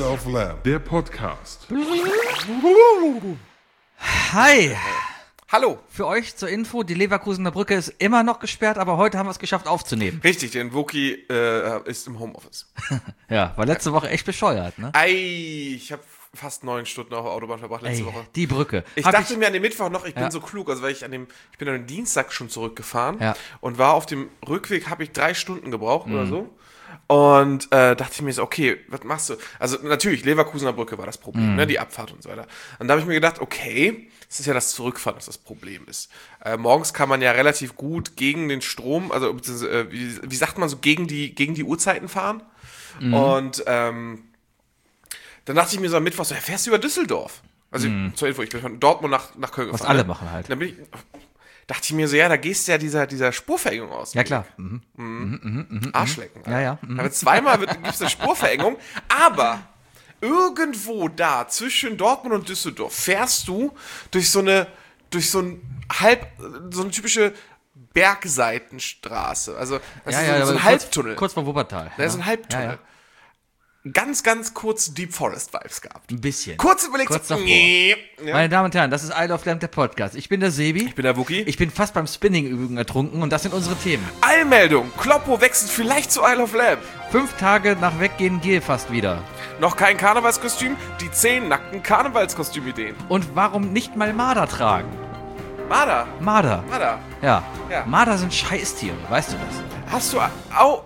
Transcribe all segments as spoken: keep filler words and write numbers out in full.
of Lamb, der Podcast. Hi. Hallo. Für euch zur Info, die Leverkusener Brücke ist immer noch gesperrt, aber heute haben wir es geschafft aufzunehmen. Richtig, denn Wookie äh, ist im Homeoffice. Ja, war letzte Woche echt bescheuert, ne? Ei, ich habe fast neun Stunden auf der Autobahn verbracht letzte Ey, Woche. die Brücke. Ich Hab dachte mir an dem Mittwoch noch, ich Ja. bin so klug, also weil ich an dem, ich bin an dem Dienstag schon zurückgefahren Ja. und war auf dem Rückweg, habe ich drei Stunden gebraucht oder so. Und äh, dachte ich mir so, okay, was machst du? Also natürlich, Leverkusener Brücke war das Problem, ne, die Abfahrt und so weiter. Und da habe ich mir gedacht, okay, das ist ja das Zurückfahren, das das Problem ist. Äh, morgens kann man ja relativ gut gegen den Strom, also äh, wie, wie sagt man so, gegen die, gegen die Uhrzeiten fahren. Mhm. Und ähm, dann dachte ich mir so am Mittwoch so, ja, fährst du über Düsseldorf? Also mhm. zur Info, ich bin von Dortmund nach, nach Köln Was gefahren. alle ne? machen halt. Dann bin ich, dachte ich mir so, ja, da gehst du ja dieser, dieser Spurverengung aus. Ja, klar. Mhm. Mhm. Mhm, mhm, Arschlecken. Ja, ja. Mhm. Aber zweimal gibt es eine Spurverengung, aber irgendwo da zwischen Dortmund und Düsseldorf fährst du durch so eine, durch so ein halb, so eine typische Bergseitenstraße. Also, das Ja, ist ja, so, so aber ein Halbtunnel. Kurz, kurz vor Wuppertal. Da ist ein Halbtunnel. Ja, ja. Ganz, ganz kurz Deep Forest Vibes gehabt. Ein bisschen. Kurz überlegt, Kurz so, davor. nee. Ja. Meine Damen und Herren, das ist Isle of Lamb, der Podcast. Ich bin der Sebi. Ich bin der Wookie. Ich bin fast beim Spinning-Übungen ertrunken und das sind unsere Themen. Eilmeldung. Kloppo wechselt vielleicht zu Isle of Lamb. Fünf Tage nach Weggehen gehe fast wieder. Noch kein Karnevalskostüm, die zehn nackten Karnevalskostümideen. Und warum nicht mal Marder tragen? Marder. Marder. Marder. Ja. Ja. Marder sind Scheißtiere, weißt du das? Hast du... Au,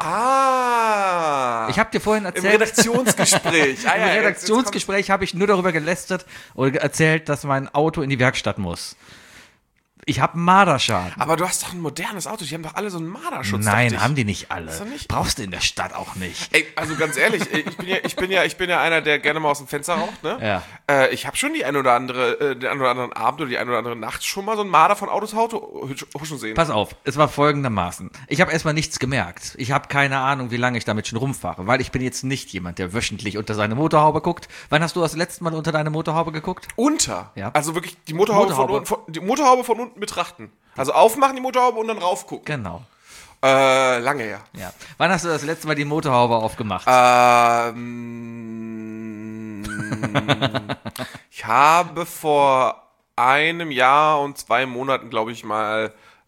ah. Ich habe dir vorhin Im erzählt... Redaktionsgespräch. Ah, Im ja, jetzt- Redaktionsgespräch habe ich nur darüber gelästert oder erzählt, dass mein Auto in die Werkstatt muss. Ich habe einen Marderschaden. jetzt kommt- Aber du hast doch ein modernes Auto. Die haben doch alle so einen Marderschutz. Nein, dachte ich. haben die nicht alle. Ist doch nicht? Brauchst du in der Stadt auch nicht. Ey, also ganz ehrlich, ich bin ja, ich bin ja, ich bin ja einer, der gerne mal aus dem Fenster raucht, ne? Ja. Äh, ich habe schon die ein oder andere, äh, den ein oder anderen Abend oder die ein oder andere Nacht schon mal so einen Marder von Autos Auto huschen sehen. Pass auf, es war folgendermaßen. Ich habe erstmal nichts gemerkt. Ich habe keine Ahnung, wie lange ich damit schon rumfahre, weil ich bin jetzt nicht jemand, der wöchentlich unter seine Motorhaube guckt. Wann hast du das letzte Mal unter deine Motorhaube geguckt? Unter. Ja. Also wirklich die Motorhaube, Motorhaube. Von, unten, von, die Motorhaube von unten betrachten. Also aufmachen die Motorhaube und dann raufgucken. Genau. Äh, lange her. Ja. Wann hast du das letzte Mal die Motorhaube aufgemacht? Ähm, ich habe vor einem Jahr und zwei Monaten, glaube ich, mal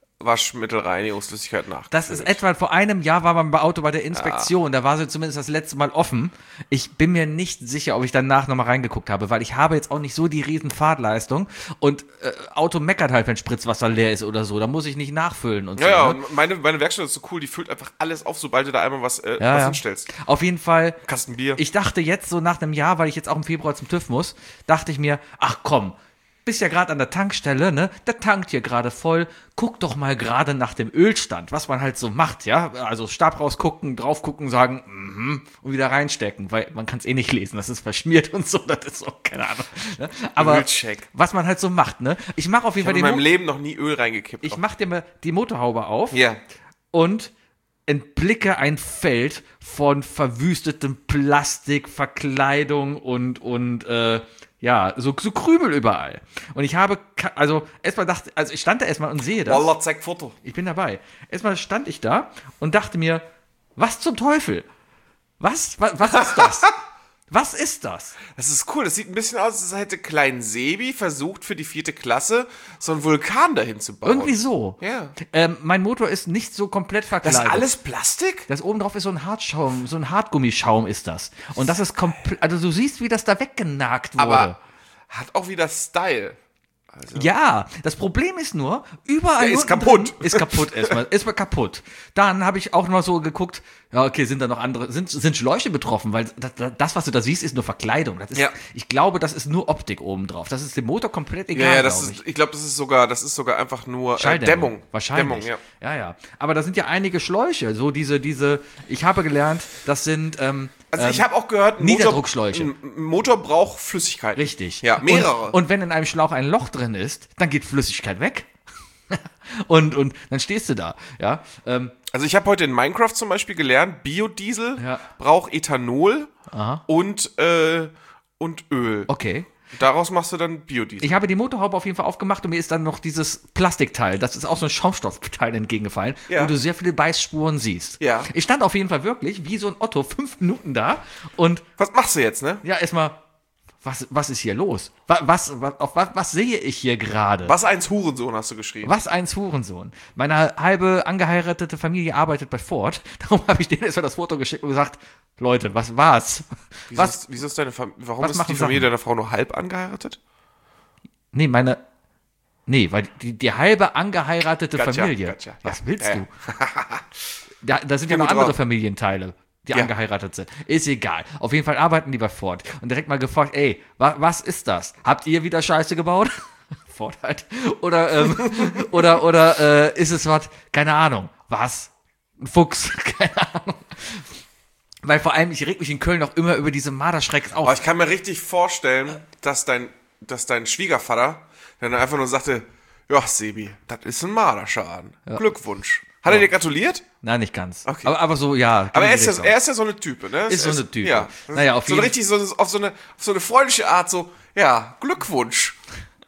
Waschmittelreinigungsflüssigkeit nach. Das ist etwa vor einem Jahr war mein Auto bei der Inspektion. Da war sie zumindest das letzte Mal offen. Ich bin mir nicht sicher, ob ich danach nochmal reingeguckt habe, weil ich habe jetzt auch nicht so die riesen Fahrtleistung. Und äh, Auto meckert halt, wenn Spritzwasser leer ist oder so. Da muss ich nicht nachfüllen und Ja, so. ja, ne? und meine, meine Werkstatt ist so cool, die füllt einfach alles auf, sobald du da einmal was, äh, Ja, was ja. hinstellst. Auf jeden Fall. Kasten Bier. Ich dachte jetzt so nach einem Jahr, weil ich jetzt auch im Februar zum TÜV muss, dachte ich mir, ach komm, bist ja gerade an der Tankstelle, ne? Der tankt hier gerade voll. Guck doch mal gerade nach dem Ölstand, was man halt so macht, ja? Also Stab rausgucken, drauf gucken, sagen, mhm, und wieder reinstecken, weil man kann es eh nicht lesen, das ist verschmiert und so, das ist so, keine Ahnung. Ne? Aber Ölcheck. was man halt so macht, ne? Ich mache auf jeden Ich Fall habe in den meinem Mo- Leben noch nie Öl reingekippt. ich mach dir mal die Motorhaube auf Ja. und entblicke ein Feld von verwüstetem Plastik, Verkleidung und, und äh, ja, so, so Krümel überall. Und ich habe, ka- also erstmal dachte, also ich stand da erstmal und sehe das. Wallah, zeig Foto. Ich bin dabei. Erstmal stand ich da und dachte mir, was zum Teufel? Was, was, was ist das? Was ist das? Das ist cool. Das sieht ein bisschen aus, als hätte Klein Sebi versucht, für die vierte Klasse so einen Vulkan dahin zu bauen. Irgendwie so. Ja. Ähm, mein Motor ist nicht so komplett Das verkleidet. ist alles Plastik? Das oben drauf ist so ein Hartschaum, so ein Hartgummischaum ist das. Und das ist komplett, also du siehst, wie das da weggenagt wurde. Aber hat auch wieder Style. Also. Ja, das Problem ist nur, überall Ja, ist unten kaputt. drin- Ist kaputt erstmal, ist mal kaputt. Dann habe ich auch noch so geguckt, ja, okay, sind da noch andere, sind, sind Schläuche betroffen, weil das, das, was du da siehst, ist nur Verkleidung. Das ist, Ja. Ich glaube, das ist nur Optik oben drauf. Das ist dem Motor komplett egal, Ja, ja, das glaub ist, ich. ich glaube, das ist sogar, das ist sogar einfach nur äh, Schalldämmung. Dämmung. Wahrscheinlich. Dämmung, ja. ja, ja. Aber da sind ja einige Schläuche, so diese, diese, ich habe gelernt, das sind, ähm, Also ich ähm, habe auch gehört, ein Niederdruckschläuche. Motor, ein Motor braucht Flüssigkeit. Richtig. Ja, mehrere. Und, und wenn in einem Schlauch ein Loch drin ist, dann geht Flüssigkeit weg. und, und dann stehst du da, ja. Ähm, Also ich habe heute in Minecraft zum Beispiel gelernt, Biodiesel Ja. braucht Ethanol Aha. und, äh, und Öl. okay. Daraus machst du dann Biodiesel. Ich habe die Motorhaube auf jeden Fall aufgemacht und mir ist dann noch dieses Plastikteil, das ist auch so ein Schaumstoffteil entgegengefallen, Ja. wo du sehr viele Beißspuren siehst. Ja. Ich stand auf jeden Fall wirklich wie so ein Otto fünf Minuten da und Was machst du jetzt, ne? ja, erstmal, was, was ist hier los? Was, was, was, auf was, was sehe ich hier gerade? Was eins Hurensohn hast du geschrieben? Was ein Hurensohn. Meine halbe angeheiratete Familie arbeitet bei Ford. Darum habe ich denen erstmal das Foto geschickt und gesagt, Leute, was war's? Wieso, Was? Ist, wieso ist deine Fam- Warum Was ist machen die Familie Sachen? deiner Frau nur halb angeheiratet? Nee, meine. Nee, weil die, die halbe angeheiratete Gotcha, Familie. gotcha. Was Ja, willst ja, du? Da, da sind ja Geh noch gut andere drauf. Familienteile, die Ja. angeheiratet sind. Ist egal. Auf jeden Fall arbeiten die bei Ford. Und direkt mal gefragt, ey, wa, was ist das? Habt ihr wieder Scheiße gebaut? Ford halt. Oder, ähm, oder, oder äh, ist es was, keine Ahnung, was? Ein Fuchs, keine Ahnung. Weil vor allem, ich reg mich in Köln auch immer über diese Marderschrecks auf. Aber ich kann mir richtig vorstellen, dass dein, dass dein Schwiegervater dann einfach nur sagte, ja, Sebi, das ist ein Marderschaden. Glückwunsch. Hat er dir gratuliert? Nein, nicht ganz. Okay. Aber, aber so, ja. Aber ging er ist, ja, direkt er ist ja so eine Type, ne? Ist so eine Type. Ja. Naja, auf so jeden- richtig so, auf, so eine, auf so eine freundliche Art, so, ja, Glückwunsch.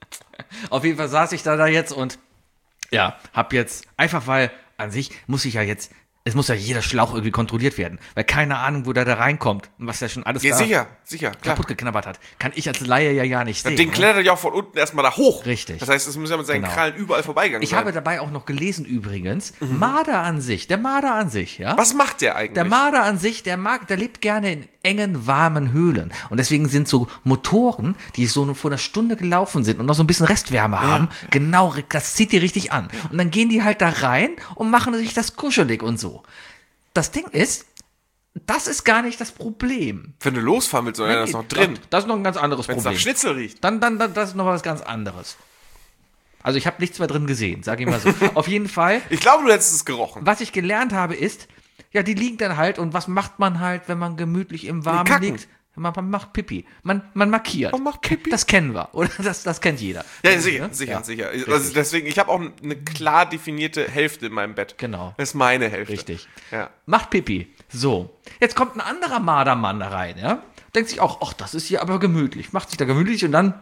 Auf jeden Fall saß ich da, da jetzt und ja, hab jetzt, einfach weil an sich muss ich ja jetzt, es muss ja jeder Schlauch irgendwie kontrolliert werden, weil keine Ahnung, wo der da reinkommt und was der schon alles Ja, da sicher, sicher, klar. kaputt geknabbert hat. Kann ich als Laie ja ja nicht Das sehen. Ding ne? klettert ja auch von unten erstmal da hoch. Richtig. Das heißt, es muss ja mit seinen Genau. Krallen überall vorbeigegangen Ich sein. habe dabei auch noch gelesen übrigens, Marder an sich, der Marder an sich, ja? Was macht der eigentlich? Der Marder an sich, der mag, der lebt gerne in engen, warmen Höhlen. Und deswegen sind so Motoren, die so vor einer Stunde gelaufen sind und noch so ein bisschen Restwärme haben, genau, das zieht die richtig an. Und dann gehen die halt da rein und machen sich das kuschelig und so. Das Ding ist, das ist gar nicht das Problem. Wenn du losfahren willst, sondern das ist noch drin. Das, das ist noch ein ganz anderes Wenn es Problem. nach Schnitzel riecht. Dann, dann, dann, das ist noch was ganz anderes. Also ich habe nichts mehr drin gesehen, sag ich mal so. Auf jeden Fall, Ich glaube, du hättest es gerochen. was ich gelernt habe, ist, ja, die liegen dann halt und was macht man halt, wenn man gemütlich im Warmen kacken. liegt? Man, man macht Pipi. Man, man markiert. Man macht Pipi? Das kennen wir, oder? Das, das kennt jeder. Ja, sicher, Ne? sicher, Ja, sicher. richtig. Also deswegen, ich habe auch eine klar definierte Hälfte in meinem Bett. Genau. Das ist meine Hälfte. Richtig. Ja. Macht Pipi. So. Jetzt kommt ein anderer Mardermann da rein, ja? Denkt sich auch, ach, das ist hier aber gemütlich. Macht sich da gemütlich und dann.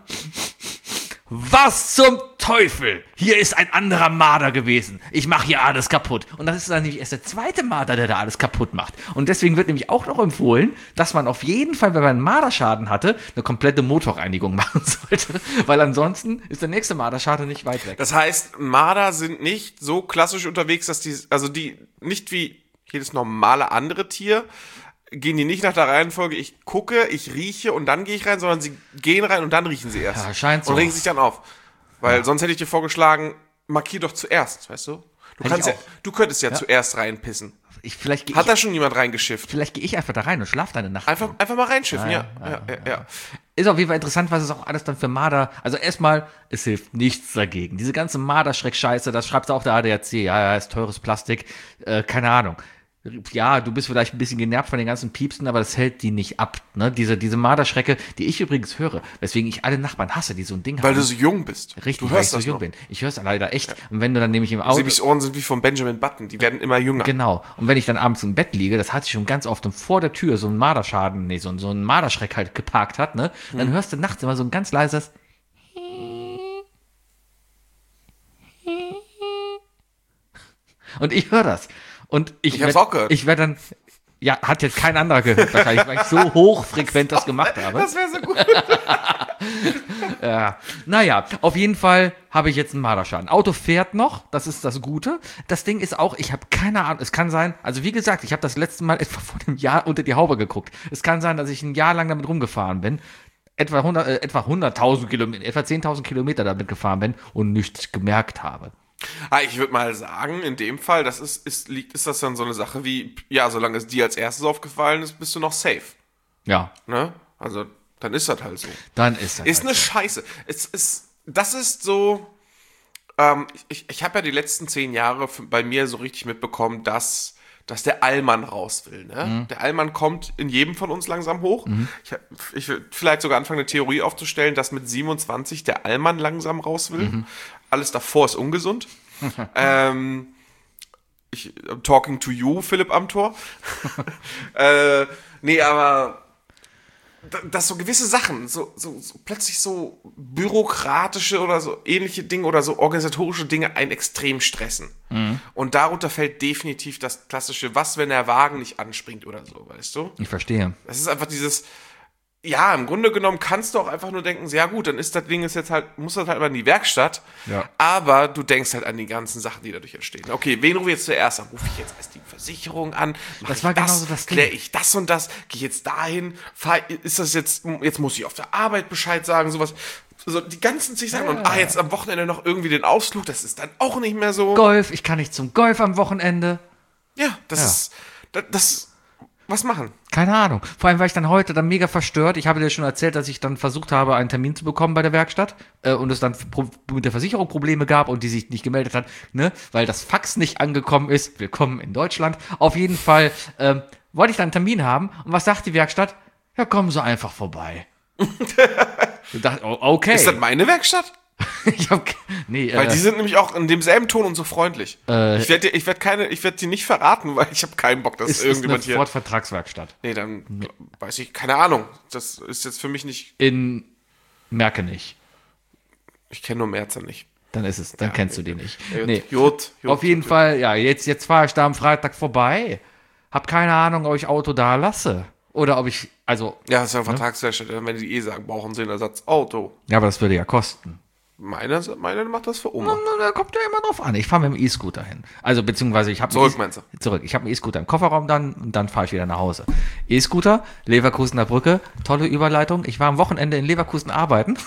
Was zum Teufel? Hier ist ein anderer Marder gewesen. Ich mache hier alles kaputt. Und das ist dann nämlich erst der zweite Marder, der da alles kaputt macht. Und deswegen wird nämlich auch noch empfohlen, dass man auf jeden Fall, wenn man einen Marderschaden hatte, eine komplette Motorreinigung machen sollte. Weil ansonsten ist der nächste Marderschaden nicht weit weg. Das heißt, Marder sind nicht so klassisch unterwegs, dass die, also die, nicht wie jedes normale andere Tier, gehen die nicht nach der Reihenfolge, ich gucke, ich rieche und dann gehe ich rein, sondern sie gehen rein und dann riechen sie erst. Ja, scheint so. Und regen sich dann auf. Weil sonst hätte ich dir vorgeschlagen, markier doch zuerst, weißt du? Du, Hätte kannst ich ja, auch. du könntest ja, zuerst reinpissen. Ich, vielleicht gehe Hat ich, da schon jemand reingeschifft? vielleicht geh ich einfach da rein und schlaf deine Nacht. Einfach, einfach mal reinschiffen, ja. Ja, ja, ja. Ist auf jeden Fall interessant, was es auch alles dann für Marder. Also erstmal, es hilft nichts dagegen. Diese ganze Marderschreck-Scheiße, das schreibt auch der A D A C. Ja, ja, ist teures Plastik. Äh, keine Ahnung. Ja, du bist vielleicht ein bisschen genervt von den ganzen Piepsen, aber das hält die nicht ab. Ne? Diese, diese Marderschrecke, die ich übrigens höre, weswegen ich alle Nachbarn hasse, die so ein Ding Weil haben. du so jung bist. Richtig, du weil ich hörst so das jung noch. bin. Ich höre es leider echt. Und wenn du dann nämlich im Auto... Sebis Ohren sind wie von Benjamin Button, die werden immer jünger. Genau. Und wenn ich dann abends im Bett liege, das hatte ich schon ganz oft und vor der Tür so ein Marderschaden, nee, so, ein- so ein Marderschreck halt geparkt hat, ne? Dann hörst du nachts immer so ein ganz leises und ich höre das. Und ich, Ich hab's werd- auch gehört. Ich werde dann, ja, hat jetzt kein anderer gehört, wahrscheinlich, weil ich so hochfrequent das gemacht habe. Das wäre so gut. Ja. Naja, auf jeden Fall habe ich jetzt einen Marderschaden. Auto fährt noch, das ist das Gute. Das Ding ist auch, ich habe keine Ahnung, es kann sein, also wie gesagt, ich habe das letzte Mal etwa vor einem Jahr unter die Haube geguckt. Es kann sein, dass ich ein Jahr lang damit rumgefahren bin, etwa hundert, äh, etwa hunderttausend Kilometer, etwa zehntausend Kilometer damit gefahren bin und nichts gemerkt habe. Ah, ich würde mal sagen, in dem Fall, das ist, ist, liegt, ist das dann so eine Sache wie, ja, solange es dir als erstes aufgefallen ist, bist du noch safe. Ja, Ne? Also, dann ist das halt so. dann ist das. Ist halt eine Scheiße. Es ist, das ist so, ähm, ich, ich habe ja die letzten zehn Jahre f- bei mir so richtig mitbekommen, dass, dass der Allmann raus will. Ne? Mhm. Der Allmann kommt in jedem von uns langsam hoch. Ich, hab- ich will vielleicht sogar anfangen, eine Theorie aufzustellen, dass mit siebenundzwanzig der Allmann langsam raus will. Mhm. Alles davor ist ungesund. ähm, ich, I'm talking to you, Philipp Amthor. äh, nee, aber dass so gewisse Sachen, so, so, so plötzlich so bürokratische oder so ähnliche Dinge oder so organisatorische Dinge einen extrem stressen. Mhm. Und darunter fällt definitiv das klassische, was, wenn der Wagen nicht anspringt oder so, weißt du? Ich verstehe. Das ist einfach dieses, ja, im Grunde genommen kannst du auch einfach nur denken, ja gut, dann ist das Ding ist jetzt halt, muss das halt mal in die Werkstatt, Ja. aber du denkst halt an die ganzen Sachen, die dadurch entstehen. Okay, wen rufe ich jetzt zuerst an? Rufe ich jetzt erst die Versicherung an? Mach Das ich war genauso das Ding. Kläre ich das und das? Gehe ich jetzt dahin? Fahr, ist das jetzt, jetzt muss ich auf der Arbeit Bescheid sagen, sowas. So, die ganzen zig Sachen. Ja. Und ah, jetzt am Wochenende noch irgendwie den Ausflug, das ist dann auch nicht mehr so. Golf, ich kann nicht zum Golf am Wochenende. Ja, das Ja. ist, das, das, was machen? Keine Ahnung. Vor allem war ich dann heute dann mega verstört. Ich habe dir schon erzählt, dass ich dann versucht habe, einen Termin zu bekommen bei der Werkstatt äh, und es dann pro- mit der Versicherung Probleme gab und die sich nicht gemeldet hat, ne, weil das Fax nicht angekommen ist. Willkommen in Deutschland. Auf jeden Fall ähm, wollte ich dann einen Termin haben und was sagt die Werkstatt? Ja, kommen Sie einfach vorbei. Ich dachte, oh, okay. Ist das meine Werkstatt? ich hab, nee, Weil äh, die sind nämlich auch in demselben Ton und so freundlich. Äh, ich werde ich werd keine, ich werde die nicht verraten, weil ich habe keinen Bock, dass ist, ist eine irgendjemand hier. Ford-Vertragswerkstatt. Nee, dann weiß ich, keine Ahnung. Das ist jetzt für mich nicht. In Merkenich. Ich kenne nur Merzer nicht. Dann ist es, dann kennst du den nicht. Ja, Nee. Jod, Jod, Auf jeden Jod. Fall, ja, jetzt, jetzt fahre ich da am Freitag vorbei. Hab keine Ahnung, ob ich Auto da lasse. Oder ob ich, also, Ja, das ist ja ein Vertragshersteller, wenn die eh sagen, brauchen sie ein Ersatzauto. ja, aber das würde ja kosten. Meine, meine macht das für Oma. Da kommt ja immer drauf an. Ich fahre mit dem E-Scooter hin. Also, beziehungsweise ich habe Zurück, meinst du? Zurück. Ich habe einen E-Scooter im Kofferraum dann und dann fahre ich wieder nach Hause. E-Scooter, Leverkusener Brücke, tolle Überleitung. Ich war am Wochenende in Leverkusen arbeiten.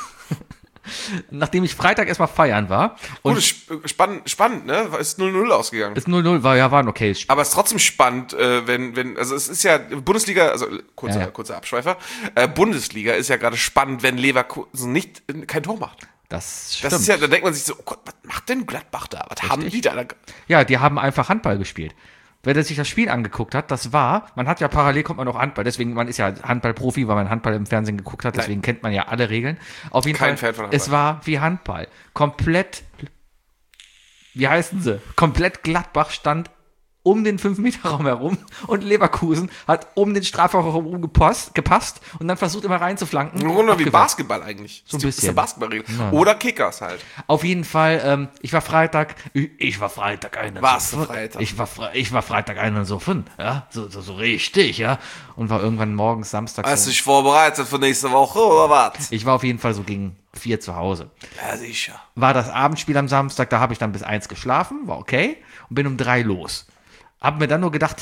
Nachdem ich Freitag erstmal feiern war. Und Gut, ist sp- spannend, spannend, ne? Ist null null ausgegangen. ist null null, war ja, war ein okayes Spiel. Aber es ist trotzdem spannend, äh, wenn, wenn, also es ist ja Bundesliga, also kurzer, Ja, ja. kurzer Abschweifer, äh, Bundesliga ist ja gerade spannend, wenn Leverkusen nicht äh, kein Tor macht. Das stimmt. Das ist ja, da denkt man sich so, oh Gott, was macht denn Gladbach da? Was haben die da? Ja, die haben einfach Handball gespielt. Wer sich das Spiel angeguckt hat, das war, man hat ja parallel kommt man auch Handball, deswegen, man ist ja Handballprofi, weil man Handball im Fernsehen geguckt hat, deswegen kennt man ja alle Regeln. Auf jeden Kein Fall, Fan von Handball. es war wie Handball. Komplett, wie heißen sie? Komplett Gladbach stand um den fünf Meter Raum herum und Leverkusen hat um den Strafraum herum gepasst, gepasst und dann versucht immer reinzuflanken. Im Grunde wie Abgewehrt. Basketball eigentlich. So ein Das ist bisschen. eine Basketballregel. Oder Kickers halt. Auf jeden Fall, ähm, ich war Freitag, ich war Freitag einer. Warst so du fün- Freitag? Ich war, Fre ich war Freitag einer so fünf, ja, so, so, so richtig, ja. Und war irgendwann morgens Samstag. Hast du So, dich vorbereitet für nächste Woche oder was? ich war auf jeden Fall so gegen vier zu Hause. Ja, sicher. War das Abendspiel am Samstag, da habe ich dann bis eins geschlafen, war okay. Und bin um drei los. Hab mir dann nur gedacht,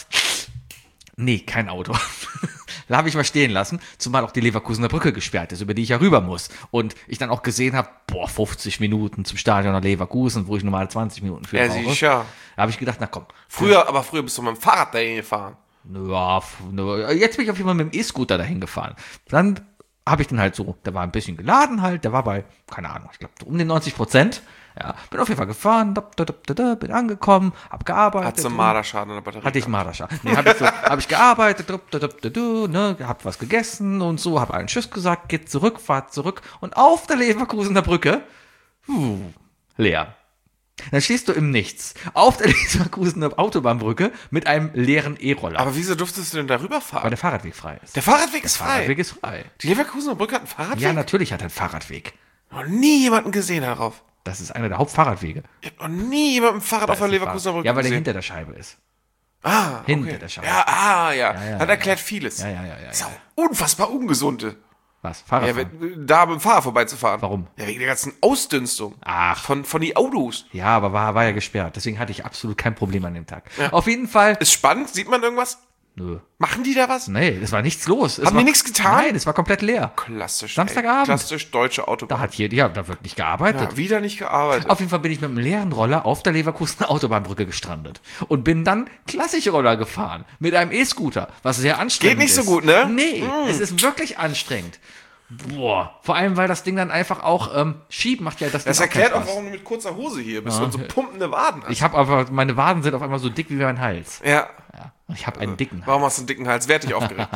nee, kein Auto. Da habe ich mal stehen lassen, zumal auch die Leverkusener Brücke gesperrt ist, über die ich ja rüber muss. Und ich dann auch gesehen habe, boah, fünfzig Minuten zum Stadion nach Leverkusen, wo ich normal zwanzig Minuten für Ja, brauche. sicher. Da habe ich gedacht, na komm. Früher, aber früher bist du mit dem Fahrrad dahin gefahren. Ja, f- ne, jetzt bin ich auf jeden Fall mit dem E-Scooter dahin gefahren. Dann habe ich den halt so, der war ein bisschen geladen halt, der war bei, keine Ahnung, ich glaube um den neunzig Prozent. Ja, bin auf jeden Fall gefahren, da, da, da, da, da, bin angekommen, hab gearbeitet. Hat so einen Marderschaden an der Batterie. Hatte ich Marderschaden. Nee, hab ich, so, hab ich gearbeitet, drup, da, da, da, da, ne, hab was gegessen und so, hab einen Tschüss gesagt, geht zurück, fahrt zurück und auf der Leverkusener Brücke, puh, leer. Dann stehst du im Nichts, auf der Leverkusener Autobahnbrücke mit einem leeren E-Roller, Aber wieso durftest du denn darüber weil fahren? der Fahrradweg frei ist. Der Fahrradweg ist frei. Fahrradweg ist frei. Die Leverkusener Brücke hat einen Fahrradweg? Ja, natürlich hat er einen Fahrradweg. Noch nie jemanden gesehen darauf. Das ist einer der Hauptfahrradwege. Ich hab noch nie jemanden mit dem Fahrrad auf der Da ist ein Leverkusener Fahrrad- Brücke Ja, weil der gesehen. hinter der Scheibe ist. Ah, hinter okay. der Scheibe. Ja, ah, ja. ja, Hat ja, erklärt vieles. Ja, ja, ja, ja. Ist ja. auch unfassbar ungesunde. Was? Ja, Fahrradfahren? wenn, da mit dem Fahrrad vorbeizufahren. Warum? Ja, wegen der ganzen Ausdünstung. Ach. Von, von die Autos. Ja, aber war, war ja gesperrt. Deswegen hatte ich absolut kein Problem an dem Tag. Auf jeden Fall. Ist spannend, sieht man irgendwas? Nö. Machen die da was? Nee, es war nichts los. Es Haben war, die nichts getan? Nein, es war komplett leer. Klassisch. Samstagabend. Ey. Klassisch deutsche Autobahn. Da hat hier, ja, da wird nicht gearbeitet. ja, wieder nicht gearbeitet. Auf jeden Fall bin ich mit einem leeren Roller auf der Leverkusener Autobahnbrücke gestrandet und bin dann klassische Roller gefahren mit einem E-Scooter, was sehr anstrengend ist. Geht nicht so gut, ne? Nee, es ist wirklich anstrengend. Boah, vor allem, weil das Ding dann einfach auch ähm, schieben macht ja das Ding Das auch erklärt keinen auch, Spaß. warum du mit kurzer Hose hier bist und so pumpende Waden hast. Ich habe aber, meine Waden sind auf einmal so dick wie mein Hals. ja. Ja, ich habe einen dicken Hals. Warum hast du einen dicken Hals? Wer hat dich aufgeregt?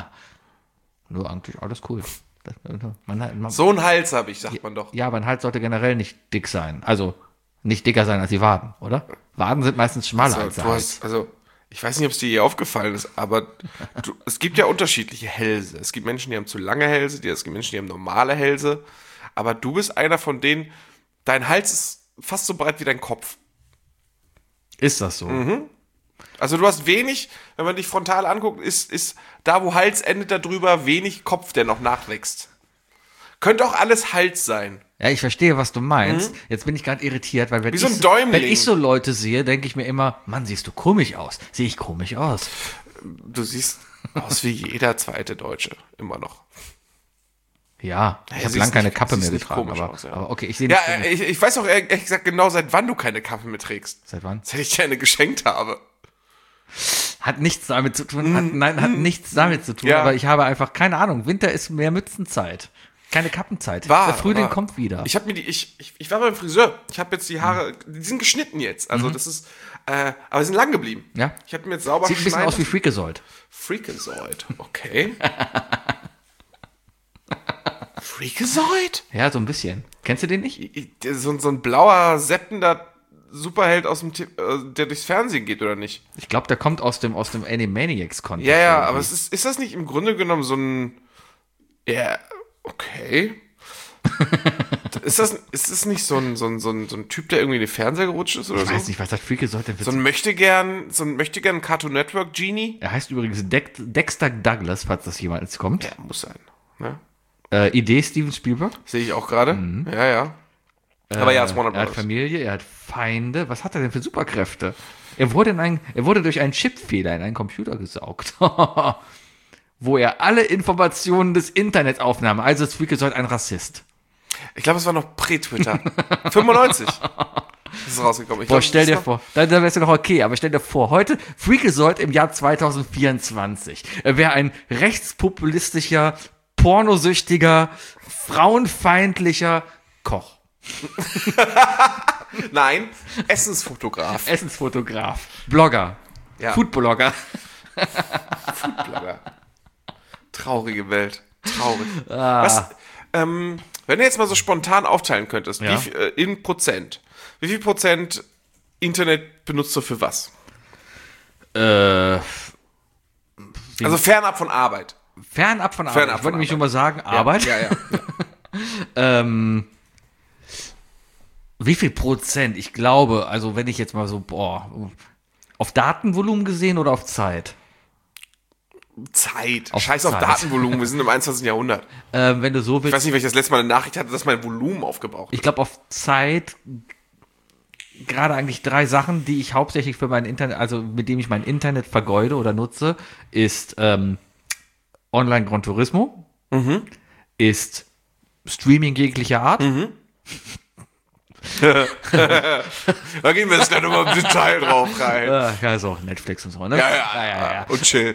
Nur eigentlich alles cool. Das, man, man, So einen Hals habe ich, sagt man doch. ja, aber ein Hals sollte generell nicht dick sein. Also nicht dicker sein als die Waden, oder? Waden sind meistens schmaler Also, als der du Hals. hast, also, Ich weiß nicht, ob es dir je aufgefallen ist, aber du, es gibt ja unterschiedliche Hälse. Es gibt Menschen, die haben zu lange Hälse, die- es gibt Menschen, die haben normale Hälse. Aber du bist einer von denen, dein Hals ist fast so breit wie dein Kopf. Ist das so? Also du hast wenig, wenn man dich frontal anguckt, ist, ist da, wo Hals endet, da drüber wenig Kopf, der noch nachwächst. Könnte auch alles Hals sein. Ja, ich verstehe, was du meinst. Jetzt bin ich gerade irritiert, weil wenn, Wie so ein ich, Däumling. wenn ich so Leute sehe, denke ich mir immer, Mann, siehst du komisch aus. Sehe ich komisch aus. Du siehst aus wie jeder zweite Deutsche, immer noch. Ja, ich Ja, habe siehst lang keine nicht- Kappe siehst mehr nicht getragen. komisch Aber, aus, ja. aber okay, ich sehe Ja, nicht komisch. äh, ich, ich weiß auch ehrlich gesagt genau, seit wann du keine Kappe mehr trägst. Seit wann? Seit ich dir eine geschenkt habe. Hat nichts damit zu tun. Hat, nein, hat nichts damit zu tun. Ja. Aber ich habe einfach keine Ahnung. Winter ist mehr Mützenzeit. Keine Kappenzeit. War, Der Frühling war. kommt wieder. Ich habe mir die, ich, ich, ich war beim Friseur. Ich habe jetzt die Haare, die sind geschnitten jetzt. Also das ist, äh, aber sie sind lang geblieben. Ja. Ich habe mir jetzt sauber Sieht ein bisschen schneiden aus wie Freakazoid. Freakazoid. Okay. Freakazoid? Ja, so ein bisschen. Kennst du den nicht? I- i- der- So, ein- so ein blauer, seppender Superheld aus dem, T- äh, der durchs Fernsehen geht, oder nicht? Ich glaube, der kommt aus dem, aus dem Animaniacs-Kontext. Ja, ja, irgendwie. aber es ist, ist das nicht im Grunde genommen so ein, ja, okay. ist das, ist das nicht so ein, so ein, so ein, so ein Typ, der irgendwie in den Fernseher gerutscht ist oder Ich so? weiß nicht, was das Freakazoid denn für So ein Möchtegern, so ein Möchtegern Cartoon Network Genie? Er heißt übrigens Dex Dexter Douglas, falls das jemals kommt. Ja, muss sein. Ne? Äh, Idee Steven Spielberg. Sehe ich auch gerade. Ja, ja. Aber ja, es ist Warner Er hat Brothers. Familie, er hat Feinde. Was hat er denn für Superkräfte? Er wurde, in ein, er wurde durch einen Chipfehler in einen Computer gesaugt. Wo er alle Informationen des Internets aufnahm. Also ist Freakazoid ein Rassist. Ich glaube, es war noch Prä-Twitter. fünfundneunzig ist es rausgekommen. Ich Boah, glaub, stell das dir ist noch- vor, dann, dann wär's ja noch okay, aber stell dir vor, heute Freakazoid im Jahr zwanzig vierundzwanzig. Er wäre ein rechtspopulistischer, pornosüchtiger, frauenfeindlicher Koch. Nein, Essensfotograf. Essensfotograf, Blogger, Ja. Foodblogger. Blogger. Traurige Welt. Traurig. Ah. Was, ähm, wenn du jetzt mal so spontan aufteilen könntest, Ja. wie, viel- äh, in Prozent, wie viel Prozent Internet benutzt du für was? Äh, Also fernab von Arbeit. fernab von Arbeit. Fernab ich wollte von nämlich Arbeit. nur mal sagen, Arbeit. Ja, ja. ja. Ähm, wie viel Prozent? Ich glaube, also wenn ich jetzt mal so, boah, auf Datenvolumen gesehen oder auf Zeit? Zeit. Auf Scheiß auf Zeit. Datenvolumen. Wir sind im einundzwanzigsten Jahrhundert. Ähm, wenn du so Ich willst, weiß nicht, weil ich das letzte Mal eine Nachricht hatte, dass mein Volumen aufgebraucht ist. ich glaube auf Zeit gerade eigentlich drei Sachen, die ich hauptsächlich für mein Internet, also mit dem ich mein Internet vergeude oder nutze, ist ähm, Online Gran Turismo, Mhm. ist Streaming jeglicher Art. Da gehen wir jetzt gleich nochmal im Detail drauf rein. Äh, ja, so Netflix und so, ne? Ja, ja, ja, ja, ja. Und chill.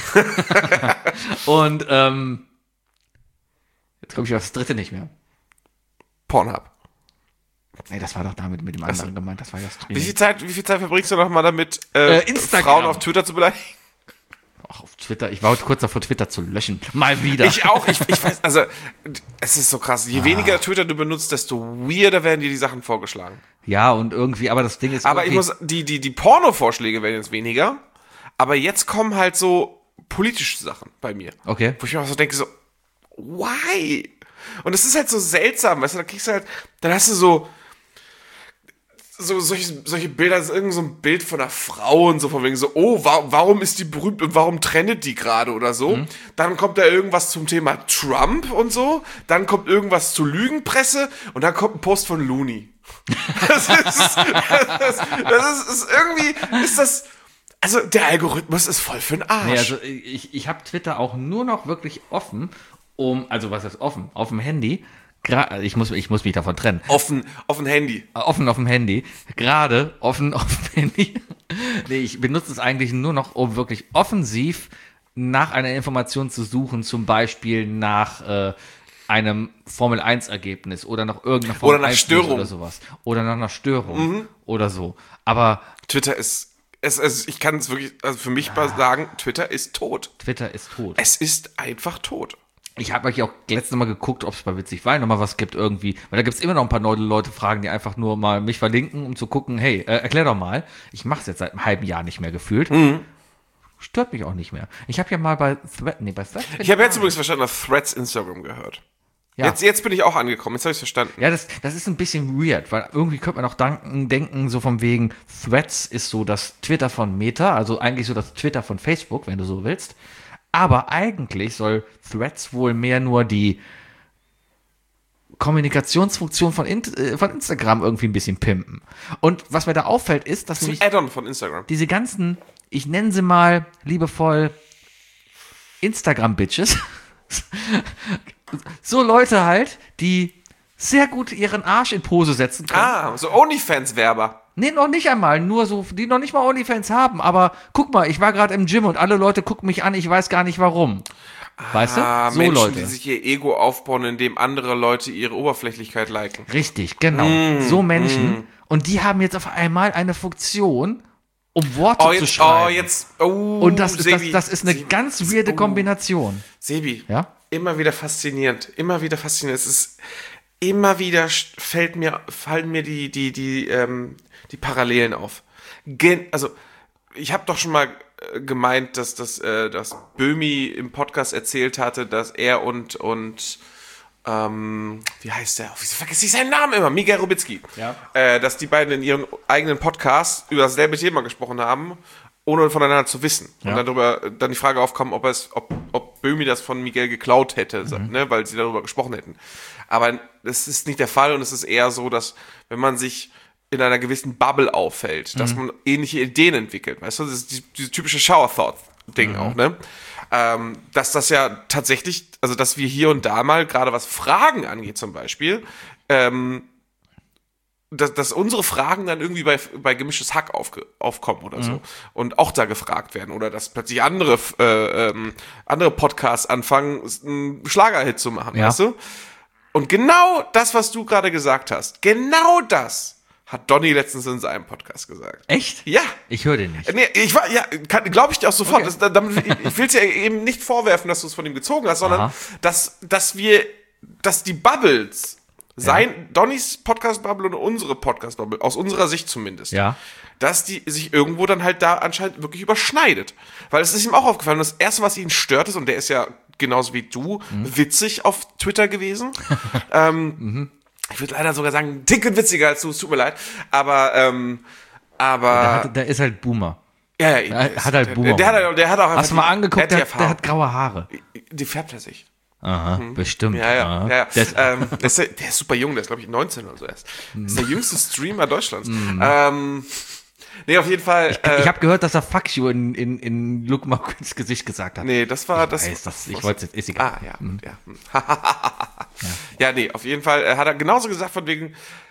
Und ähm, jetzt komme ich auf das dritte nicht mehr. Pornhub. Nee, das war doch damit mit dem anderen gemeint, das war ja Wie Streaming. viel Zeit, wie viel Zeit verbringst du noch mal damit, äh, Äh, Instagram. Frauen auf Twitter zu beleidigen? Ach, auf Twitter, ich war heute kurz davor, Twitter zu löschen. Mal wieder. Ich auch. Ich, ich weiß, also, es ist so krass. Je weniger Twitter du benutzt, desto weirder werden dir die Sachen vorgeschlagen. Ja, und irgendwie, aber das Ding ist Aber ich irgendwie- muss, die, die, die Porno-Vorschläge werden jetzt weniger. Aber jetzt kommen halt so politische Sachen bei mir. Okay. Wo ich mir auch so denke, so, why? Und es ist halt so seltsam, weißt du, da kriegst du halt, dann hast du so, so solche, solche Bilder, so irgend so ein Bild von einer Frau und so von wegen so, oh, wa warum ist die berühmt und warum trendet die gerade oder so. Mhm. Dann kommt da irgendwas zum Thema Trump und so, dann kommt irgendwas zur Lügenpresse und dann kommt ein Post von Looney. Das ist, das ist, das ist, ist irgendwie, ist das, also der Algorithmus ist voll für den Arsch. Nee, also ich, ich habe Twitter auch nur noch wirklich offen, um, also was ist offen? Auf dem Handy. Gra ich, muss, ich muss mich davon trennen. Offen, offen Handy. Äh, Offen auf dem Handy. Gerade offen auf dem Handy. Nee, ich benutze es eigentlich nur noch, um wirklich offensiv nach einer Information zu suchen, zum Beispiel nach äh, einem Formel eins Ergebnis oder nach irgendeiner Formel Oder nach eins Störung. oder sowas. Oder nach einer Störung oder so. Aber Twitter ist, es, es, ich kann es wirklich, also für mich mal sagen, Twitter ist tot. Twitter ist tot. Es ist einfach tot. Ich habe euch auch letztes Mal geguckt, ob es bei Witzig Wein noch mal was gibt irgendwie, weil da gibt es immer noch ein paar neue Leute fragen, die einfach nur mal mich verlinken, um zu gucken, hey, äh, erklär doch mal. Ich mache es jetzt seit einem halben Jahr nicht mehr gefühlt. Mhm. Stört mich auch nicht mehr. Ich habe ja mal bei Threads, nee, bei Threads. Ich habe jetzt übrigens verstanden, dass Threads Instagram gehört. Ja. Jetzt, jetzt bin ich auch angekommen, jetzt habe ich verstanden. Ja, das, das ist ein bisschen weird, weil irgendwie könnte man auch danken, denken, so von wegen, Threads ist so das Twitter von Meta, also eigentlich so das Twitter von Facebook, wenn du so willst. Aber eigentlich soll Threads wohl mehr nur die Kommunikationsfunktion von, In- äh, von Instagram irgendwie ein bisschen pimpen. Und was mir da auffällt, ist, dass Das ist nämlich ein Add-on von Instagram. diese ganzen, ich nenne sie mal liebevoll Instagram-Bitches, so Leute halt, die sehr gut ihren Arsch in Pose setzen können. Ah, so OnlyFans-Werber. Nee, noch nicht einmal, nur so, die noch nicht mal OnlyFans haben, aber guck mal, ich war gerade im Gym und alle Leute gucken mich an, ich weiß gar nicht warum. Weißt Ah, du? So Menschen, Leute. die sich ihr Ego aufbauen, indem andere Leute ihre Oberflächlichkeit liken. Richtig, genau. Mm, so Menschen. Und die haben jetzt auf einmal eine Funktion, um Worte Oh, zu jetzt, schreiben. oh, jetzt, oh, und das, ist- das, Sebi, das ist eine Sebi, ganz das- weirde oh. Kombination. Sebi, Ja? immer wieder faszinierend, immer wieder faszinierend. Es ist, immer wieder sch- fällt mir, fallen mir die, die, die, ähm, die Parallelen auf. Gen- also, ich habe doch schon mal äh, gemeint, dass, dass, äh, dass Böhmi im Podcast erzählt hatte, dass er und, und ähm, wie heißt der? Wieso vergesse ich seinen Namen immer? Miguel Rubitzky. Ja. Äh, dass die beiden in ihrem eigenen Podcast über dasselbe Thema gesprochen haben, ohne voneinander zu wissen. Und Ja. dann darüber dann die Frage aufkam, ob es, ob, ob Böhmi das von Miguel geklaut hätte, Mhm. ne, weil sie darüber gesprochen hätten. Aber das ist nicht der Fall und es ist eher so, dass wenn man sich in einer gewissen Bubble auffällt, dass Mhm. man ähnliche Ideen entwickelt. Weißt du, das ist die, diese typische Shower-Thought-Ding Mhm. auch, ne? Ähm, dass das ja tatsächlich, also dass wir hier und da mal, gerade was Fragen angeht zum Beispiel, ähm, dass, dass unsere Fragen dann irgendwie bei, bei gemischtes Hack aufge, aufkommen oder so und auch da gefragt werden oder dass plötzlich andere, äh, ähm, andere Podcasts anfangen, einen Schlagerhit zu machen, Ja. weißt du? Und genau das, was du gerade gesagt hast, genau das hat Donny letztens in seinem Podcast gesagt. Echt? Ja. Ich höre den nicht. Nee, ich war, ja, glaube ich dir auch sofort. Okay. Das, damit, ich will es ja eben nicht vorwerfen, dass du es von ihm gezogen hast, sondern Aha. dass, dass wir, dass die Bubbles, sein, Donnys Podcast-Bubble und unsere Podcast-Bubble, aus unserer Sicht zumindest, Ja. dass die sich irgendwo dann halt da anscheinend wirklich überschneidet. Weil es ist ihm auch aufgefallen, das Erste, was ihn stört ist, und der ist ja genauso wie du, Mhm. witzig auf Twitter gewesen. ähm, ich würde leider sogar sagen, ein Ticket witziger als du, es tut mir leid. Aber, ähm, aber. Der, hat, der ist halt Boomer. Ja, ja, Der hat halt der, Boomer. der, hat, der hat auch einfach Hast du mal die- angeguckt, der, der, hat die der hat Erfahrung. graue Haare. Die färbt er sich. Aha, bestimmt. Ja, ja, Aha. ja. ja. Der ist, ähm, der, ist, der ist super jung, der ist, glaube ich, neunzehn oder so erst. Das ist der jüngste Streamer Deutschlands. Mhm. Ähm, nee, auf jeden Fall. Äh, ich habe gehört, dass er Fuck you in, in, in Luke Mock ins Gesicht gesagt hat. nee, das war ich das. weiß, das ich wollte es jetzt, ist egal. Ah, ja, ja. ja, nee, auf jeden Fall äh, hat er genauso gesagt, von wegen,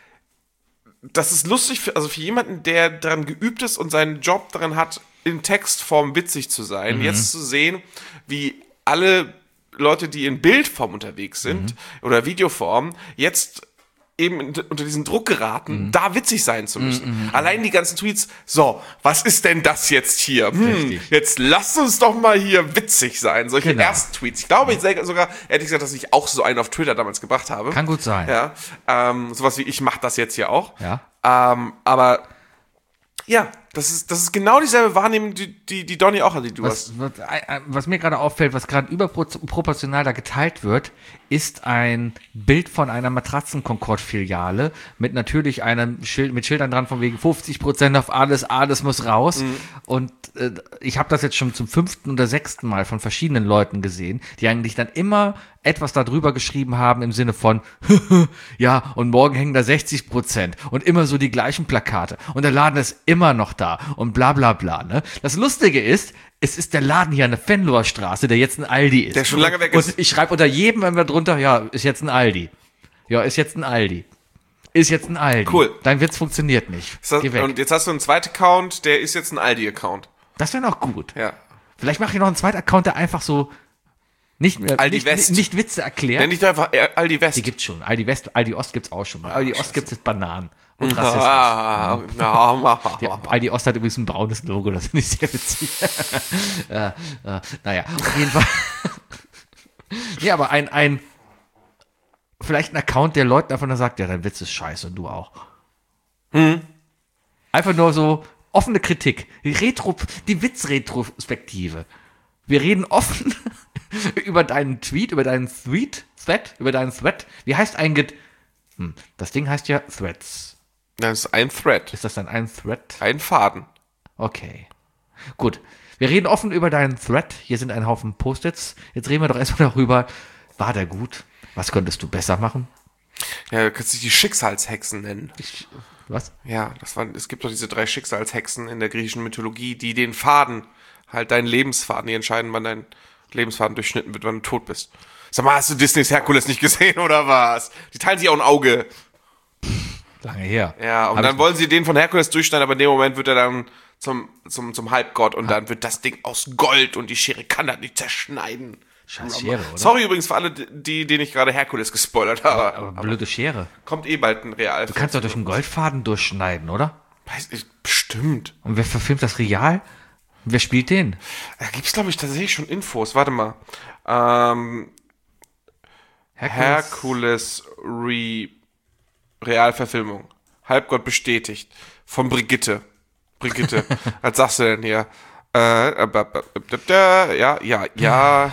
das ist lustig, für, also für jemanden, der daran geübt ist und seinen Job daran hat, in Textform witzig zu sein, jetzt zu sehen, wie alle Leute, die in Bildform unterwegs sind oder Videoform, jetzt eben unter diesen Druck geraten, da witzig sein zu müssen. Allein die ganzen Tweets, so, was ist denn das jetzt hier? Hm, Richtig. jetzt lasst uns doch mal hier witzig sein. Solche Genau. Erst-Tweets. Ich glaube ich sogar, ehrlich gesagt, dass ich auch so einen auf Twitter damals gebracht habe. Kann gut sein. Ja, ähm, sowas wie, ich mach das jetzt hier auch. Ja. Ähm, aber ja, das ist, das ist genau dieselbe Wahrnehmung, die, die, die Donny auch hat, die du hast. Was, was, äh, was mir gerade auffällt, was gerade überproportional da geteilt wird, ist ein Bild von einer Matratzen-Concord-Filiale mit natürlich einem Schild, mit Schildern dran von wegen fünfzig Prozent auf alles, alles muss raus. Mhm. Und äh, ich habe das jetzt schon zum fünften oder sechsten Mal von verschiedenen Leuten gesehen, die eigentlich dann immer etwas darüber geschrieben haben im Sinne von, ja, und morgen hängen da sechzig Prozent und immer so die gleichen Plakate und der Laden ist immer noch da und bla bla bla. Ne? Das Lustige ist, es ist der Laden hier an der Venloer Straße, der jetzt ein Aldi ist. Der schon lange weg und, ist. Und ich schreibe unter jedem immer drunter, ja, ist jetzt ein Aldi. Ja, ist jetzt ein Aldi. Ist jetzt ein Aldi. Cool. Dein Witz funktioniert nicht. Ist das, Geh weg. und jetzt hast du einen zweiten Account, der ist jetzt ein Aldi-Account. Das wäre noch gut. Ja. Vielleicht mache ich noch einen zweiten Account, der einfach so nicht, äh, Aldi nicht, West. nicht Witze erklärt. Nenn dich doch einfach Aldi West. Die gibt's schon. Aldi West, Aldi Ost gibt's auch schon. Bei Aldi Ost gibt's jetzt Bananen und Rassismus. Ah, ja, Der Aldi Ost hat übrigens ein braunes Logo, das finde ich sehr witzig. äh, äh, naja, auf jeden Fall. Ja, aber ein, ein, vielleicht ein Account, der Leuten einfach nur sagt, ja, dein Witz ist scheiße und du auch. Hm. Einfach nur so offene Kritik. Die Retro, die Witzretrospektive. Wir reden offen über deinen Tweet, über deinen Tweet, Thread, über deinen Thread. Wie heißt eigentlich, hm, das Ding heißt ja Threads. Das ist ein Thread. Ist das dann ein Thread? Ein Faden. Okay. Gut. Wir reden offen über deinen Thread. Hier sind ein Haufen Post-its. Jetzt reden wir doch erstmal darüber, war der gut? Was könntest du besser machen? Ja, du kannst dich die Schicksalshexen nennen. Ich, was? Ja, das waren, es gibt doch diese drei Schicksalshexen in der griechischen Mythologie, die den Faden, halt deinen Lebensfaden, die entscheiden, wann dein Lebensfaden durchschnitten wird, wann du tot bist. Sag mal, hast du Disneys Herkules nicht gesehen oder was? Die teilen sich auch ein Auge. Lange her. Ja, und Hab dann ich- wollen sie den von Herkules durchschneiden, aber in dem Moment wird er dann zum, zum, zum Halbgott und dann wird das Ding aus Gold und die Schere kann das nicht zerschneiden. Scheiß Schere, oder? Sorry übrigens für alle, die, denen ich gerade Herkules gespoilert habe. Aber blöde Schere. Kommt eh bald ein Real. Du kannst doch durch einen Goldfaden durchschneiden, oder? Weiß ich, bestimmt. Und wer verfilmt das real? Wer spielt den? Da gibt's, glaube ich, tatsächlich schon Infos. Warte mal. Ähm, Herkules Re Realverfilmung. Halbgott bestätigt. Von Brigitte. Brigitte. Was sagst du denn hier? Äh, äh, b- b- b- b- ja, ja, ja.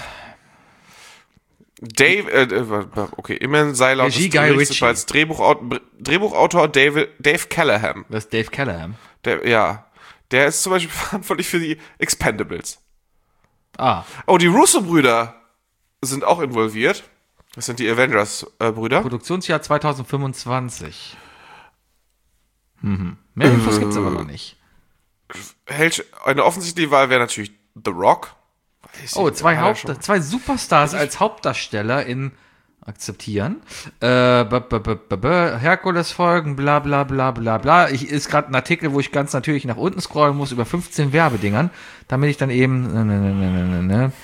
Dave, äh, äh, okay, immerhin sei laut Regie des Guy Gerichts Ritchie. als Drehbuchautor, Drehbuchautor David, Dave Callahan. Das ist Dave Callahan. Der, ja, der ist zum Beispiel verantwortlich für die Expendables. Ah, Oh, die Russo-Brüder sind auch involviert. Das sind die Avengers-Brüder. Produktionsjahr zwanzig fünfundzwanzig. Mhm. Mehr Infos gibt's aber noch nicht. Hält, eine offensichtliche Wahl wäre natürlich The Rock. Weiß Oh, ich, zwei, hat er Haupt schon. zwei Superstars als Hauptdarsteller in akzeptieren. Äh, b -b -b -b -b Herkules-Folgen, bla bla bla bla bla. Ich ist gerade ein Artikel, wo ich ganz natürlich nach unten scrollen muss über fünfzehn Werbedingern, damit ich dann eben. Ne, ne, ne, ne, ne, ne.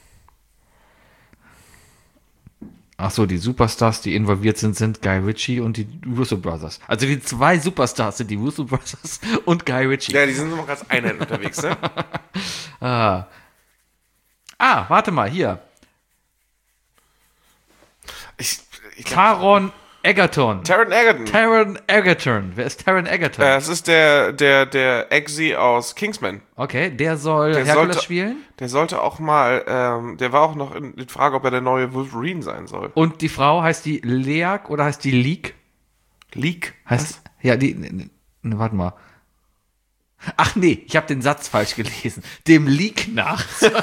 Ach so, die Superstars, die involviert sind, sind Guy Ritchie und die Russo Brothers. Also die zwei Superstars sind die Russo Brothers und Guy Ritchie. Ja, die sind immer ganz einheitlich unterwegs, ne? Ah. ah, warte mal, hier. Ich, ich glaub, Taron Egerton. Taron Egerton. Taron Egerton. Wer ist Taron Egerton? Äh, das ist der, der, der Eggsy aus Kingsman. Okay, der soll Der Herkules sollte- spielen. Der sollte auch mal, ähm, der war auch noch in, in Frage, ob er der neue Wolverine sein soll. Und die Frau heißt die Leak oder heißt die Leak? Leak? Heißt, ja, die, ne, ne, warte mal. Ach nee, ich habe den Satz falsch gelesen. Dem Leak nach.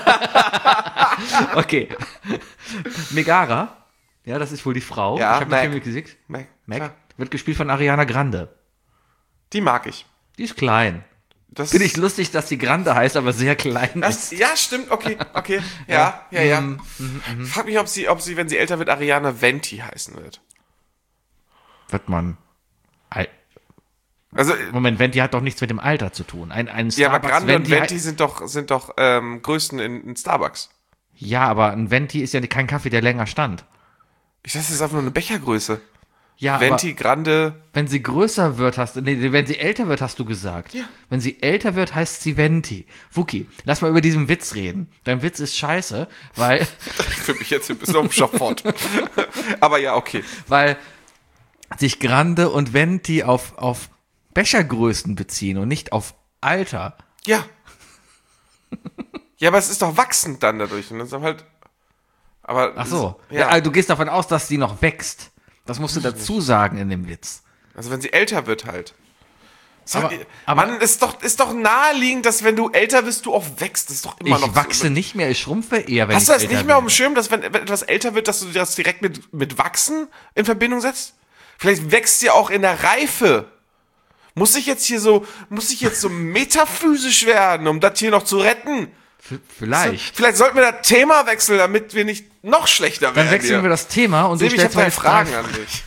Okay. Megara, ja, das ist wohl die Frau. Ja, ich habe Meg. den Film gesehen. Meg. Meg Ja, wird gespielt von Ariana Grande. die mag ich. Die ist klein. Das Finde ich lustig, dass die Grande heißt, aber sehr klein Das, ist. ja, stimmt, okay, okay. Ja, ja, ja. Mhm, Ich frag mich, ob sie, ob sie, wenn sie älter wird, Ariana Venti heißen wird. Wird man. Al- Also, Moment, Venti hat doch nichts mit dem Alter zu tun. Ein, ein ja, aber Starbucks Grande und Venti Venti hei- sind doch, sind doch ähm, Größten in, in Starbucks. Ja, aber ein Venti ist ja kein Kaffee, der länger stand. Ich dachte, das ist einfach nur eine Bechergröße. Ja, Venti, aber Grande. wenn sie größer wird, hast du, nee, wenn sie älter wird, hast du gesagt. Ja. Wenn sie älter wird, heißt sie Venti. Wookie, lass mal über diesen Witz reden. Dein Witz ist scheiße, weil, Für mich jetzt ein bisschen auf dem Schafott. Aber ja, okay. weil sich Grande und Venti auf, auf Bechergrößen beziehen und nicht auf Alter. Ja. Ja, aber es ist doch wachsend dann dadurch. Und das ist halt. Aber. Ach so. Ja. Ja. also du gehst davon aus, dass sie noch wächst. Das musst du dazu sagen in dem Witz. Also wenn sie älter wird halt. So, Aber- aber- Mann, ist doch, ist doch naheliegend, dass wenn du älter bist, du auch wächst. Das ist doch immer Ich noch wachse so. nicht mehr, ich schrumpfe eher, wenn Hast ich du das älter nicht mehr auf dem werde. Schirm, dass wenn, wenn etwas älter wird, dass du das direkt mit, mit Wachsen in Verbindung setzt? Vielleicht wächst ja auch in der Reife. Muss ich jetzt hier so, muss ich jetzt so metaphysisch werden, um das hier noch zu retten? V- Vielleicht. Vielleicht sollten wir das Thema wechseln, damit wir nicht noch schlechter werden. Dann wechseln wir das Thema und Sebi, du ich habe stellst drei halt Fragen an dich.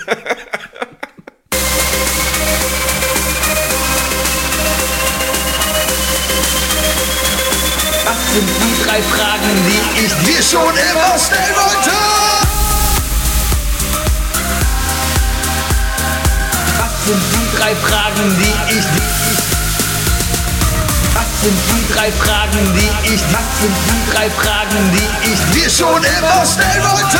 Was sind die drei Fragen, die ich dir schon immer stellen wollte? Was sind die drei Fragen, die ich dir... Was Was sind die drei Fragen, die ich, was sind die drei Fragen, die ich dir schon immer stellen wollte?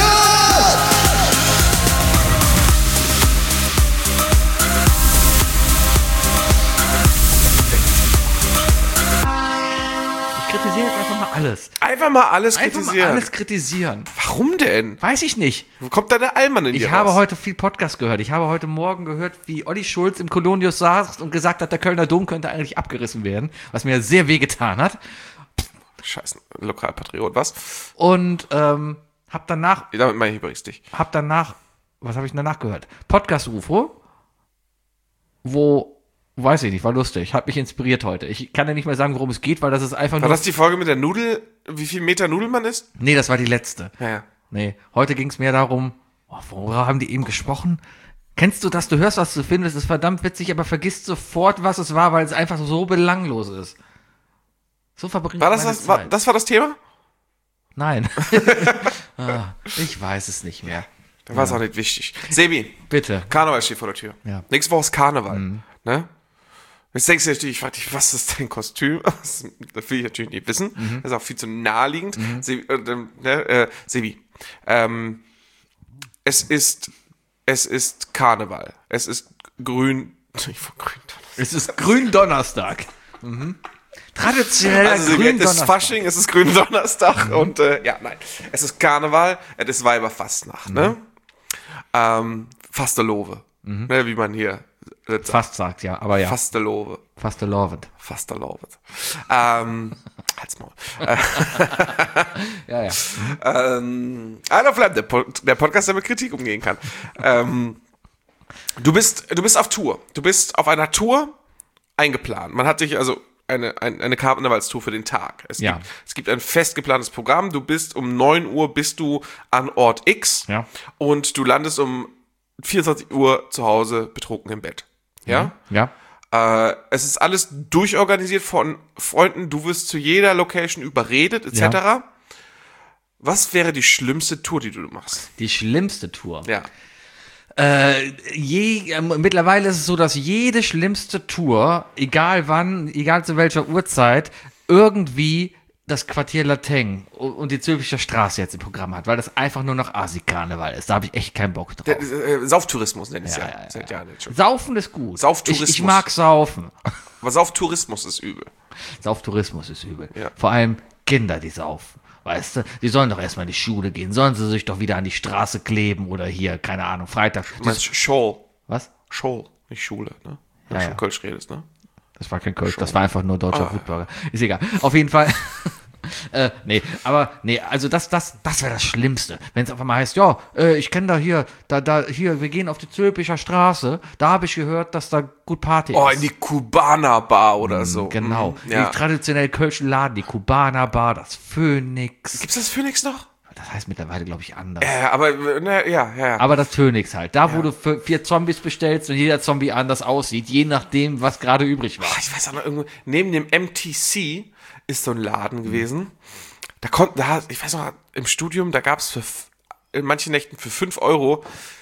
Ich kritisiere jetzt einfach mal alles. Einfach mal alles Einfach kritisieren. mal alles kritisieren. Warum denn? Weiß ich nicht. Wo kommt da der Allmann in dir Ich habe raus? heute viel Podcast gehört. Ich habe heute Morgen gehört, wie Olli Schulz im Kolonius saß und gesagt hat, der Kölner Dom könnte eigentlich abgerissen werden, was mir sehr wehgetan hat. Scheiß Lokalpatriot, was? Und ähm, hab danach, Damit meine ich übrigens dich. hab danach, was habe ich danach gehört? Podcast-U F O, wo, weiß ich nicht, war lustig, hat mich inspiriert heute. Ich kann ja nicht mehr sagen, worum es geht, weil das ist einfach War nur... das die Folge mit der Nudel, wie viel Meter Nudel man isst? Nee, das war die letzte. Ja, ja. Nee, heute ging es mehr darum, oh, worüber haben die eben gesprochen? Kennst du das? Du hörst, was du findest, ist verdammt witzig, aber vergisst sofort, was es war, weil es einfach so belanglos ist. So verbringt War das meine das, war, Zeit. das war das Thema? Nein. Ah, ich weiß es nicht mehr. Da war es auch nicht wichtig. Sebi, Bitte. Karneval steht vor der Tür. Ja. Nächste Woche ist Karneval. Ne? Jetzt denkst du natürlich, ich frag dich, was ist dein Kostüm? Das will ich natürlich nicht wissen. Das ist auch viel zu naheliegend. Sebi, äh, äh, äh, Sebi, ähm, es ist, es ist Karneval. Es ist grün, ich war grün. Es ist Gründonnerstag. Mhm. Traditioneller Also Sebi, es ist Gründonnerstag. Fasching, es ist Gründonnerstag und äh, ja, nein, es ist Karneval, es ist Weiberfastnacht, ne? Ähm, Fastelowe, ne, wie man hier äh, Fast sagt, ja, aber ja. Fastelowe. Fastelovend. Fastelowe. Ähm, halt's Maul. Ja, ja. ähm, Isle of Lamb, der, Pod- der Podcast, der mit Kritik umgehen kann. ähm, du bist, du bist auf Tour. Du bist auf einer Tour eingeplant. Man hat dich also eine, eine, eine Karnevalstour für den Tag. Es, Ja. gibt, es gibt ein fest geplantes Programm. Du bist um neun Uhr bist du an Ort X Ja. und du landest um vierundzwanzig Uhr zu Hause betrunken im Bett. Ja? Ja. Äh, es ist alles durchorganisiert von Freunden. Du wirst zu jeder Location überredet, et cetera. Was wäre die schlimmste Tour, die du machst? Die schlimmste Tour. Ja. Äh, je, äh, mittlerweile ist es so, dass jede schlimmste Tour, egal wann, egal zu welcher Uhrzeit, irgendwie das Quartier Lateng und die Zülpicher Straße jetzt im Programm hat, weil das einfach nur noch Asi-Karneval ist. Da habe ich echt keinen Bock drauf. Der, äh, Sauftourismus nenne ich es ja, Ja, ja, ja, seit Jahren jetzt schon. Saufen ist gut. Sauftourismus. Ich, ich mag Saufen. Aber Sauftourismus ist übel. Sauftourismus ist übel. Ja. Vor allem Kinder, die saufen. Weißt du, die sollen doch erstmal in die Schule gehen. Sollen sie sich doch wieder an die Straße kleben oder hier, keine Ahnung, Freitag. Du meinst Scholl. Was? Scholl, nicht Schule, ne? Wenn Ja, du schon ja. Kölsch redest, ne? Das war kein Kölsch, das war einfach nur deutscher Ah. Wutbürger. Ist egal. Auf jeden Fall. äh, nee, aber nee, also das, das, das wäre das Schlimmste. Wenn es einfach mal heißt, ja, äh, ich kenne da hier, da, da, hier, wir gehen auf die Zülpicher Straße, da habe ich gehört, dass da gut Party Oh, ist. in die Kubaner-Bar oder so. Genau. Mhm, ja. Die traditionell kölschen Laden, die Kubaner Bar, das Phoenix. Gibt's das Phoenix noch? Das heißt mittlerweile, glaube ich, anders. Äh, aber, ne, ja, ja, ja. Aber das Phoenix halt. Da, wo du für vier Zombies bestellst und jeder Zombie anders aussieht, je nachdem, was gerade übrig war. Ah, ich weiß auch noch, irgendwo, neben dem M T C ist so ein Laden gewesen. Da konnten, da, ich weiß noch, im Studium, da gab's für, f- in manchen Nächten für fünf Euro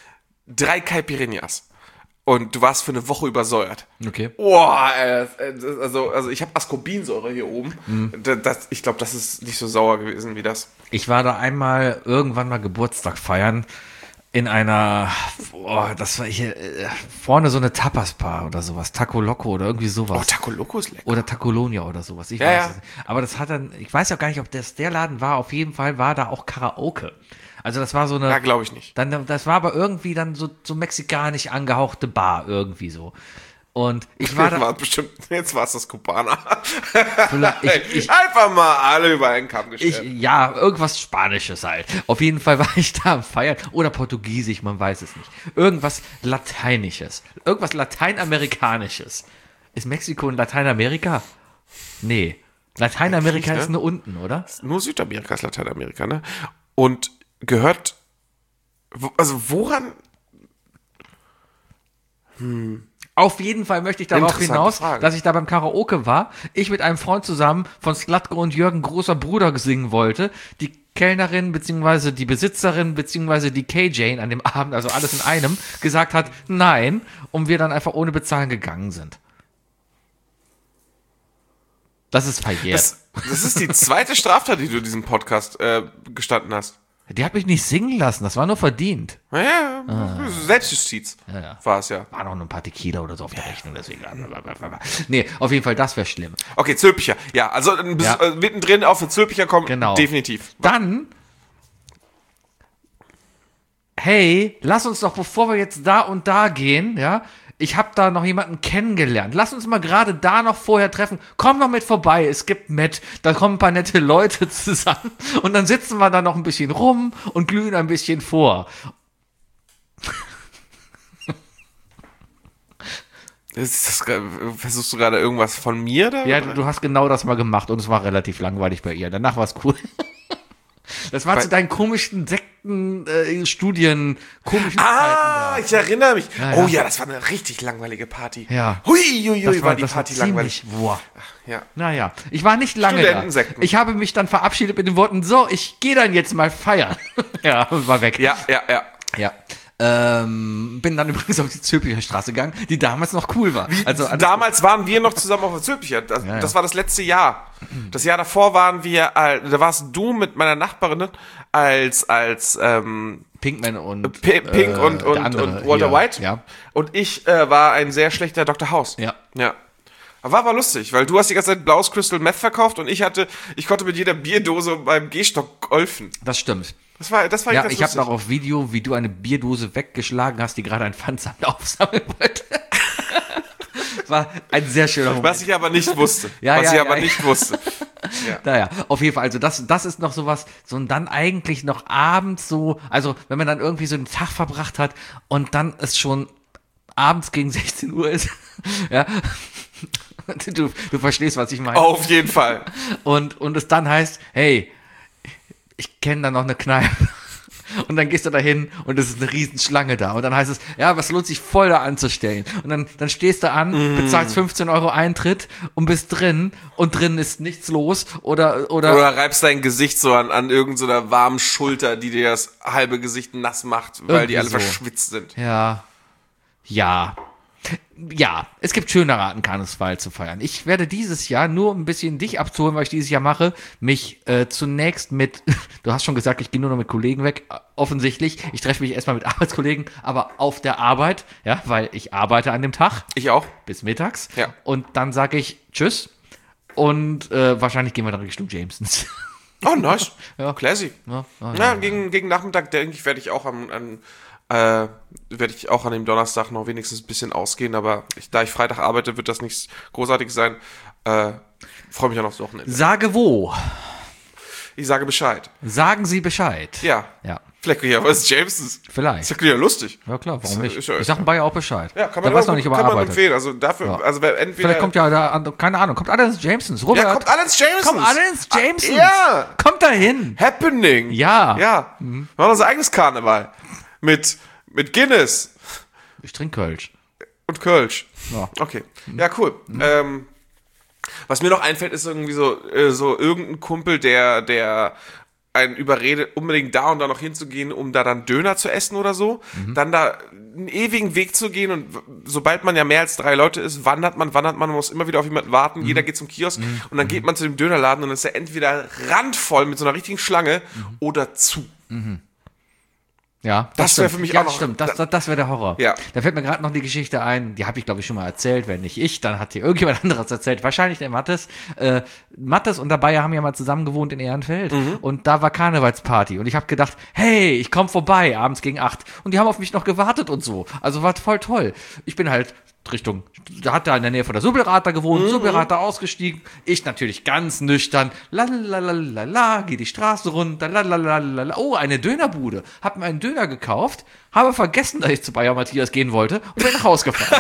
drei Caipirinhas. Und du warst für eine Woche übersäuert. Okay. Boah, äh, äh, also, also ich habe Ascorbinsäure hier oben. Das, das, ich glaube, das ist nicht so sauer gewesen wie das. Ich war da einmal irgendwann mal Geburtstag feiern in einer, boah, das war hier, äh, vorne so eine Tapas-Bar oder sowas, Taco Loco oder irgendwie sowas. Oh, Taco Loco ist lecker. Oder Tacolonia oder sowas, ich Ja, weiß ja. es nicht. Aber das hat dann, ich weiß auch gar nicht, ob das der Laden war, auf jeden Fall war da auch Karaoke. Also das war so eine, Ja, glaube ich nicht. dann, das war aber irgendwie dann so, so mexikanisch angehauchte Bar, irgendwie so. Und ich war da, War bestimmt, jetzt war es das Kubaner. vielleicht- ich, ich, Einfach mal alle über einen Kamm Ich, gestellt. ja, irgendwas Spanisches halt. Auf jeden Fall war ich da am Feiern. Oder Portugiesisch, man weiß es nicht. Irgendwas Lateinisches. Irgendwas Lateinamerikanisches. Ist Mexiko in Lateinamerika? Nee. Lateinamerika Eigentlich, ist ne? nur unten, oder? Nur Südamerika ist Lateinamerika, ne? Und gehört, wo- also woran, Auf jeden Fall möchte ich darauf Interessante hinaus, Frage. dass ich da beim Karaoke war, ich mit einem Freund zusammen von Slatko und Jürgen großer Bruder singen wollte, die Kellnerin beziehungsweise die Besitzerin beziehungsweise die K J an dem Abend, also alles in einem, gesagt hat, nein, und wir dann einfach ohne Bezahlen gegangen sind. Das ist verjährt. Das, das ist die zweite Straftat, die du in diesem Podcast äh, gestanden hast. Die hat mich nicht singen lassen, das war nur verdient. Naja, ah. Selbstjustiz Ja, ja. war es ja. War noch ein paar Tequila oder so auf der Rechnung, deswegen. Nee, auf jeden Fall, das wäre schlimm. Okay, Zülpicher. Ja, also Ja. äh, mittendrin auf den Zülpicher kommen, Genau. definitiv. Dann, hey, lass uns doch, bevor wir jetzt da und da gehen, ja, ich habe da noch jemanden kennengelernt. Lass uns mal gerade da noch vorher treffen. Komm noch mit vorbei, es gibt Met, da kommen ein paar nette Leute zusammen und dann sitzen wir da noch ein bisschen rum und glühen ein bisschen vor. Ist das, gra- versuchst du gerade irgendwas von mir da? Ja, du, du hast genau das mal gemacht und es war relativ langweilig bei ihr. Danach war es cool. Das war Bei- zu deinen komischen Sekten, äh, Studien, komischen Ah, Zeiten ich erinnere mich. Ja, ja. Oh ja, das war eine richtig langweilige Party. Ja. Hui, hui, da. hui, Das war die das Party ziemlich, langweilig. boah. Ja. Naja, ich war nicht lange da. Studentensekten. Ich habe mich dann verabschiedet mit den Worten, so, ich gehe dann jetzt mal feiern. Ja, und war weg. Ja, ja, ja. Ja. Ähm, bin dann übrigens auf die Zülpicher Straße gegangen, die damals noch cool war. Also alles Damals waren wir noch zusammen auf der Zülpicher. Das, Ja, ja. das war das letzte Jahr. Das Jahr davor waren wir, äh, da warst du mit meiner Nachbarin als, als ähm, Pinkman und P Pink äh, und, der und, andere und Walter hier. White. Ja. Und ich äh, war ein sehr schlechter Doktor House. Ja. Ja. War aber lustig, weil du hast die ganze Zeit blaues Crystal Meth verkauft und ich hatte, ich konnte mit jeder Bierdose beim Gehstock golfen. Das stimmt. Das war, das war Ja, ganz ich habe lustig. noch auf Video, wie du eine Bierdose weggeschlagen hast, die gerade ein Pfandsammler aufsammeln wollte. War ein sehr schöner Moment. Was ich aber nicht wusste. Ja, was ja, ich ja, aber ja. nicht wusste. Naja, auf jeden Fall, also das, das ist noch sowas, so und dann eigentlich noch abends so, also wenn man dann irgendwie so einen Tag verbracht hat und dann es schon abends gegen sechzehn Uhr ist, ja, du, du verstehst, was ich meine. Auf jeden Fall. Und, und es dann heißt, hey, ich kenne da noch eine Kneipe. Und dann gehst du da hin und es ist eine Riesenschlange da. Und dann heißt es, ja, was lohnt sich voll da anzustellen. Und dann, dann stehst du an, bezahlst fünfzehn Euro Eintritt und bist drin und drin ist nichts los. Oder, oder, Oder reibst dein Gesicht so an, an irgendeiner warmen Schulter, die dir das halbe Gesicht nass macht, weil Irgendwie die alle so. verschwitzt sind. ja, ja. Ja, es gibt schönere Arten, Karneval zu feiern. Ich werde dieses Jahr, nur um ein bisschen dich abzuholen, was ich dieses Jahr mache, mich äh, zunächst mit, du hast schon gesagt, ich gehe nur noch mit Kollegen weg, äh, offensichtlich. Ich treffe mich erstmal mit Arbeitskollegen, aber auf der Arbeit, ja, weil ich arbeite an dem Tag Ich auch. bis mittags. Ja. Und dann sage ich Tschüss und äh, wahrscheinlich gehen wir dann Richtung Jamesons. Oh, nice. Ja. Classy. Ja, ja, Ja, gegen, gegen Nachmittag, denke ich, werde ich auch am, an, äh, werde ich auch an dem Donnerstag noch wenigstens ein bisschen ausgehen, aber ich, da ich Freitag arbeite, wird das nichts Großartiges sein. Äh, freue mich auch noch aufs Wochenende. Sage wo. Ich sage Bescheid. Sagen Sie Bescheid. Ja. Ja, Vielleicht kriege ich ja was Jamesons. vielleicht. Das ist ja lustig. Ja klar, warum Ist- nicht? ist ja- Ich sag dem Bayer auch Bescheid. Ja, kann Der man, weiß immer- noch nicht, ob er kann man arbeitet. empfehlen. Also dafür, Ja. also wer entweder. Vielleicht kommt ja da, keine Ahnung, kommt alle ins Jamesons. Robert, Ja, kommt alle ins Jamesons. Kommt alle ins Jamesons. Ja. Kommt da hin. Happening. Ja. Ja. Wir machen unser eigenes Karneval. Mit, mit Guinness Ich trinke Kölsch. und Kölsch. Ja. Okay. Ja, cool. Ähm, was mir noch einfällt, ist irgendwie so, äh, so irgendein Kumpel, der, der einen überredet, unbedingt da und da noch hinzugehen, um da dann Döner zu essen oder so. Dann da einen ewigen Weg zu gehen und w- sobald man ja mehr als drei Leute ist, wandert man, wandert man, man muss immer wieder auf jemanden warten. Jeder geht zum Kiosk und dann geht man zu dem Dönerladen und dann ist er entweder randvoll mit so einer richtigen Schlange oder zu. Ja, Das wär stimmt. für mich ja, auch noch- stimmt. Das, das, das wäre der Horror. Ja. Da fällt mir gerade noch die Geschichte ein, die habe ich, glaube ich, schon mal erzählt. Wenn nicht ich, dann hat hier irgendjemand anderes erzählt. Wahrscheinlich der Mattes. Äh, Mattes und der Bayer haben ja mal zusammen gewohnt in Ehrenfeld. Mhm. Und da war Karnevalsparty. Und ich habe gedacht, hey, ich komme vorbei, abends gegen acht. Und die haben auf mich noch gewartet und so. Also war voll toll. Ich bin halt Richtung, da hat er in der Nähe von der Subbelrater gewohnt, Mhm. Subbelrater ausgestiegen, ich natürlich ganz nüchtern, lalalala, geh die Straße runter, lalalala, oh, eine Dönerbude, hab mir einen Döner gekauft, habe vergessen, dass ich zu Bayer Matthias gehen wollte und bin nach Hause gefahren.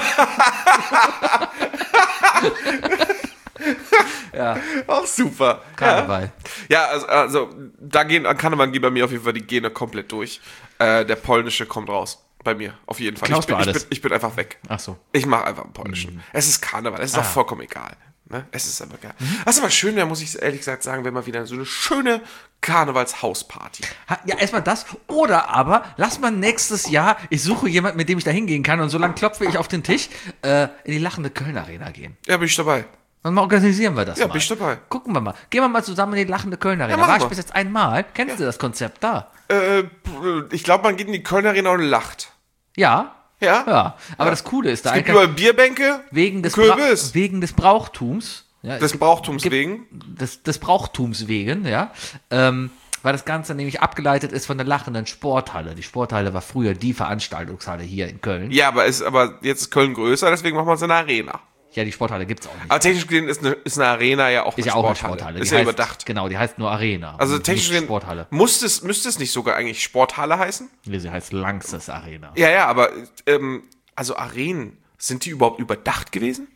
Ja, Auch super. Karneval. Ja, ja also, also da gehen, an Karneval gehen bei mir auf jeden Fall die Gene komplett durch. Äh, der polnische kommt raus. Bei mir, auf jeden Fall. Klaust Ich bin, du ich, alles? bin, ich bin einfach weg. Ach so. Ich mache einfach einen polnischen. Es ist Karneval, es ist auch vollkommen egal. Ne? Es ist aber egal. Was aber schön wäre, muss ich ehrlich gesagt sagen, wenn mal wieder so eine schöne Karnevalshausparty. Ha- Ja, erstmal das. Oder aber, lass mal nächstes Jahr, ich suche jemanden, mit dem ich da hingehen kann und so lange klopfe ich auf den Tisch, äh, in die lachende Köln Arena gehen. Ja, bin ich dabei. Dann organisieren wir das Ja, mal. bin ich dabei. Gucken wir mal. Gehen wir mal zusammen in die lachende Köln Arena. machen War ich wir. bis jetzt einmal. Kennst du das Konzept da? Äh, ich glaube, man geht in die Köln Arena und lacht. Ja. Ja? Ja. Aber das Coole ist, da Es gibt einfach überall Bierbänke, wegen des, Bra Kürbis. wegen des Brauchtums. Ja, es Des gibt- Brauchtums gibt- wegen. Des, des Brauchtums wegen, ja. Ähm, weil das Ganze nämlich abgeleitet ist von der lachenden Sporthalle. Die Sporthalle war früher die Veranstaltungshalle hier in Köln. Ja, aber, ist, aber jetzt ist Köln größer, deswegen machen wir es in der Arena. Ja, die Sporthalle gibt's auch nicht. Aber technisch gesehen ist eine, ist eine Arena ja auch Ist eine ja auch eine Sporthalle. Sporthalle. Ist Die ja heißt, überdacht. Genau, die heißt nur Arena. Also und technisch nicht gesehen Sporthalle. muss es, müsste es nicht sogar eigentlich Sporthalle heißen? Nee, sie heißt Lanxess Arena. Ja, ja, aber ähm, also Arenen, sind die überhaupt überdacht gewesen?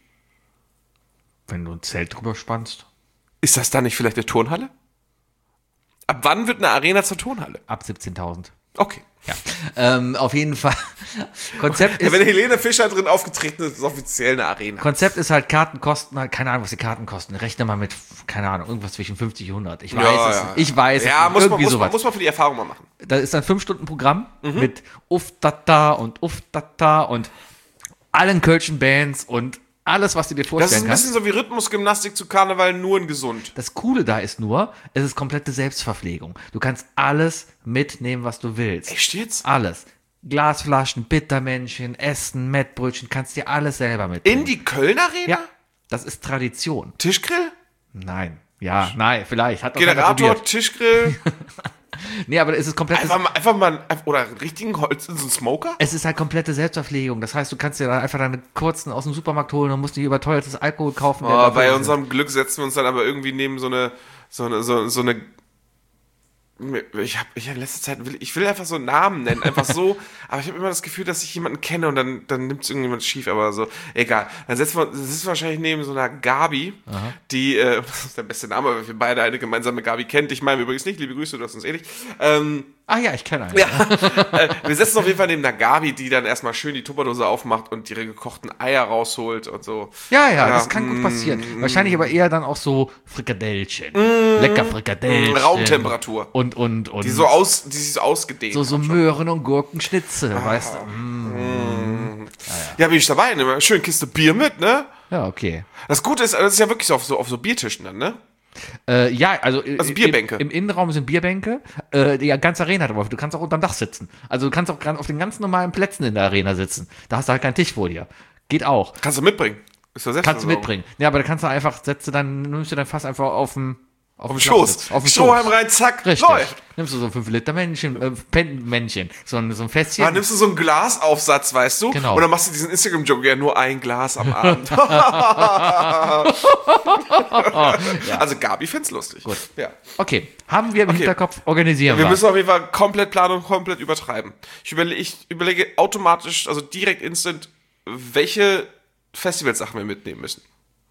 Wenn du ein Zelt drüber spannst. Ist das dann nicht vielleicht eine Turnhalle? Ab wann wird eine Arena zur Turnhalle? Ab siebzehntausend. Okay. Ja. Ähm, auf jeden Fall. Konzept Ja, ist, wenn Helene Fischer drin aufgetreten ist, ist es offiziell eine Arena. Konzept ist halt, Karten kosten halt, keine Ahnung, was die Karten kosten. Rechne mal mit, keine Ahnung, irgendwas zwischen fünfzig und hundert. Ich weiß Ja, es. ja. Ich weiß Ja, es. muss man, Irgendwie muss, man, sowas. muss man für die Erfahrung mal machen. Da ist ein fünf Stunden Programm Mhm. mit Uftata und Uftata und allen Kölschen Bands und alles, was du dir Das ist vorstellen ein kannst. bisschen so wie Rhythmusgymnastik zu Karneval, nur in gesund. Das Coole da ist nur, es ist komplette Selbstverpflegung. Du kannst alles mitnehmen, was du willst. Echt jetzt? Alles. Glasflaschen, Bittermännchen, Essen, Mettbrötchen, kannst dir alles selber mitnehmen. In die Köln Arena? Ja, das ist Tradition. Tischgrill? Nein. Ja, nein, vielleicht. Hat doch keiner Generator, probiert. Tischgrill? Nee, aber es ist komplette, einfach mal, einfach mal, ein- oder einen richtigen Holz, so einen Smoker? es ist halt komplette Selbstverpflegung. Das heißt, du kannst dir dann einfach deine kurzen aus dem Supermarkt holen und musst nicht überteuertes Alkohol kaufen. der Oh, dafür- bei unserem Glück setzen wir uns dann aber irgendwie neben so eine, so eine, so, so eine, ich habe ich hab in letzter Zeit, will, ich will einfach so einen Namen nennen, einfach so, aber ich habe immer das Gefühl, dass ich jemanden kenne und dann, dann nimmt es irgendjemand schief, aber so, egal. Dann setzen wir, das ist wahrscheinlich neben so einer Gabi, die, äh, das ist der beste Name, weil wir beide eine gemeinsame Gabi kennt, ich meine übrigens nicht, liebe Grüße, du hast uns eh nicht, ähm, Ah ja, ich kenne einen. ja, äh, wir setzen auf jeden Fall neben einer Gabi, die dann erstmal schön die Tupperdose aufmacht und ihre gekochten Eier rausholt und so. Ja, ja, Ja, das kann gut passieren. Wahrscheinlich aber eher dann auch so Frikadellchen. Lecker Frikadellchen. Raumtemperatur. Und, und, und. Die so aus, die sich so ausgedehnt so, so hat schon. Möhren und Gurkenschnitzel, weißt du. Ja, bin ich dabei. Nimm mal schön Kiste Bier mit, ne? Ja, okay. Das Gute ist, das ist ja wirklich so auf so, auf so Biertischen dann, ne? Äh, ja, also, Also Bierbänke. Im, im Innenraum sind Bierbänke. Äh, die ganze Arena hat aber, du kannst auch unterm Dach sitzen. Also du kannst auch gran- auf den ganz normalen Plätzen in der Arena sitzen. Da hast du halt keinen Tisch vor dir. Geht auch. Kannst du mitbringen. Ist ja Kannst du mitbringen. Ja, aber da kannst du einfach, setzt du dann, nimmst du dein Fass einfach auf dem auf Auf dem den Schoß. Sitz, Auf dem Strohhalm Schoß. rein, zack, Richtig. läuft. Nimmst du so ein fünf Liter Männchen, äh, Pen- Männchen, so ein, so ein Fässchen. Dann nimmst du so einen Glasaufsatz, weißt du? Genau. Und dann machst du diesen Instagram-Joke, ja, nur ein Glas am Abend. Also Gabi find's lustig. Gut. Ja. Okay, haben wir im Hinterkopf, organisieren Wir wir. müssen auf jeden Fall komplett planen und komplett übertreiben. Ich überlege, ich überlege automatisch, also direkt instant, welche Festivalsachen wir mitnehmen müssen.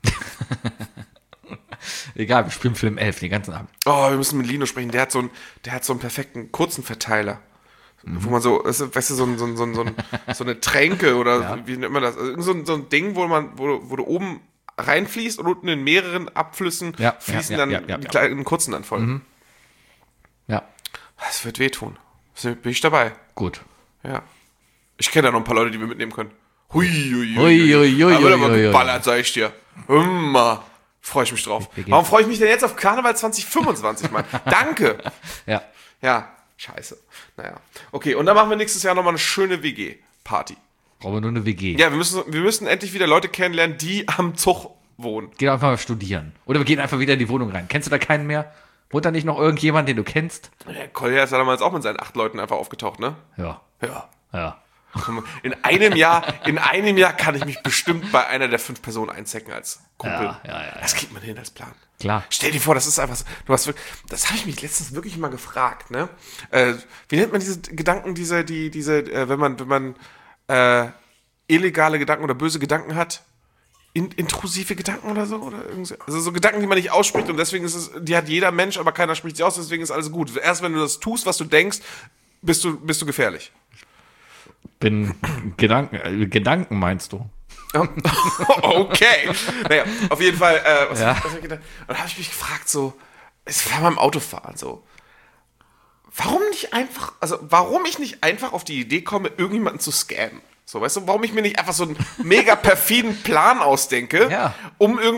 Egal, wir spielen Film elf den ganzen Abend. Oh, wir müssen mit Lino sprechen. Der hat so einen, der hat so einen perfekten kurzen Verteiler. Wo man so, weißt du, weißt du, so, ein, so, ein, so, ein, so, ein, so eine Tränke oder Ja. wie nennt man das? Also irgend so, ein, so ein Ding, wo man, wo, du- wo du oben reinfließt und unten in mehreren Abflüssen Ja, fließen ja, dann ja, ja, die ja. kleinen kurzen dann voll. Ja, Das wird wehtun. Da bin ich dabei. gut. Ja. Ich kenne da noch ein paar Leute, die wir mitnehmen können. Hui, hui, hui. Hui, hui, hui, Da wird aber hui, hui. geballert, sag ich dir. Immer. Freue ich mich drauf. Wir gehen- Warum freue ich mich denn jetzt auf Karneval zwanzig fünfundzwanzig, Mann? Danke. Ja. Ja, scheiße. Naja. Okay, und dann machen wir nächstes Jahr nochmal eine schöne W G-Party. Brauchen wir nur eine W G. Ja, wir müssen, wir müssen endlich wieder Leute kennenlernen, die am Zug wohnen. Geh einfach mal studieren. Oder wir gehen einfach wieder in die Wohnung rein. Kennst du da keinen mehr? Wohnt da nicht noch irgendjemand, den du kennst? Der Kolja ist ja damals auch mit seinen acht Leuten einfach aufgetaucht, ne? Ja. Ja. Ja. In einem Jahr, in einem Jahr kann ich mich bestimmt bei einer der fünf Personen einzecken als Kumpel. Ja, ja, ja, ja. Das kriegt man hin als Plan. Klar. Stell dir vor, das ist einfach so, du hast wirklich, das habe ich mich letztens wirklich mal gefragt, ne? Äh, wie nennt man diese Gedanken, diese, die, diese, äh, wenn man, wenn man äh, illegale Gedanken oder böse Gedanken hat? In, intrusive Gedanken oder so? Oder irgendwie, also so Gedanken, die man nicht ausspricht und deswegen ist es, die hat jeder Mensch, aber keiner spricht sie aus, deswegen ist alles gut. Erst wenn du das tust, was du denkst, bist du, bist du gefährlich. Bin Gedanken, äh, Gedanken meinst du? Okay. Naja, auf jeden Fall, äh, was, Ja. was hab ich gedacht? Und da habe ich mich gefragt, so, es war beim Autofahren so, warum nicht einfach, also warum ich nicht einfach auf die Idee komme, irgendjemanden zu scammen? So, weißt du, warum ich mir nicht einfach so einen mega perfiden Plan ausdenke, Ja. um irgendwie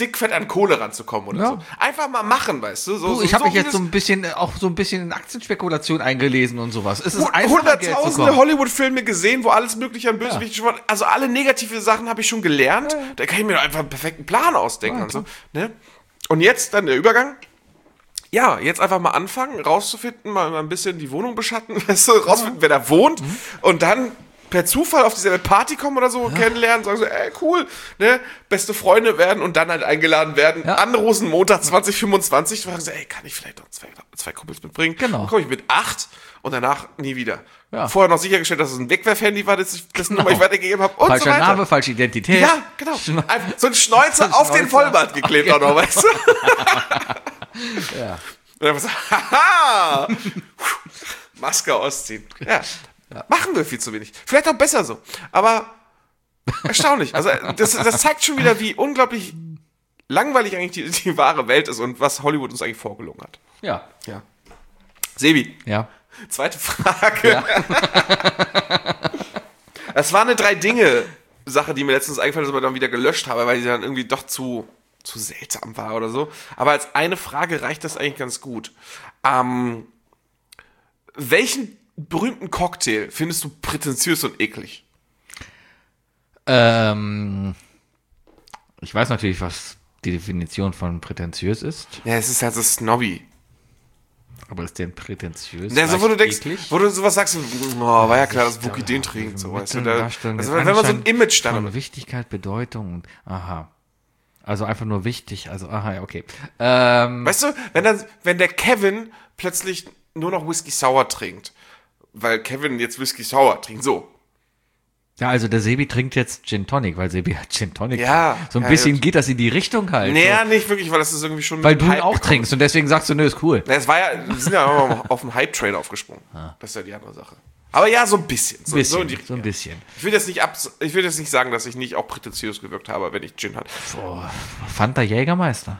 dickfett an Kohle ranzukommen oder Ja. so. Einfach mal machen, weißt du? So, Du, so, ich habe so mich jetzt wie so das- ein bisschen, äh, auch so ein bisschen in Aktienspekulation eingelesen und sowas. Es ist einfacher, Geld zu Hunderttausende kommen. Hollywood-Filme gesehen, wo alles mögliche an Bösewichten schon war. Also alle negative Sachen habe ich schon gelernt. Da kann ich mir doch einfach einen perfekten Plan ausdenken Ja, und so. Ne? Und jetzt dann der Übergang. Ja, jetzt einfach mal anfangen, rauszufinden, mal, mal ein bisschen die Wohnung beschatten, weißt du, rausfinden, wer da wohnt. Mhm. Und dann per Zufall auf dieselbe Party kommen oder so, kennenlernen, sagen so, ey, cool, ne, beste Freunde werden und dann halt eingeladen werden. Ja. An Rosenmontag zwanzig fünfundzwanzig, fragen sie, ey, kann ich vielleicht noch zwei, zwei Kumpels mitbringen? Genau. Dann komme ich mit acht und danach nie wieder. Ja. Vorher noch sichergestellt, dass es ein Wegwerfhandy war, das ich das Genau. Nummer ich weitergegeben habe und Falscher so weiter. Name, falsche Identität. Ja, genau. Schne- Einfach so ein Schnäuzer ein auf den Schnäuzer. Vollbart geklebt auch noch, weißt du? Ja. Und dann so, haha! Maske ausziehen. Ja. Machen wir viel zu wenig. Vielleicht auch besser so. Aber erstaunlich. Also, das, das zeigt schon wieder, wie unglaublich langweilig eigentlich die, die wahre Welt ist und was Hollywood uns eigentlich vorgelungen hat. Ja. Ja. Sebi, Ja. zweite Frage. Ja. Das war eine Drei-Dinge-Sache, die mir letztens eingefallen ist, aber dann wieder gelöscht habe, weil die dann irgendwie doch zu, zu seltsam war oder so. Aber als eine Frage reicht das eigentlich ganz gut. Ähm, welchen berühmten Cocktail findest du prätentiös und eklig? Ähm, ich weiß natürlich, was die Definition von prätentiös ist, Ja, es ist halt so snobby. aber ist denn prätentiös? Ja, so, wo du denkst, eklig? wo du sowas sagst, oh, war ja klar, dass Wookie den trinkt, so, weißt du. Da, Darstellung also, des wenn man so ein Anschein Image dann von Wichtigkeit, Bedeutung und aha. Also einfach nur wichtig, also aha, ja, okay. Ähm, Weißt du, wenn dann, wenn der Kevin plötzlich nur noch Whisky Sour trinkt, weil Kevin jetzt Whisky Sour trinkt, so. ja, also der Sebi trinkt jetzt Gin Tonic, weil Sebi hat Gin Tonic. Ja, So ein ja, bisschen ja. geht das in die Richtung halt. Naja, so. nicht wirklich, weil das ist irgendwie schon. Weil du ihn Hype auch gekommen. trinkst und deswegen sagst du, nö, ist cool. Na, es war ja, wir sind ja auch mal auf den Hype-Train aufgesprungen. Das ist ja die andere Sache. Aber ja, so ein bisschen. So, Bisschen, so, in die, so ein bisschen. Ich will jetzt nicht ab, ich will jetzt nicht sagen, dass ich nicht auch prätentiös gewirkt habe, wenn ich Gin hatte. Fanta Jägermeister.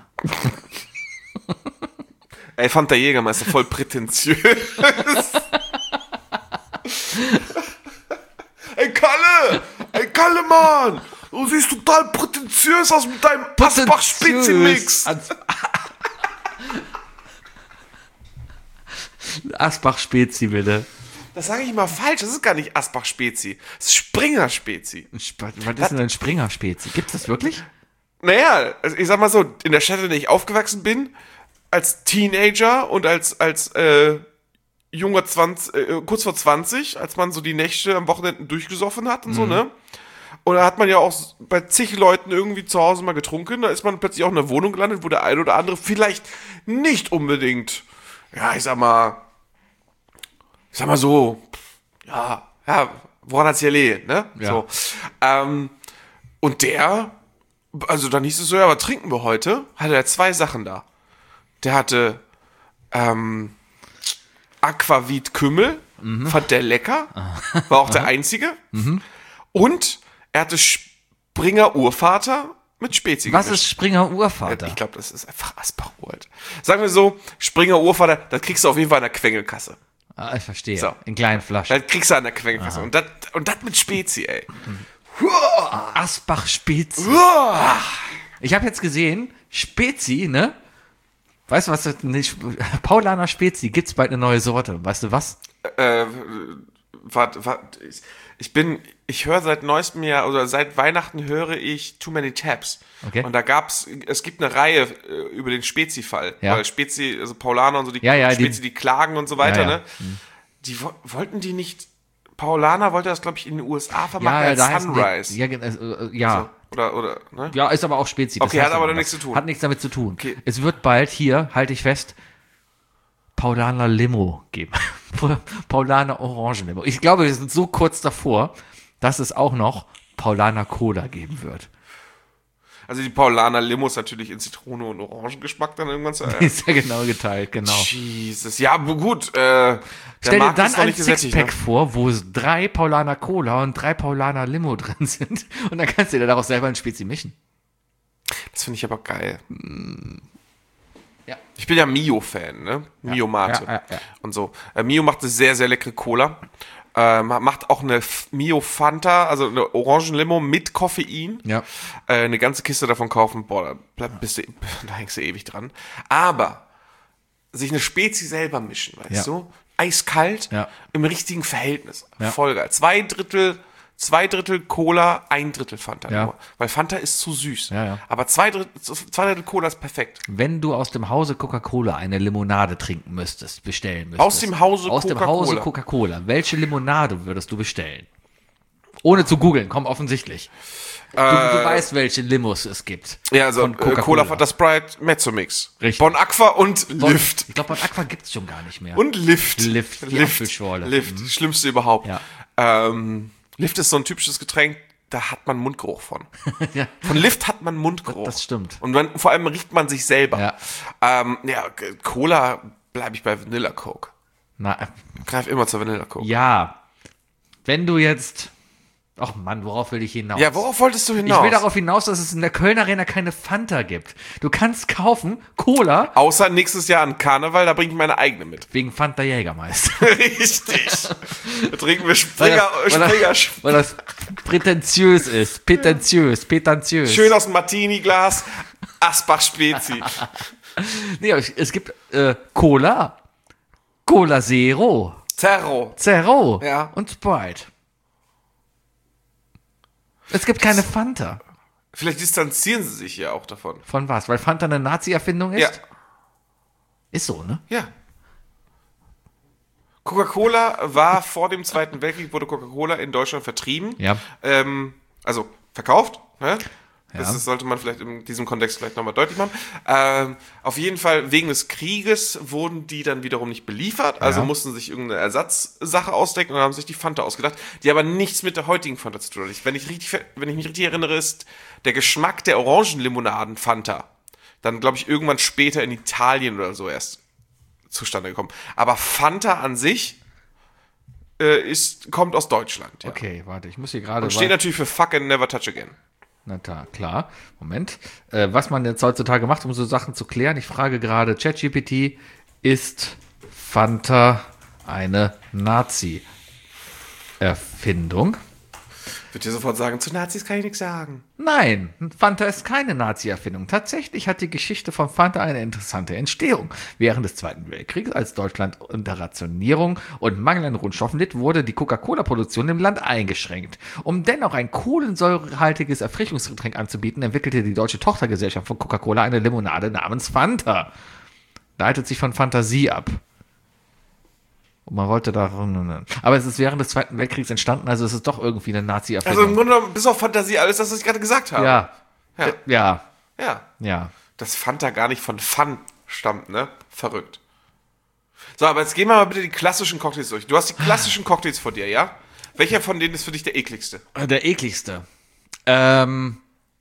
Ey, Fanta Jägermeister, voll prätentiös. Ey, Kalle! Ey, Kalle, Mann! Du siehst total prätentiös aus mit deinem Asbach-Spezi-Mix. Asbach-Spezi, bitte. Das sage ich immer falsch, das ist gar nicht Asbach-Spezi. Das ist Springer-Spezi. Sp- Was ist denn ein Springer-Spezi? Gibt's das wirklich? Naja, also ich sag mal so, in der Stadt, in der ich aufgewachsen bin, als Teenager und als, als äh, junger zwanzig, äh, kurz vor zwanzig, als man so die Nächte am Wochenende durchgesoffen hat und so, ne? Und da hat man ja auch bei zig Leuten irgendwie zu Hause mal getrunken. Da ist man plötzlich auch in einer Wohnung gelandet, wo der eine oder andere vielleicht nicht unbedingt, ja, ich sag mal, ich sag mal so, ja, ja, woran hat's hier liegen, ne? Ja. So. Ähm, und der, also dann hieß es so, ja, was trinken wir heute? Hatte er zwei Sachen da. Der hatte ähm, Aquavit Kümmel, fand der lecker, war auch der einzige. Und er hatte Springer Urvater mit Spezi Was gemischt. ist Springer Urvater? Ich glaube, das ist einfach Asbach Uralt. Sagen wir so, Springer Urvater, das kriegst du auf jeden Fall an der Quengelkasse. Ah, ich verstehe. So. In kleinen Flaschen. Das kriegst du an der Quengelkasse. Und das und das mit Spezi, ey. Asbach-Spezi. Ich habe jetzt gesehen, Spezi, ne? Weißt du was? Das nicht, Paulaner Spezi, gibt's bald eine neue Sorte. Weißt du was? Äh, warte, warte. Ich, ich bin, ich höre seit neuestem Jahr, oder seit Weihnachten höre ich Too Many Tabs. Okay. Und da gab's, es gibt eine Reihe äh, über den Spezi-Fall. Ja. Weil Spezi, also Paulaner und so, die, Ja, ja, die- Spezi, die, klagen und so weiter, Ja, ja. ne? Die wo- wollten die nicht, Paulaner wollte das, glaube ich, in den U S A vermarkten als da heißt Sunrise. die- Ja, gen- äh, äh, ja. Oder, oder, ne? Ja, ist aber auch Spezi. das Okay, heißt hat aber was. da nichts zu tun. Hat nichts damit zu tun. Okay. Es wird bald hier, halte ich fest, Paulaner Limo geben. Paulaner Orangenlimo. Ich glaube, wir sind so kurz davor, dass es auch noch Paulaner Cola geben wird. Also die Paulaner Limos natürlich in Zitrone und Orangengeschmack dann irgendwann zu. Äh, Ist ja genau geteilt, genau. Jesus. Ja, aber gut. Äh, der Stell dir Markt dann ist noch ein nicht gesättigt, Sixpack ne? vor, wo es drei Paulaner Cola und drei Paulaner Limo drin sind. Und dann kannst du dir daraus selber ein Spezi mischen. Das finde ich aber geil. Ja. Ich bin ja Mio-Fan, ne? Mio Mate. ja, ja, ja. Und so. Äh, Mio macht eine sehr, sehr leckere Cola. Ähm, macht auch eine F- Mio Fanta, also eine Orangenlimo mit Koffein. Ja. Äh, eine ganze Kiste davon kaufen, boah, da, bleib, bist du, da hängst du ewig dran. Aber sich eine Spezi selber mischen, weißt Ja. du? Eiskalt, Ja. im richtigen Verhältnis. Ja. Voll geil. Zwei Drittel, zwei Drittel Cola, ein Drittel Fanta. Ja. Nur. Weil Fanta ist zu süß. Ja, ja. Aber zwei Drittel, zwei Drittel Cola ist perfekt. Wenn du aus dem Hause Coca-Cola eine Limonade trinken müsstest, bestellen müsstest. Aus dem Hause Aus dem Hause Coca-Cola. Coca-Cola. Welche Limonade würdest du bestellen? Ohne zu googeln, komm, offensichtlich. Du, du weißt, welche Limos es gibt. Ja, also Von äh, Coca-Cola. Cola, Fanta, Sprite, Mezzomix. Richtig. Bon Aqua und Bon- Lift. Ich glaube, Bon Aqua gibt es schon gar nicht mehr. Und Lift. Lift, die Lift. Apfelschorle. Lift. Schlimmste überhaupt. Ja. Ähm, Lift ist so ein typisches Getränk, da hat man Mundgeruch von. Ja. Von Lift hat man Mundgeruch. Das stimmt. Und man, vor allem riecht man sich selber. Ja. Ähm, ja, G- Cola bleibe ich bei Vanilla Coke. Na, äh, Greif immer zur Vanilla Coke. ja. Wenn du jetzt. Ach Mann, worauf will ich hinaus? Ja, worauf wolltest du Ich hinaus? will darauf hinaus, dass es in der Kölner Arena keine Fanta gibt. Du kannst kaufen Cola Außer nächstes Jahr an Karneval, da bringe ich meine eigene mit. wegen Fanta Jägermeister. Richtig. Da trinken wir Springer, weil, Springer, das, weil das prätentiös ist. Prätentiös, prätentiös. schön aus dem Martini-Glas, Asbach Spezi. Nee, es es gibt äh, Cola, Cola Zero, Zerro. Zero Ja. und Sprite. Es gibt keine Fanta. Vielleicht distanzieren sie sich ja auch davon. Von was? Weil Fanta eine Nazi-Erfindung ist? Ja. Ist so, ne? Ja. Coca-Cola war vor dem Zweiten Weltkrieg, wurde Coca-Cola in Deutschland vertrieben. Ja. Ähm, also verkauft. Ne? Das Ja. ist, sollte man vielleicht in diesem Kontext vielleicht nochmal deutlich machen. Ähm, auf jeden Fall, wegen des Krieges wurden die dann wiederum nicht beliefert, also Ja. mussten sich irgendeine Ersatzsache ausdenken und haben sich die Fanta ausgedacht, die aber nichts mit der heutigen Fanta zu tun hat. Wenn ich, richtig, wenn ich mich richtig erinnere, ist der Geschmack der Orangenlimonaden Fanta dann, glaube ich, irgendwann später in Italien oder so erst zustande gekommen. Aber Fanta an sich äh, ist, kommt aus Deutschland. Ja. Okay, warte, ich muss hier gerade. Und steht natürlich für Fuck and Never Touch Again. Na da, klar. Moment. Äh, was man jetzt heutzutage macht, um so Sachen zu klären, ich frage gerade ChatGPT, ist Fanta eine Nazi-Erfindung? Ich würde dir sofort sagen, zu Nazis kann ich nichts sagen. Nein, Fanta ist keine Nazi-Erfindung. Tatsächlich hat die Geschichte von Fanta eine interessante Entstehung. Während des Zweiten Weltkriegs, als Deutschland unter Rationierung und Mangel an Rohstoffen litt, wurde die Coca-Cola-Produktion im Land eingeschränkt. Um dennoch ein kohlensäurehaltiges Erfrischungsgetränk anzubieten, entwickelte die deutsche Tochtergesellschaft von Coca-Cola eine Limonade namens Fanta. Leitet sich von Fantasie ab. Und man wollte da. Aber es ist während des Zweiten Weltkriegs entstanden, also es ist doch irgendwie eine Nazi-Erfindung. Also im Grunde genommen, bis auf Fantasie, alles das, was ich gerade gesagt habe. Ja. Ja. Äh, Ja. Ja. Ja. Dass Fanta gar nicht von Fun stammt, ne? Verrückt. So, aber jetzt gehen wir mal bitte die klassischen Cocktails durch. Du hast die klassischen Cocktails vor dir, ja? Welcher von denen ist für dich der ekligste? Der ekligste. Ähm.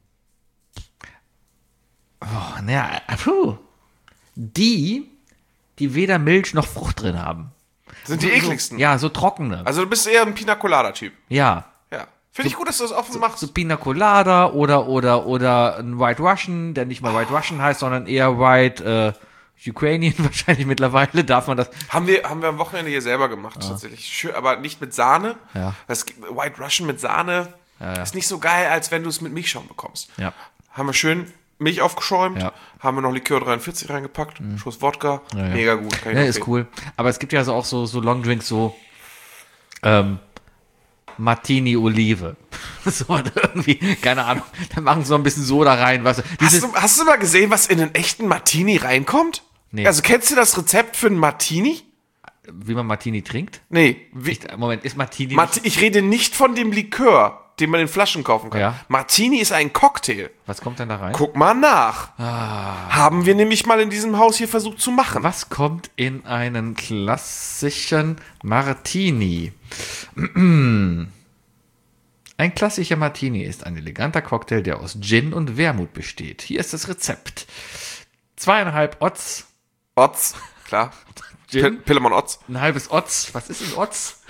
Oh, naja, puh. Die, die weder Milch noch Frucht drin haben. Sind die ekligsten? Ja, so trockene. Also du bist eher ein Pina Colada-Typ. Ja. Ja. Finde ich gut, dass du das offen machst. So Pina Colada oder, oder, oder ein White Russian, der nicht mal White Russian heißt, sondern eher White äh, Ukrainian wahrscheinlich mittlerweile. Darf man das? Haben wir, haben wir am Wochenende hier selber gemacht, tatsächlich. Schön, aber nicht mit Sahne. Ja. Das gibt- White Russian mit Sahne ist nicht so geil, als wenn du es mit Milchschaum bekommst. Ja. Haben wir schön Milch aufgeschäumt, Ja. haben wir noch Likör dreiundvierzig reingepackt, Schuss Wodka, ja. mega gut. Kann ich Ja, nur ist empfehlen. cool. Aber es gibt ja so auch so, so Longdrinks, so ähm, Martini Olive. So irgendwie, keine Ahnung. Da machen sie so ein bisschen Soda rein. Was, Hast dieses, du, hast du mal gesehen, was in einen echten Martini reinkommt? Nee. Also kennst du das Rezept für einen Martini? wie man Martini trinkt? Nee, wie, Ich, Moment, ist Martini Marti- ich rede nicht von dem Likör, den man in Flaschen kaufen kann. Ja. Martini ist ein Cocktail. Was kommt denn da rein? Guck mal nach. Ah. Haben wir nämlich mal in diesem Haus hier versucht zu machen. Was kommt in einen klassischen Martini? Ein klassischer Martini ist ein eleganter Cocktail, der aus Gin und Wermut besteht. Hier ist das Rezept. Zweieinhalb Otz, Otz, klar. P Gin, Pillemon Otz. ein halbes Otz. Was ist ein Otz?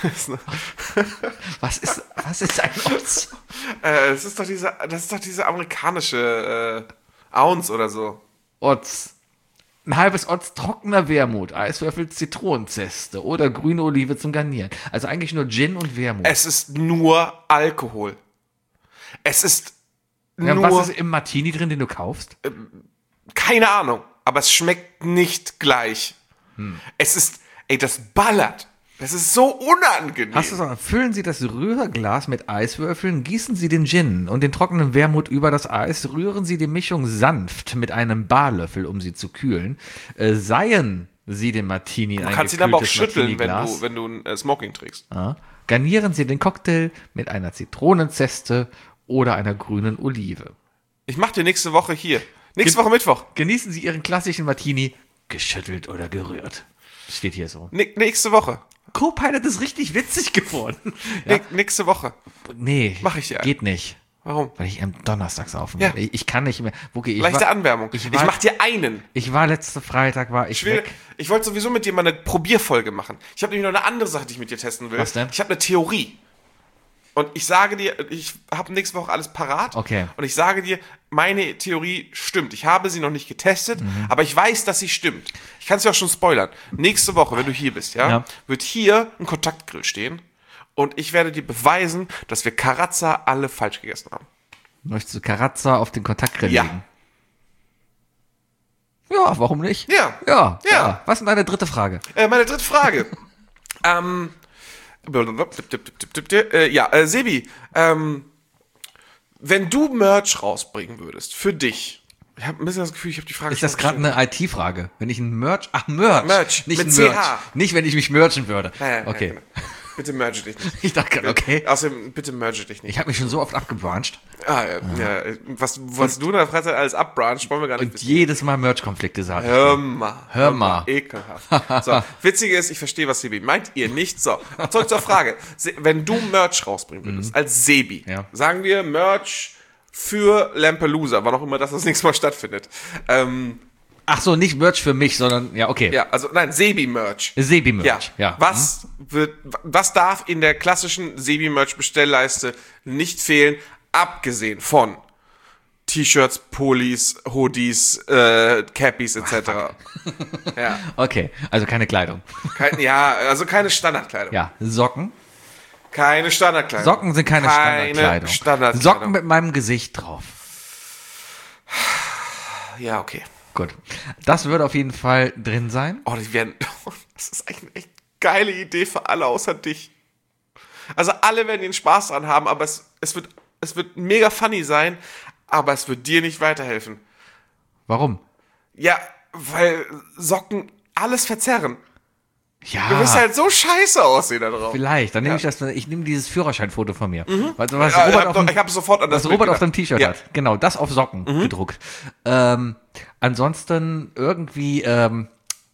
Was ist, was ist ein Otz? Äh, das ist doch diese, das ist doch diese amerikanische äh, Ounce oder so. Otz. ein halbes Otz trockener Wermut, Eiswürfel Zitronenzeste oder grüne Olive zum Garnieren. Also eigentlich nur Gin und Wermut. Es ist nur Alkohol. Es ist Ja, nur, was ist im Martini drin, den du kaufst? keine Ahnung, aber es schmeckt nicht gleich. Hm. Es ist, ey, das ballert. Das ist so unangenehm. Hast du so, füllen Sie das Rührglas mit Eiswürfeln, gießen Sie den Gin und den trockenen Wermut über das Eis, rühren Sie die Mischung sanft mit einem Barlöffel, um sie zu kühlen, äh, seien Sie den Martini in Du ein kannst ihn aber auch gekühltes schütteln, wenn Martini-Glas. du, wenn du ein äh, Smoking trägst. Ja. Garnieren Sie den Cocktail mit einer Zitronenzeste oder einer grünen Olive. Ich mach dir nächste Woche hier. Nächste Woche Mittwoch. Genießen Sie Ihren klassischen Martini, geschüttelt oder gerührt. Steht hier so. N nächste Woche. Co-Pilot ist richtig witzig geworden. Ja. Nächste Woche. Nee, Mach ich dir einen. geht nicht. Warum? Weil ich am Donnerstag saufen Ja. will. Ich, ich kann nicht mehr. Wookie, ich Leichte war, Anwärmung. Ich, Ich, war, mach dir einen. ich war letzte Freitag, war ich, Ich, will, weg. ich wollte sowieso mit dir mal eine Probierfolge machen. Ich habe nämlich noch eine andere Sache, die ich mit dir testen will. Was denn? Ich habe eine Theorie. Und ich sage dir, ich habe nächste Woche alles parat. Okay. Und ich sage dir, meine Theorie stimmt. Ich habe sie noch nicht getestet, Mhm. aber ich weiß, dass sie stimmt. Ich kann es dir auch schon spoilern. Nächste Woche, wenn du hier bist, ja, Ja. wird hier ein Kontaktgrill stehen. Und ich werde dir beweisen, dass wir Karazza alle falsch gegessen haben. Möchtest du Karazza auf den Kontaktgrill Ja. legen? Ja, warum nicht? Ja. Ja. Ja. Was ist denn deine dritte Frage? Äh, meine dritte Frage. ähm, äh, ja, äh, Sebi, ähm, wenn du Merch rausbringen würdest, für dich, ich habe ein bisschen das Gefühl, ich habe die Frage Ist schon das gerade gestellt. eine I T-Frage? Wenn ich ein Merch, ach Merch, Merch, nicht mit ein C Merch, H. nicht wenn ich mich merchen würde. Ja, ja, ja, okay, genau. Bitte merge dich nicht. ich dachte gerade, okay. Außerdem, bitte merge dich nicht. Ich habe mich schon so oft abgebrancht Ah, ja, ja, was, was du in der Freizeit alles abbranchst, wollen wir gar nicht und wissen. jedes Mal Merch-Konflikte sagen. Hör mal. Hör mal. Ekelhaft. So, witzige ist, ich verstehe, was Sebi meint, ihr nicht. So, zurück zur Frage. Se- Wenn du Merch rausbringen würdest, als Sebi, Ja. sagen wir Merch für Lampelusa, wann auch immer das das nächste Mal stattfindet. Ähm, Ach so, nicht Merch für mich, sondern, ja, okay. ja, also, nein, Sebi-Merch. Sebi-Merch, ja. Mhm. Was wird, was darf in der klassischen Sebi-Merch-Bestellleiste nicht fehlen, abgesehen von T-Shirts, Polis, Hoodies, äh, Cappies et cetera. Ja, Okay, also keine Kleidung. kein, ja, also keine Standardkleidung. Ja, Socken. Keine Standardkleidung. Socken sind keine, keine Standardkleidung. Standardkleidung. Socken mit meinem Gesicht drauf. Ja, okay. Gut. Das wird auf jeden Fall drin sein. Oh, die werden. Das ist eigentlich eine echt geile Idee für alle außer dich. Also alle werden den Spaß dran haben, aber es, es, wird, es wird mega funny sein, aber es wird dir nicht weiterhelfen. Warum? Ja, weil Socken alles verzerren. Ja, Du wirst halt so scheiße aussehen da drauf. vielleicht. Dann nehme Ja. ich das, ich nehme dieses Führerscheinfoto von mir. Weißt du, was Ja, ich Robert hab auf doch- dem, ich habe sofort an das was Bild Robert auf gedacht. dem T-Shirt Ja. hat. Genau, das auf Socken gedruckt. Ähm, ansonsten irgendwie, ähm,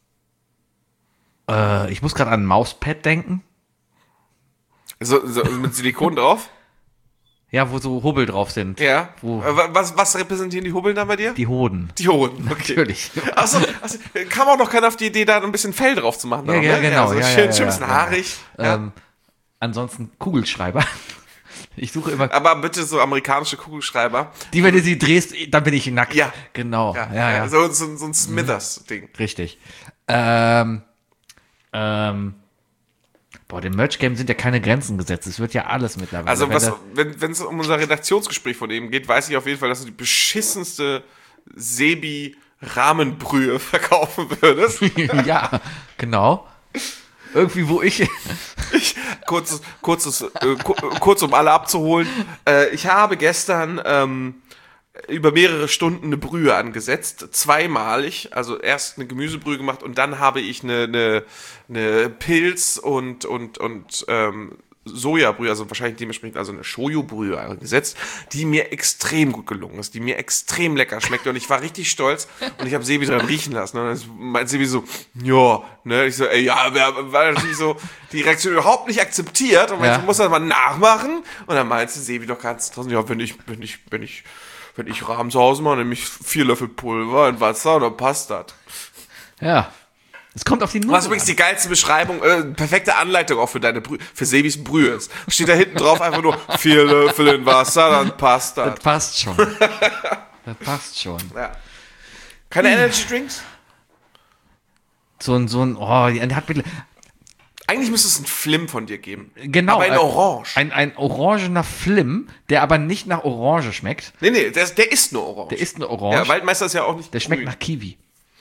äh, ich muss gerade an ein Mauspad denken. So, so mit Silikon drauf? Ja, wo so Hubbel drauf sind. Ja. Wo Äh, wa- Was, was repräsentieren die Hubbeln da bei dir? die Hoden. Die Hoden. Okay. Natürlich. Achso, also, kam auch noch keiner auf die Idee, da ein bisschen Fell drauf zu machen. Ja, da noch, ja, ne? genau. so ja, schön, ja, schön ja, bisschen ja. haarig. Ja. Ähm, ansonsten Kugelschreiber. Ich suche immer, Aber bitte so amerikanische Kugelschreiber. die, wenn du sie drehst, dann bin ich nackt. Ja. Genau. Ja, ja. ja. So, so, so ein Smithers-Ding. Richtig. Ähm, ähm, boah, dem Merch-Game sind ja keine Grenzen gesetzt. Es wird ja alles mittlerweile. Also, Wenn was, da- wenn wenn es um unser Redaktionsgespräch von eben geht, weiß ich auf jeden Fall, dass du die beschissenste Sebi-Rahmenbrühe verkaufen würdest. ja, genau. Irgendwie, wo ich. kurzes, kurzes, äh, ku- kurz um alle abzuholen. Äh, ich habe gestern ähm, über mehrere Stunden eine Brühe angesetzt, zweimalig, also erst eine Gemüsebrühe gemacht und dann habe ich eine, eine, eine Pilz- und, und, und ähm, Sojabrühe, also wahrscheinlich dementsprechend also eine Shoyu-Brühe angesetzt, die mir extrem gut gelungen ist, die mir extrem lecker schmeckt und ich war richtig stolz und ich habe Sebi dran riechen lassen und dann meint Sebi so, ja, ne, ich so, ey, ja, wer- war natürlich so die Reaktion überhaupt nicht akzeptiert und meinte, Ja. du musst das mal nachmachen und dann meinte Sebi doch ganz draußen, ja, wenn ich, wenn ich, wenn ich, wenn ich Rahmen zu Hause mache, nehme ich vier Löffel Pulver und Wasser und dann passt das. Ja. Es kommt auf die Nummer. Was übrigens die geilste Beschreibung, äh, perfekte Anleitung auch für deine Brühe, für Sebis Brühe ist. Steht da hinten drauf einfach nur vier Löffel in Wasser, dann passt das. Das passt schon. Das passt schon. Ja. Keine Energy Drinks? So ein, so ein, oh, der hat mit, Eigentlich müsste es einen Flim von dir geben. genau. Aber in äh, Orange. Ein, ein orangener Flim, der aber nicht nach Orange schmeckt. Nee, nee, der, der ist nur Orange. Der ist nur Orange. Ja, Waldmeister ist ja auch nicht der schmeckt grün. nach Kiwi.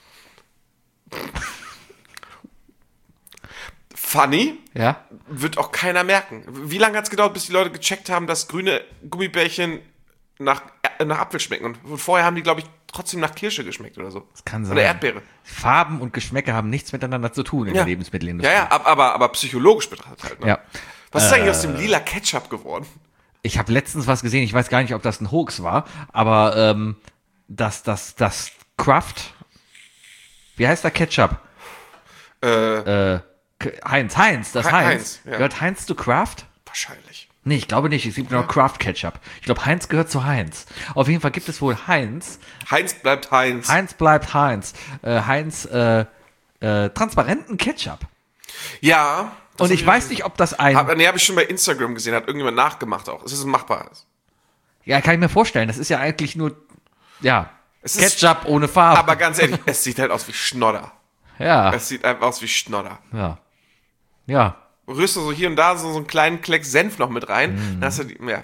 Funny, Ja. wird auch keiner merken. Wie lange hat es gedauert, bis die Leute gecheckt haben, dass grüne Gummibärchen nach, äh, nach Apfel schmecken? Und, und vorher haben die, glaube ich, trotzdem nach Kirsche geschmeckt oder so. Das kann sein. Oder Erdbeere. Farben und Geschmäcker haben nichts miteinander zu tun in Ja. der Lebensmittelindustrie. Ja, ja, ab- aber, aber psychologisch betrachtet halt. Ne? Ja. Was ist eigentlich aus dem lila Ketchup geworden? Ich habe letztens was gesehen, ich weiß gar nicht, ob das ein Hoax war, aber ähm, das, das, das Kraft, wie heißt der Ketchup? Äh, Äh, K- Heinz, Heinz, das He- Heinz. Heinz, ja. Gehört Heinz zu Kraft? wahrscheinlich. Nee, ich glaube nicht, es gibt nur noch Kraft Ketchup. Ich glaube, Heinz gehört zu Heinz. Auf jeden Fall gibt es wohl Heinz. Heinz bleibt Heinz. Heinz bleibt Heinz. Äh, Heinz, äh, äh, transparenten Ketchup. Ja. das Und hab ich weiß nicht, ob das ein... Hab, nee, habe ich schon bei Instagram gesehen, hat irgendjemand nachgemacht auch. Es ist machbar. Ja, kann ich mir vorstellen. Das ist ja eigentlich nur, ja, Es ist- Ketchup ohne Farbe. Aber ganz ehrlich, es sieht halt aus wie Schnodder. ja, Es sieht einfach aus wie Schnodder. ja, ja. Rührst du so hier und da so, so einen kleinen Kleck Senf noch mit rein, Mm. dann hast du die, ja.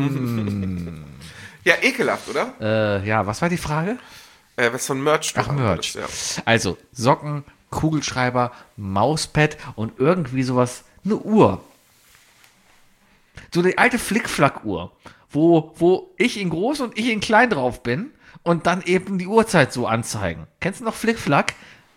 ja, ekelhaft, oder? Äh, ja, was war die Frage? Äh, was von Merch. du Ach, haben Merch. wolltest, Ja. Also, Socken, Kugelschreiber, Mauspad und irgendwie sowas, eine Uhr. So eine alte Flickflack-Uhr, wo, wo ich in groß und ich in klein drauf bin und dann eben die Uhrzeit so anzeigen. Kennst du noch Flickflack?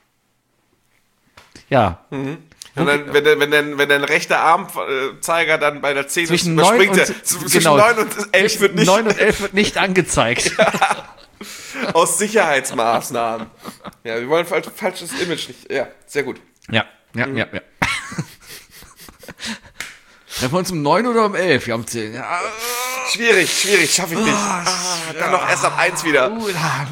Ja. Und dann, wenn, der, wenn, dein, wenn dein rechter Armzeiger dann bei der zehn Zwischen neun überspringt, und, der, z- zwischen genau, neun und elf zwischen wird nicht neun und elf wird nicht angezeigt. aus Sicherheitsmaßnahmen. Ja, wir wollen falsch, falsches Image nicht. Ja, sehr gut. Ja, ja, ja, ja. Treffen wir uns um neun oder um elf? Ja, um zehn. Ja, Schwierig, schwierig, schaffe ich nicht. Ah, dann noch erst ab eins wieder. uh, ja.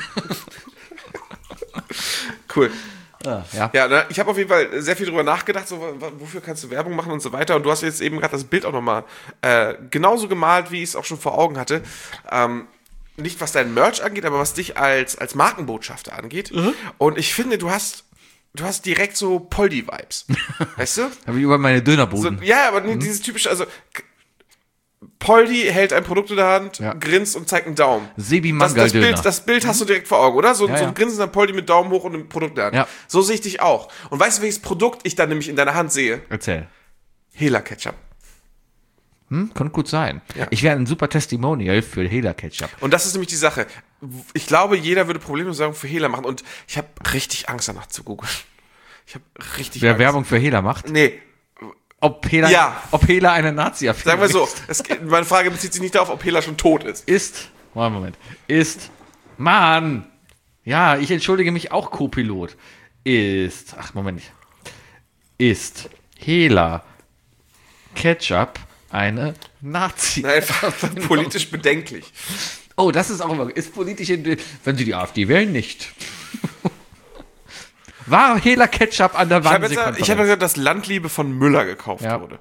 Cool. ja. Ja, ne, ich habe auf jeden Fall sehr viel drüber nachgedacht, so, w- wofür kannst du Werbung machen und so weiter. Und du hast jetzt eben gerade das Bild auch nochmal äh, genauso gemalt, wie ich es auch schon vor Augen hatte. Ähm, nicht was dein Merch angeht, aber was dich als, als Markenbotschafter angeht. Und ich finde, du hast, du hast direkt so Poldi-Vibes. Weißt du? Habe ich über meine So, Dönerbuden. ja, aber nee, dieses typische, also k- Poldi hält ein Produkt in der Hand, Ja. grinst und zeigt einen Daumen. Sebi Das, das, Mangal-Döner. Bild, das Bild hast du direkt vor Augen, oder? So, Ja, so ja. ein grinsender Poldi mit Daumen hoch und einem Produkt in der Hand. Ja. So sehe ich dich auch. Und weißt du, welches Produkt ich dann nämlich in deiner Hand sehe? Erzähl. Hela Ketchup. Hm, könnte gut sein. Ja. Ich wäre ein super Testimonial für Hela Ketchup. Und das ist nämlich die Sache. Ich glaube, jeder würde problemlos Werbung für Hela machen. Und ich habe richtig Angst danach zu googeln. Ich habe richtig Wer Angst. Werbung für Hela macht? Nee, Ob Hela, Ja. ob Hela eine nazi sagen wir so. Es, meine Frage bezieht sich nicht darauf, ob Hela schon tot ist. Ist, Moment, Moment, ist, Mann, ja, ich entschuldige mich auch, Co-Pilot, ist, ach, Moment, ist Hela Ketchup eine nazi Einfach politisch bedenklich. Oh, das ist auch immer, ist politisch, wenn Sie die AfD wählen, nicht. War Hela Ketchup an der Ich habe Wand? jetzt, ich habe gehört, dass Landliebe von Müller gekauft Ja. wurde.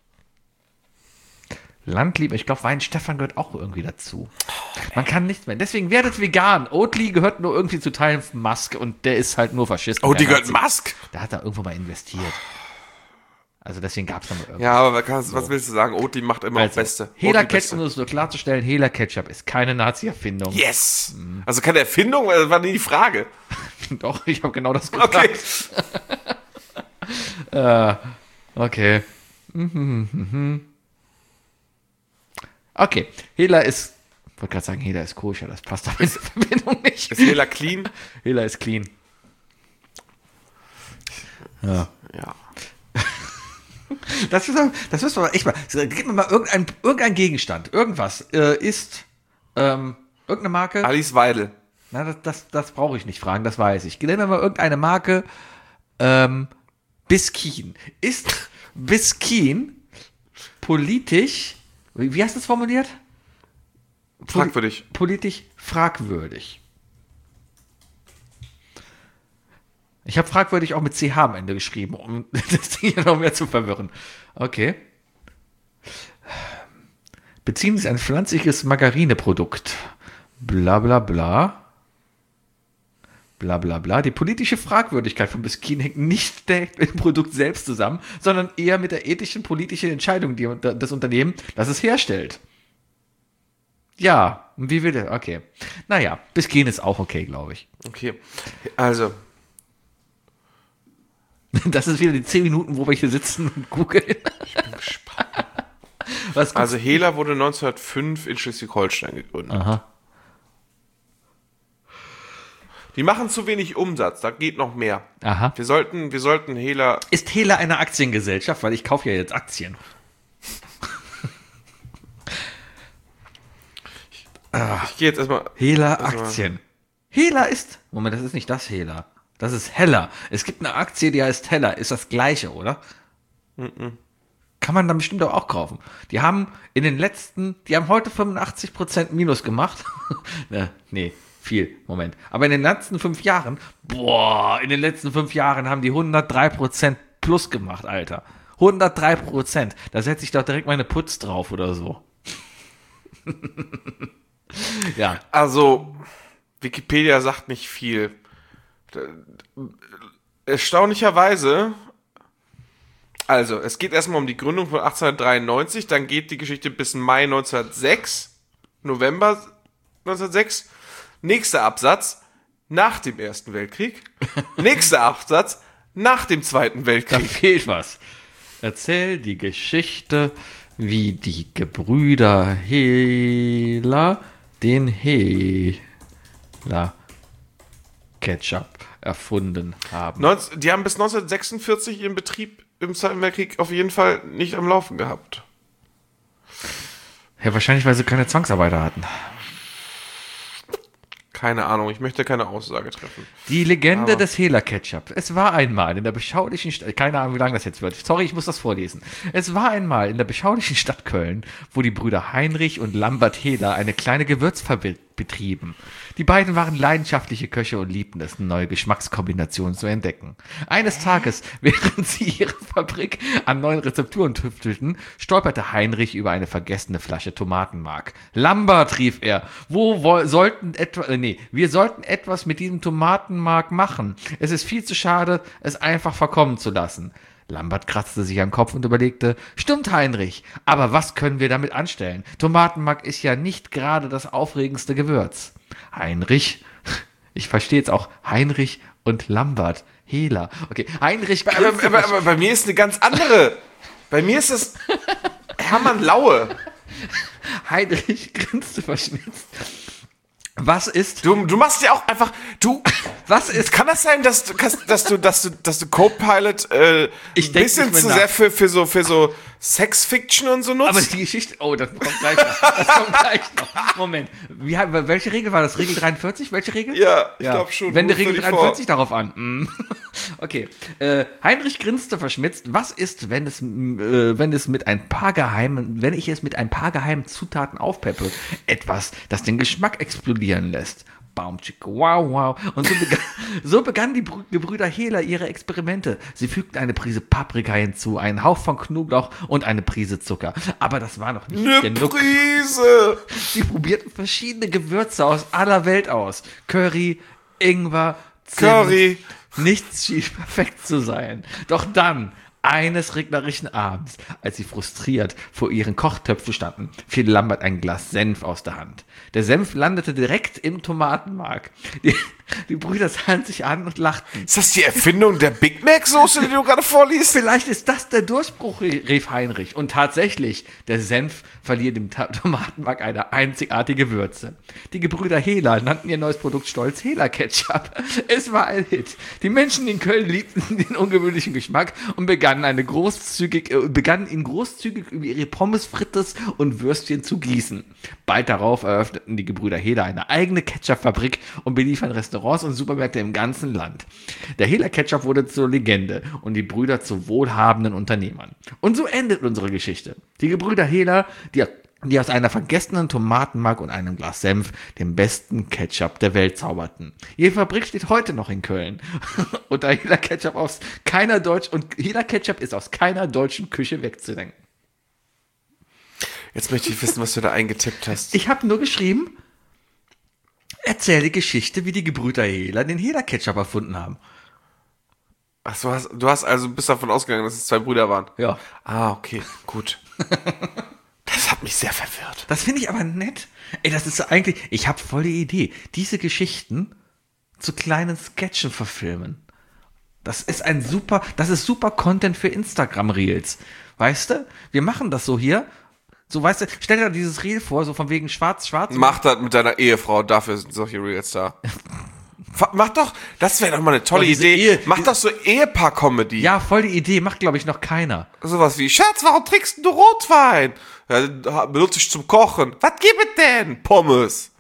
Landliebe, ich glaube, Weinstefan gehört auch irgendwie dazu. Man kann nicht mehr. Deswegen werdet vegan. Oatly gehört nur irgendwie zu Teilen von Musk und der ist halt nur Faschist. Oh, und die kein gehört Nazi. Musk? Da hat er irgendwo mal investiert. Also deswegen gab es noch mal irgendwas. Ja, aber was, was willst du sagen? Oatly macht immer Also, auch Beste. Hela Oatly Ketchup, Beste. um es nur klarzustellen, Hela Ketchup ist keine Nazi-Erfindung. Yes! Also keine Erfindung, weil das war nie die Frage. Doch, ich habe genau das gesagt. Okay. Okay. Mhm, mhm. Okay, Hela ist, ich wollte gerade sagen, Hela ist koscher, das passt aber in der Verbindung nicht. Ist Hela clean? Hela ist clean. Ja. Ja. Das, müssen wir- das müssen wir echt mal. Gib mir mal irgendein, irgendein Gegenstand. Irgendwas. Äh, ist ähm, irgendeine Marke. Alice Weidel. Na, das, das, das brauche ich nicht fragen, das weiß ich. Nenn mir mal irgendeine Marke. Ähm, Biskin. Ist Biskin politisch, wie, wie hast du es formuliert? Poli- Fragwürdig. Politisch fragwürdig. Ich habe fragwürdig auch mit C H am Ende geschrieben, um das Ding hier noch mehr zu verwirren. Okay. Beziehen Sie ein pflanzliches Margarineprodukt. Bla bla bla. Bla bla bla. Die politische Fragwürdigkeit von Biskin hängt nicht direkt mit dem Produkt selbst zusammen, sondern eher mit der ethischen politischen Entscheidung die, das Unternehmen, das es herstellt. Ja, und wie will der? Okay. Naja, Biskin ist auch okay, glaube ich. Okay, also, Das ist wieder die zehn Minuten, wo wir hier sitzen und googeln. ich bin gespannt. Was Also Hela wurde neunzehnhundertfünf in Schleswig-Holstein gegründet. Aha. Die machen zu wenig Umsatz, da geht noch mehr. Aha. Wir sollten, wir sollten Hela... Ist Hela eine Aktiengesellschaft? Weil ich kaufe ja jetzt Aktien. Ich gehe jetzt erstmal... Hela Also- Aktien. Hela ist... Moment, das ist nicht das Hela. Das ist Heller. Es gibt eine Aktie, die heißt Heller. Ist das gleiche, oder? Kann man dann bestimmt auch kaufen. Die haben in den letzten... Die haben heute fünfundachtzig Prozent Minus gemacht. ne, nee, viel. Moment. Aber in den letzten fünf Jahren... Boah, in den letzten fünf Jahren haben die hundertdrei Prozent plus gemacht, Alter. hundertdrei Prozent. Da setze ich doch direkt meine Putz drauf oder so. Ja. Also, Wikipedia sagt nicht viel. Erstaunlicherweise, also, es geht erstmal um die Gründung von achtzehnhundertdreiundneunzig, dann geht die Geschichte bis Mai neunzehnhundertsechs, November neunzehnhundertsechs. Nächster Absatz, nach dem Ersten Weltkrieg. Nächster Absatz, nach dem Zweiten Da Weltkrieg. fehlt was. Erzähl die Geschichte, wie die Gebrüder Hela den Hela Ketchup erfunden haben. neunzehn Die haben bis neunzehnhundertsechsundvierzig ihren Betrieb im Zweiten Weltkrieg auf jeden Fall nicht am Laufen gehabt. Ja, wahrscheinlich, weil sie keine Zwangsarbeiter hatten. Keine Ahnung, ich möchte keine Aussage treffen. Die Legende Aber- des Hela Ketchup. Es war einmal in der beschaulichen Stadt, keine Ahnung, wie lange das jetzt wird. Sorry, ich muss das vorlesen. Es war einmal in der beschaulichen Stadt Köln, wo die Brüder Heinrich und Lambert Hela eine kleine Gewürzfabrik betrieben. Die beiden waren leidenschaftliche Köche und liebten es, neue Geschmackskombinationen zu entdecken. Eines Tages, während sie ihre Fabrik an neuen Rezepturen tüftelten, stolperte Heinrich über eine vergessene Flasche Tomatenmark. Lambert, rief er, wo woll- sollten etwa, äh, nee, wir sollten etwas mit diesem Tomatenmark machen. Es ist viel zu schade, es einfach verkommen zu lassen. Lambert kratzte sich am Kopf und überlegte, stimmt, Heinrich, aber was können wir damit anstellen? Tomatenmark ist ja nicht gerade das aufregendste Gewürz. Heinrich, ich verstehe jetzt auch Heinrich und Lambert, Hela. Okay, Heinrich Aber, grinste aber, aber bei mir ist eine ganz andere. Bei mir ist es Hermann Laue. Heinrich grinste verschmitzt. Was ist, Du, du machst ja auch einfach. Du. was ist, Kann das sein, dass du, dass du, dass du, dass du Copilot äh, Ich ein denk bisschen nicht mehr zu nach. sehr für, für so, für so Sex-Fiction und so nutzt? aber die Geschichte, oh, das kommt gleich noch, das kommt gleich noch. Moment, wie, welche Regel war das? Regel dreiundvierzig? Welche Regel? ja, ich glaube schon. Wende Ruf dir Regel die vor. dreiundvierzig darauf an. Mm. Okay. Äh, Heinrich grinste verschmitzt. Was ist, wenn es, äh, wenn es mit ein paar geheimen, wenn ich es mit ein paar geheimen Zutaten aufpeppe? Etwas, das den Geschmack explodieren lässt. Baum, chicka, wow, wow. Und so begann, so begannen die Brü- Gebrüder Hela ihre Experimente. Sie fügten eine Prise Paprika hinzu, einen Hauch von Knoblauch und eine Prise Zucker. Aber das war noch nicht Eine genug. Prise. Sie probierten verschiedene Gewürze aus aller Welt aus. Curry, Ingwer, Zimt. Curry. Nichts schien perfekt zu sein. Doch dann, eines regnerischen Abends, als sie frustriert vor ihren Kochtöpfen standen, fiel Lambert ein Glas Senf aus der Hand. Der Senf landete direkt im Tomatenmark. Die, die Brüder sahen sich an und lachten. Ist das die Erfindung der Big Mac-Soße, die du gerade vorliest? Vielleicht ist das der Durchbruch, rief Heinrich. Und tatsächlich, der Senf verlieh dem Ta- Tomatenmark eine einzigartige Würze. Die Gebrüder Hela nannten ihr neues Produkt stolz Hela Ketchup. Es war ein Hit. Die Menschen in Köln liebten den ungewöhnlichen Geschmack und begannen, eine großzügig, äh, begannen ihn großzügig über ihre Pommes frites und Würstchen zu gießen. Bald darauf eröffneten die Gebrüder Hela eine eigene Ketchup-Fabrik und beliefern Restaurants und Supermärkte im ganzen Land. Der Hela Ketchup wurde zur Legende und die Brüder zu wohlhabenden Unternehmern. Und so endet unsere Geschichte. Die Gebrüder Hela, die, die aus einer vergessenen Tomatenmark und einem Glas Senf den besten Ketchup der Welt zauberten. Ihre Fabrik steht heute noch in Köln. Und da Hela Ketchup aus keiner Deutsch und Hela Ketchup ist aus keiner deutschen Küche wegzudenken. Jetzt möchte ich wissen, was du da eingetippt hast. Ich habe nur geschrieben, Erzähl die Geschichte, wie die Gebrüder Hehler den Hehler-Ketchup erfunden haben. Ach so, hast, du hast also bist davon ausgegangen, dass es zwei Brüder waren. Ja. Ah, okay, gut. Das hat mich sehr verwirrt. Das finde ich aber nett. Ey, das ist so eigentlich, ich habe voll die Idee, diese Geschichten zu kleinen Sketchen verfilmen. Das ist ein super, das ist super Content für Instagram-Reels. Weißt du? Wir machen das so hier. So, weißt du, stell dir dieses Reel vor, so von wegen schwarz-schwarz. Mach das mit deiner Ehefrau, dafür sind solche Reels da. Mach doch, das wäre doch mal eine tolle Oh, diese Idee. Ehe- Mach doch so Ehepaar-Comedy. Ja, voll die Idee, macht glaube ich noch keiner. Sowas wie, Schatz, warum trinkst du Rotwein? Ja, den benutze ich zum Kochen. Was gibt es denn? Pommes.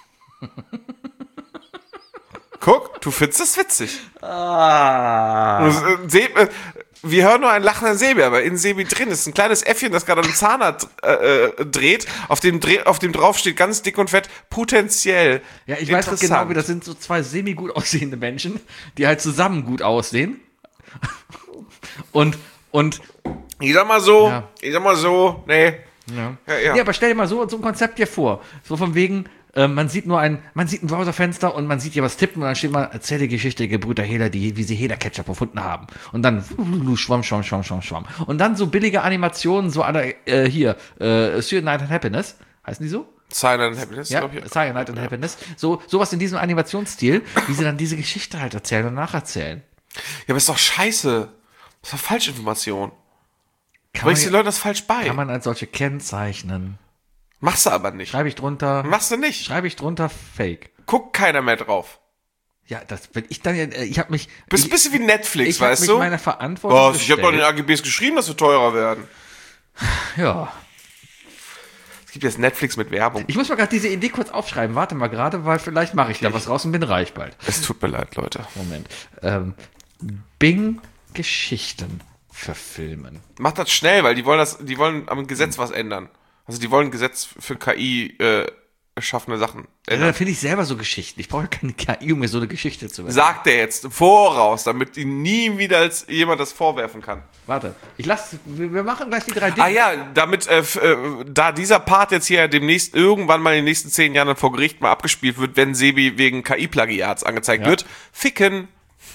Guck, du findest das witzig. Ah. Das, äh, Se äh, wir hören nur einen lachenden Sebi, aber in Sebi drin ist ein kleines Äffchen, das gerade einen Zahnrad äh, äh, dreht, auf dem, Dreh, auf dem drauf steht ganz dick und fett, potenziell. Ja, ich weiß doch genau, wie das sind so zwei semi-gut aussehende Menschen, die halt zusammen gut aussehen. Und, und, Ich sag mal so, Ja. ich sag mal so, nee. ja. Ja, ja. Nee, aber stell dir mal so, so ein Konzept dir vor. So von wegen, äh, man sieht nur ein, man sieht ein Browserfenster und man sieht hier was tippen und dann steht mal, erzähl die Geschichte der Gebrüder Hehler, die, wie sie Hehler-Ketchup erfunden haben. Und dann, schwamm, schwamm, schwamm, schwamm, schwamm. Und dann so billige Animationen, so alle, äh, hier, äh, Cyanide and Happiness. Heißen die so? Cyanide and Happiness, Ja, glaub ich. Cyanide and Happiness. So, sowas in diesem Animationsstil, wie sie dann diese Geschichte halt erzählen und nacherzählen. Ja, aber ist doch scheiße. Das ist doch Falschinformation. Kann Bringst den man, Leuten das falsch bei. kann man als solche kennzeichnen. Machst du aber nicht. Schreibe ich drunter, Machst du nicht. schreibe ich drunter Fake. Guckt keiner mehr drauf. Ja, das bin ich dann, äh, ich habe mich, Bist ein ich, bisschen wie Netflix, ich habe weißt mich du? meiner Verantwortung Was? Ich habe doch in den gestellt. A G Bs geschrieben, dass wir teurer werden. Ja. Es gibt jetzt Netflix mit Werbung. Ich muss mal gerade diese Idee kurz aufschreiben. Warte mal gerade, weil vielleicht mache ich da was raus und bin reich bald. Es tut mir leid, Leute. Moment. Ähm, Bing Geschichten verfilmen. Macht das schnell, weil die wollen das, die wollen am Gesetz was ändern. Also die wollen ein Gesetz für K I äh, erschaffene Sachen Ja, ändern. dann finde ich selber so Geschichten. Ich brauche ja keine K I, um mir so eine Geschichte zu erzählen. Sagt er jetzt voraus, damit ihnen nie wieder als jemand das vorwerfen kann. Warte, ich lasse, wir wir machen gleich die drei Dinge. Ah ja, damit, äh, f- äh, da dieser Part jetzt hier demnächst irgendwann mal in den nächsten zehn Jahren dann vor Gericht mal abgespielt wird, wenn Sebi wegen K I-Plagiats angezeigt Ja. wird, ficken.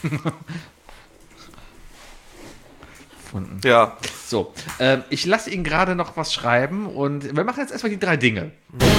Gefunden. Ja. So, ähm, ich lasse Ihnen gerade noch was schreiben und wir machen jetzt erstmal die drei Dinge.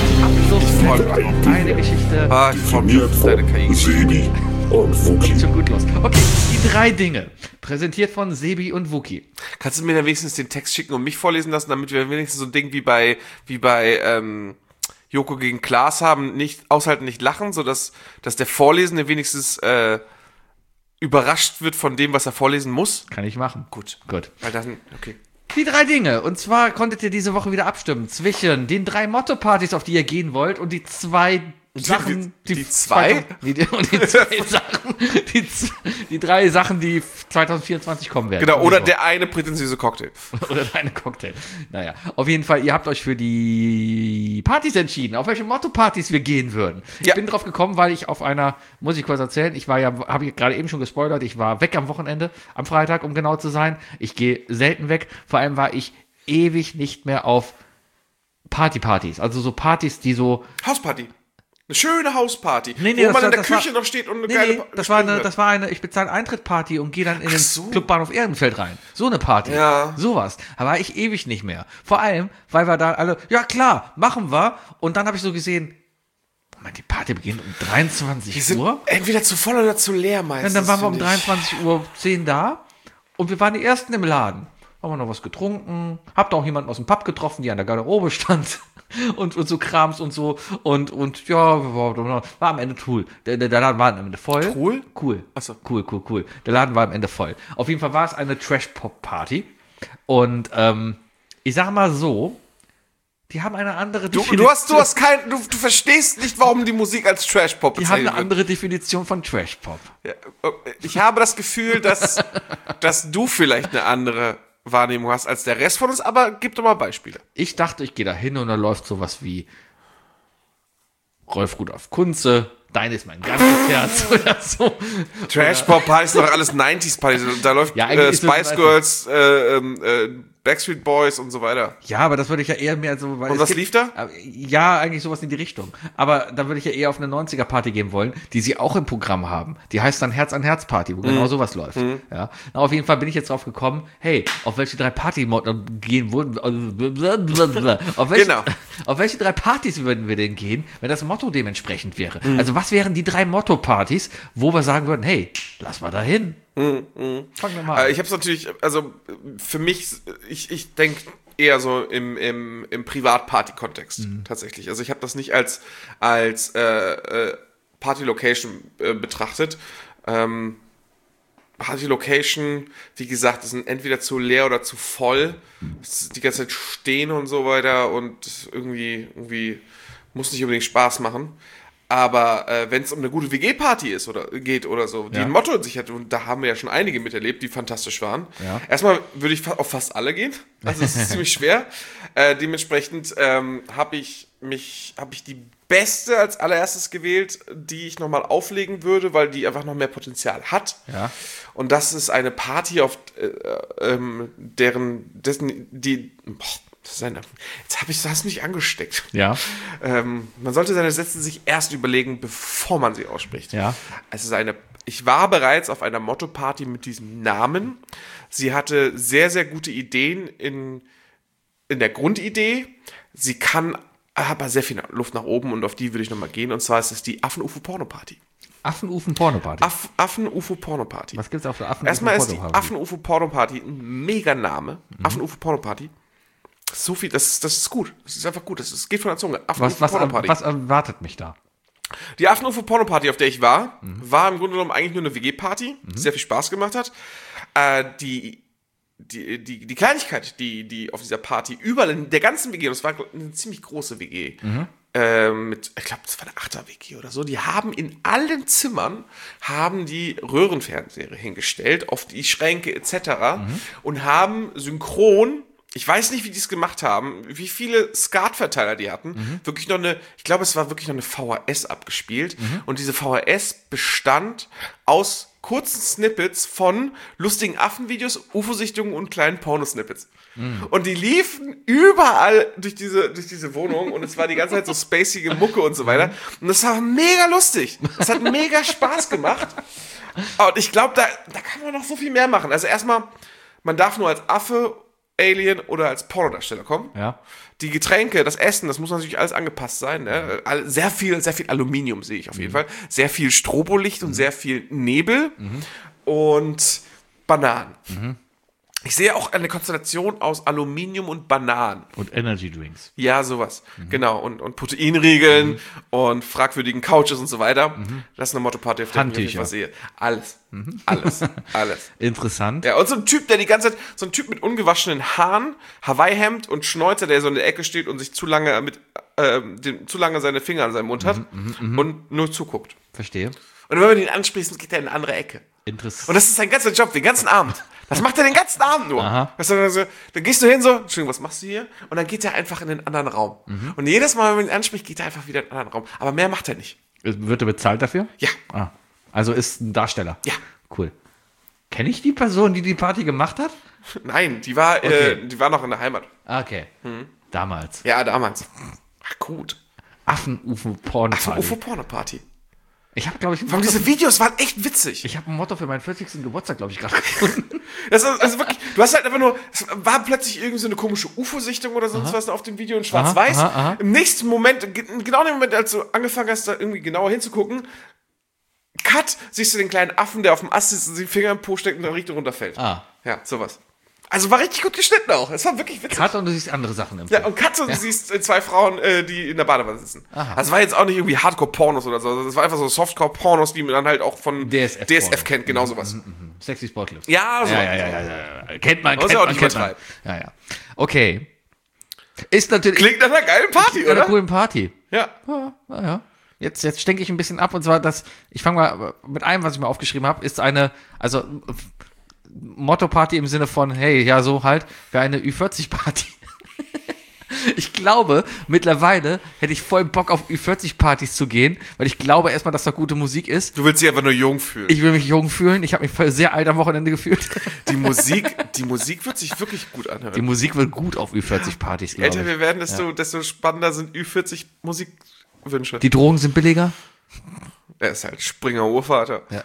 Abschluss, eine Geschichte. Ah, ich freue mich auf deine K I. Sebi und Wookie. Schon gut los. Okay, die drei Dinge. Präsentiert von Sebi und Wookie. Kannst du mir dann wenigstens den Text schicken und mich vorlesen lassen, damit wir wenigstens so ein Ding wie bei, wie bei, ähm, Joko gegen Klaas haben, nicht aushalten, nicht lachen, sodass, dass der Vorlesende wenigstens, äh, überrascht wird von dem, was er vorlesen muss? Kann ich machen. Gut. Gut. Weil dann, okay. Die drei Dinge. Und zwar konntet ihr diese Woche wieder abstimmen zwischen den drei Motto-Partys, auf die ihr gehen wollt, und die zwei Sachen, die- die zwei? Nee, die, und die zwei Sachen, die, z- die drei Sachen, die zwanzig vierundzwanzig kommen werden. Genau, oder der eine prätentiöse Cocktail. Oder deine Cocktail. Naja, auf jeden Fall, ihr habt euch für die Partys entschieden, auf welche Motto-Partys wir gehen würden. Ich Ja. bin drauf gekommen, weil ich auf einer, muss ich kurz erzählen, ich war ja, habe ich gerade eben schon gespoilert, ich war weg am Wochenende, am Freitag, um genau zu sein. Ich gehe selten weg, vor allem war ich ewig nicht mehr auf Party-Partys, also so Partys, die so, Hausparty. Eine schöne Hausparty. Nee, nee, wo das man war- in der das war- Küche noch steht und eine nee, geile nee, Pa- das war eine, Spiele. das war eine, ich bezahle Eintrittparty und gehe dann in den so. Clubbahnhof Ehrenfeld rein. So eine Party. Ja. Sowas. Da war ich ewig nicht mehr. Vor allem, weil wir da alle, ja klar, machen wir. Und dann habe ich so gesehen, Moment, die Party beginnt um dreiundzwanzig Die sind Uhr. entweder zu voll oder zu leer Und meistens. dann waren wir um finde ich. dreiundzwanzig Uhr zehn da und wir waren die Ersten im Laden. Haben wir noch was getrunken, habt auch jemanden aus dem Pub getroffen, die an der Garderobe stand und, und so Krams und so und, und ja, war, war am Ende cool. Der, der, der Laden war am Ende voll. Cool? Cool. Ach so. Cool, cool, cool. Der Laden war am Ende voll. Auf jeden Fall war es eine Trash-Pop-Party und ähm, ich sag mal so, die haben eine andere Du, Definition. du hast, du hast kein, du, du verstehst nicht, warum die Musik als Trash-Pop die haben bezeichnet eine wird. andere Definition von Trash-Pop. Ja, ich habe das Gefühl, dass, dass du vielleicht eine andere Wahrnehmung hast als der Rest von uns, aber gib doch mal Beispiele. Ich dachte, ich gehe da hin und da läuft sowas wie Rolf Rudolf Kunze, Dein ist mein ganzes Herz oder so. Trash-Pop heißt doch alles neunziger Partys. Da läuft Ja, eigentlich äh, ist das Spice ein- Girls, äh, ähm, äh, Backstreet Boys und so weiter. Ja, aber das würde ich ja eher mehr so... Weil Und es was gibt- lief da? äh, Ja, eigentlich sowas in die Richtung. Aber da würde ich ja eher auf eine neunziger-Party gehen wollen, die sie auch im Programm haben. Die heißt dann Herz-an-Herz-Party, wo Mhm. genau sowas läuft. Ja. Na, auf jeden Fall bin ich jetzt drauf gekommen, hey, auf welche drei Party gehen würden... auf, welche, Genau. auf welche drei Partys würden wir denn gehen, wenn das Motto dementsprechend wäre? Mhm. Also was wären die drei Motto-Partys, wo wir sagen würden, hey, lass mal da hin. Fangen wir mal an. Äh, ich habe es natürlich, also für mich, ich, ich denke eher so im, im, im Privat-Party-Kontext Mhm. tatsächlich. Also ich habe das nicht als, als äh, äh, Party-Location äh, betrachtet. Ähm, Party-Location, wie gesagt, ist entweder zu leer oder zu voll. Es ist die ganze Zeit stehen und so weiter und irgendwie, irgendwie muss nicht unbedingt Spaß machen. Aber äh, wenn es um eine gute W G-Party ist oder geht oder so, die Ja. ein Motto in sich hat, und da haben wir ja schon einige miterlebt, die fantastisch waren. Ja. Erstmal würde ich fa- auf fast alle gehen. Also es ist ziemlich schwer. Äh, dementsprechend ähm, habe ich mich, habe ich die beste als allererstes gewählt, die ich nochmal auflegen würde, weil die einfach noch mehr Potenzial hat. Ja. Und das ist eine Party, auf äh, ähm, deren, dessen, die, boah, das ist eine, jetzt habe ich, das mich angesteckt. Ja. Ähm, man sollte seine Sätze sich erst überlegen, bevor man sie ausspricht. Ja. Es ist eine, ich war bereits auf einer Motto-Party mit diesem Namen. Sie hatte sehr, sehr gute Ideen in, in der Grundidee. Sie kann aber sehr viel Luft nach oben und auf die würde ich nochmal gehen. Und zwar ist es die Affen-U F O-Porno-Party. Affen-Ufen-Porno-Party. Aff, Affen-U F O-Porno-Party. Was gibt's auf der Affen-Ufen-Porno-Party? Erstmal ist die Affen-U F O-Porno-Party ein Mega-Name. Mhm. Affen-U F O-Porno-Party. So viel, das, ist- das ist gut. Das ist einfach gut. Das ist, geht von der Zunge. Was, was, Affen-U F O-Porno-Party. was erwartet mich da? Die Affen-U F O-Porno-Party, auf der ich war, war im Grunde genommen eigentlich nur eine W G-Party, die sehr viel Spaß gemacht hat. Äh, die, die, die, die Kleinigkeit, die, die auf dieser Party überall in der ganzen W G, und es war eine ziemlich große W G, äh, mit, ich glaube, das war eine Achter-W G oder so, die haben in allen Zimmern, haben die Röhrenfernseher hingestellt, auf die Schränke et cetera und haben synchron, ich weiß nicht, wie die es gemacht haben, wie viele SCART-Verteiler die hatten. Wirklich noch eine, ich glaube, es war wirklich noch eine V H S abgespielt. Und diese V H S bestand aus kurzen Snippets von lustigen Affenvideos, U F O-Sichtungen und kleinen Pornosnippets. Und die liefen überall durch diese, durch diese Wohnung und es war die ganze Zeit so spacige Mucke und so weiter. Und das war mega lustig. Das hat mega Spaß gemacht. Und ich glaube, da, da kann man noch so viel mehr machen. Also erstmal, man darf nur als Affe, Alien oder als Pornodarsteller kommen. Ja. Die Getränke, das Essen, das muss natürlich alles angepasst sein. Ne? All- Sehr viel, sehr viel Aluminium sehe ich auf jeden Fall. Sehr viel Strobolicht und sehr viel Nebel und Bananen. Ich sehe auch eine Konstellation aus Aluminium und Bananen. Und Energy Drinks. Ja, sowas. Genau. Und, und Proteinriegeln und fragwürdigen Couches und so weiter. Das ist eine Motto-Party, auf der ich mich auf jeden Handtücher. Fall sehe. Alles. Alles. Alles. Interessant. Ja, und so ein Typ, der die ganze Zeit, so ein Typ mit ungewaschenen Haaren, Hawaii-Hemd und Schnäuzer, der so in der Ecke steht und sich zu lange mit, ähm, den, zu lange seine Finger an seinem Mund hat und nur zuguckt. Verstehe. Und wenn man ihn anspricht, geht er in eine andere Ecke. Interessant. Und das ist sein ganzer Job, den ganzen Abend. Das macht er den ganzen Abend nur. Aha. Weißt du, also, dann gehst du hin so, Entschuldigung, was machst du hier? Und dann geht er einfach in den anderen Raum. Und jedes Mal, wenn man ihn anspricht, geht er einfach wieder in den anderen Raum. Aber mehr macht er nicht. Wird er bezahlt dafür? Ja. Ah. Also ist ein Darsteller. Ja. Cool. Kenne ich die Person, die die Party gemacht hat? Nein, die war, Okay. äh, die war noch in der Heimat. Ah, okay. Damals. Ja, damals. Ach, gut. Affen-U F O-Porno-Party. U F O-Porno-Party. Ich habe, glaube ich, ein Vor allem Motto, diese Videos waren echt witzig. ich habe ein Motto für meinen vierzigsten Geburtstag, glaube ich, gerade gefunden. Das ist also wirklich, du hast halt einfach nur, es war plötzlich irgendwie so eine komische U F O-Sichtung oder sonst was auf dem Video in Schwarz-Weiß. Aha, aha, aha. Im nächsten Moment, ge- genau in dem Moment, als du angefangen hast, da irgendwie genauer hinzugucken, Cut, siehst du den kleinen Affen, der auf dem Ast sitzt und den Finger im Po steckt und dann richtig runterfällt. Ah. Ja, sowas. Also war richtig gut geschnitten auch. Es war wirklich witzig. Cut und du siehst andere Sachen im Ja, Film. und Cut und du siehst äh, zwei Frauen, äh, die in der Badewanne sitzen. Das war jetzt auch nicht irgendwie Hardcore-Pornos oder so. Das war einfach so Softcore-Pornos, die man dann halt auch von D S F D S F kennt, genau sowas. Sexy Sportlift. Ja, so. Ja, ja, ja, ja, ja, ja. Kennt man, Muss kennt ja auch man, nicht kennt man. übertreiben. Ja, ja. Okay. Ist natürlich Klingt nach einer geilen Party, einer oder? coolen Party. Ja. Ja, ja, ja. Jetzt, jetzt denke ich ein bisschen ab und zwar, dass ich fange mal mit einem, was ich mir aufgeschrieben habe, ist eine, also Motto-Party im Sinne von, hey, ja, so halt, wäre eine Ü vierzig Party. Ich glaube, mittlerweile hätte ich voll Bock auf Ü vierzig Partys zu gehen, weil ich glaube erstmal, dass da gute Musik ist. Du willst dich einfach nur jung fühlen. Ich will mich jung fühlen. Ich habe mich sehr alt am Wochenende gefühlt. Die Musik, die Musik wird sich wirklich gut anhören. Die Musik wird gut auf Ü vierzig Partys, Je glaube älter ich. wir werden, desto, desto spannender sind Ü vierzig Musikwünsche. Die Drogen sind billiger. Er ist halt Springer Urvater. Ja.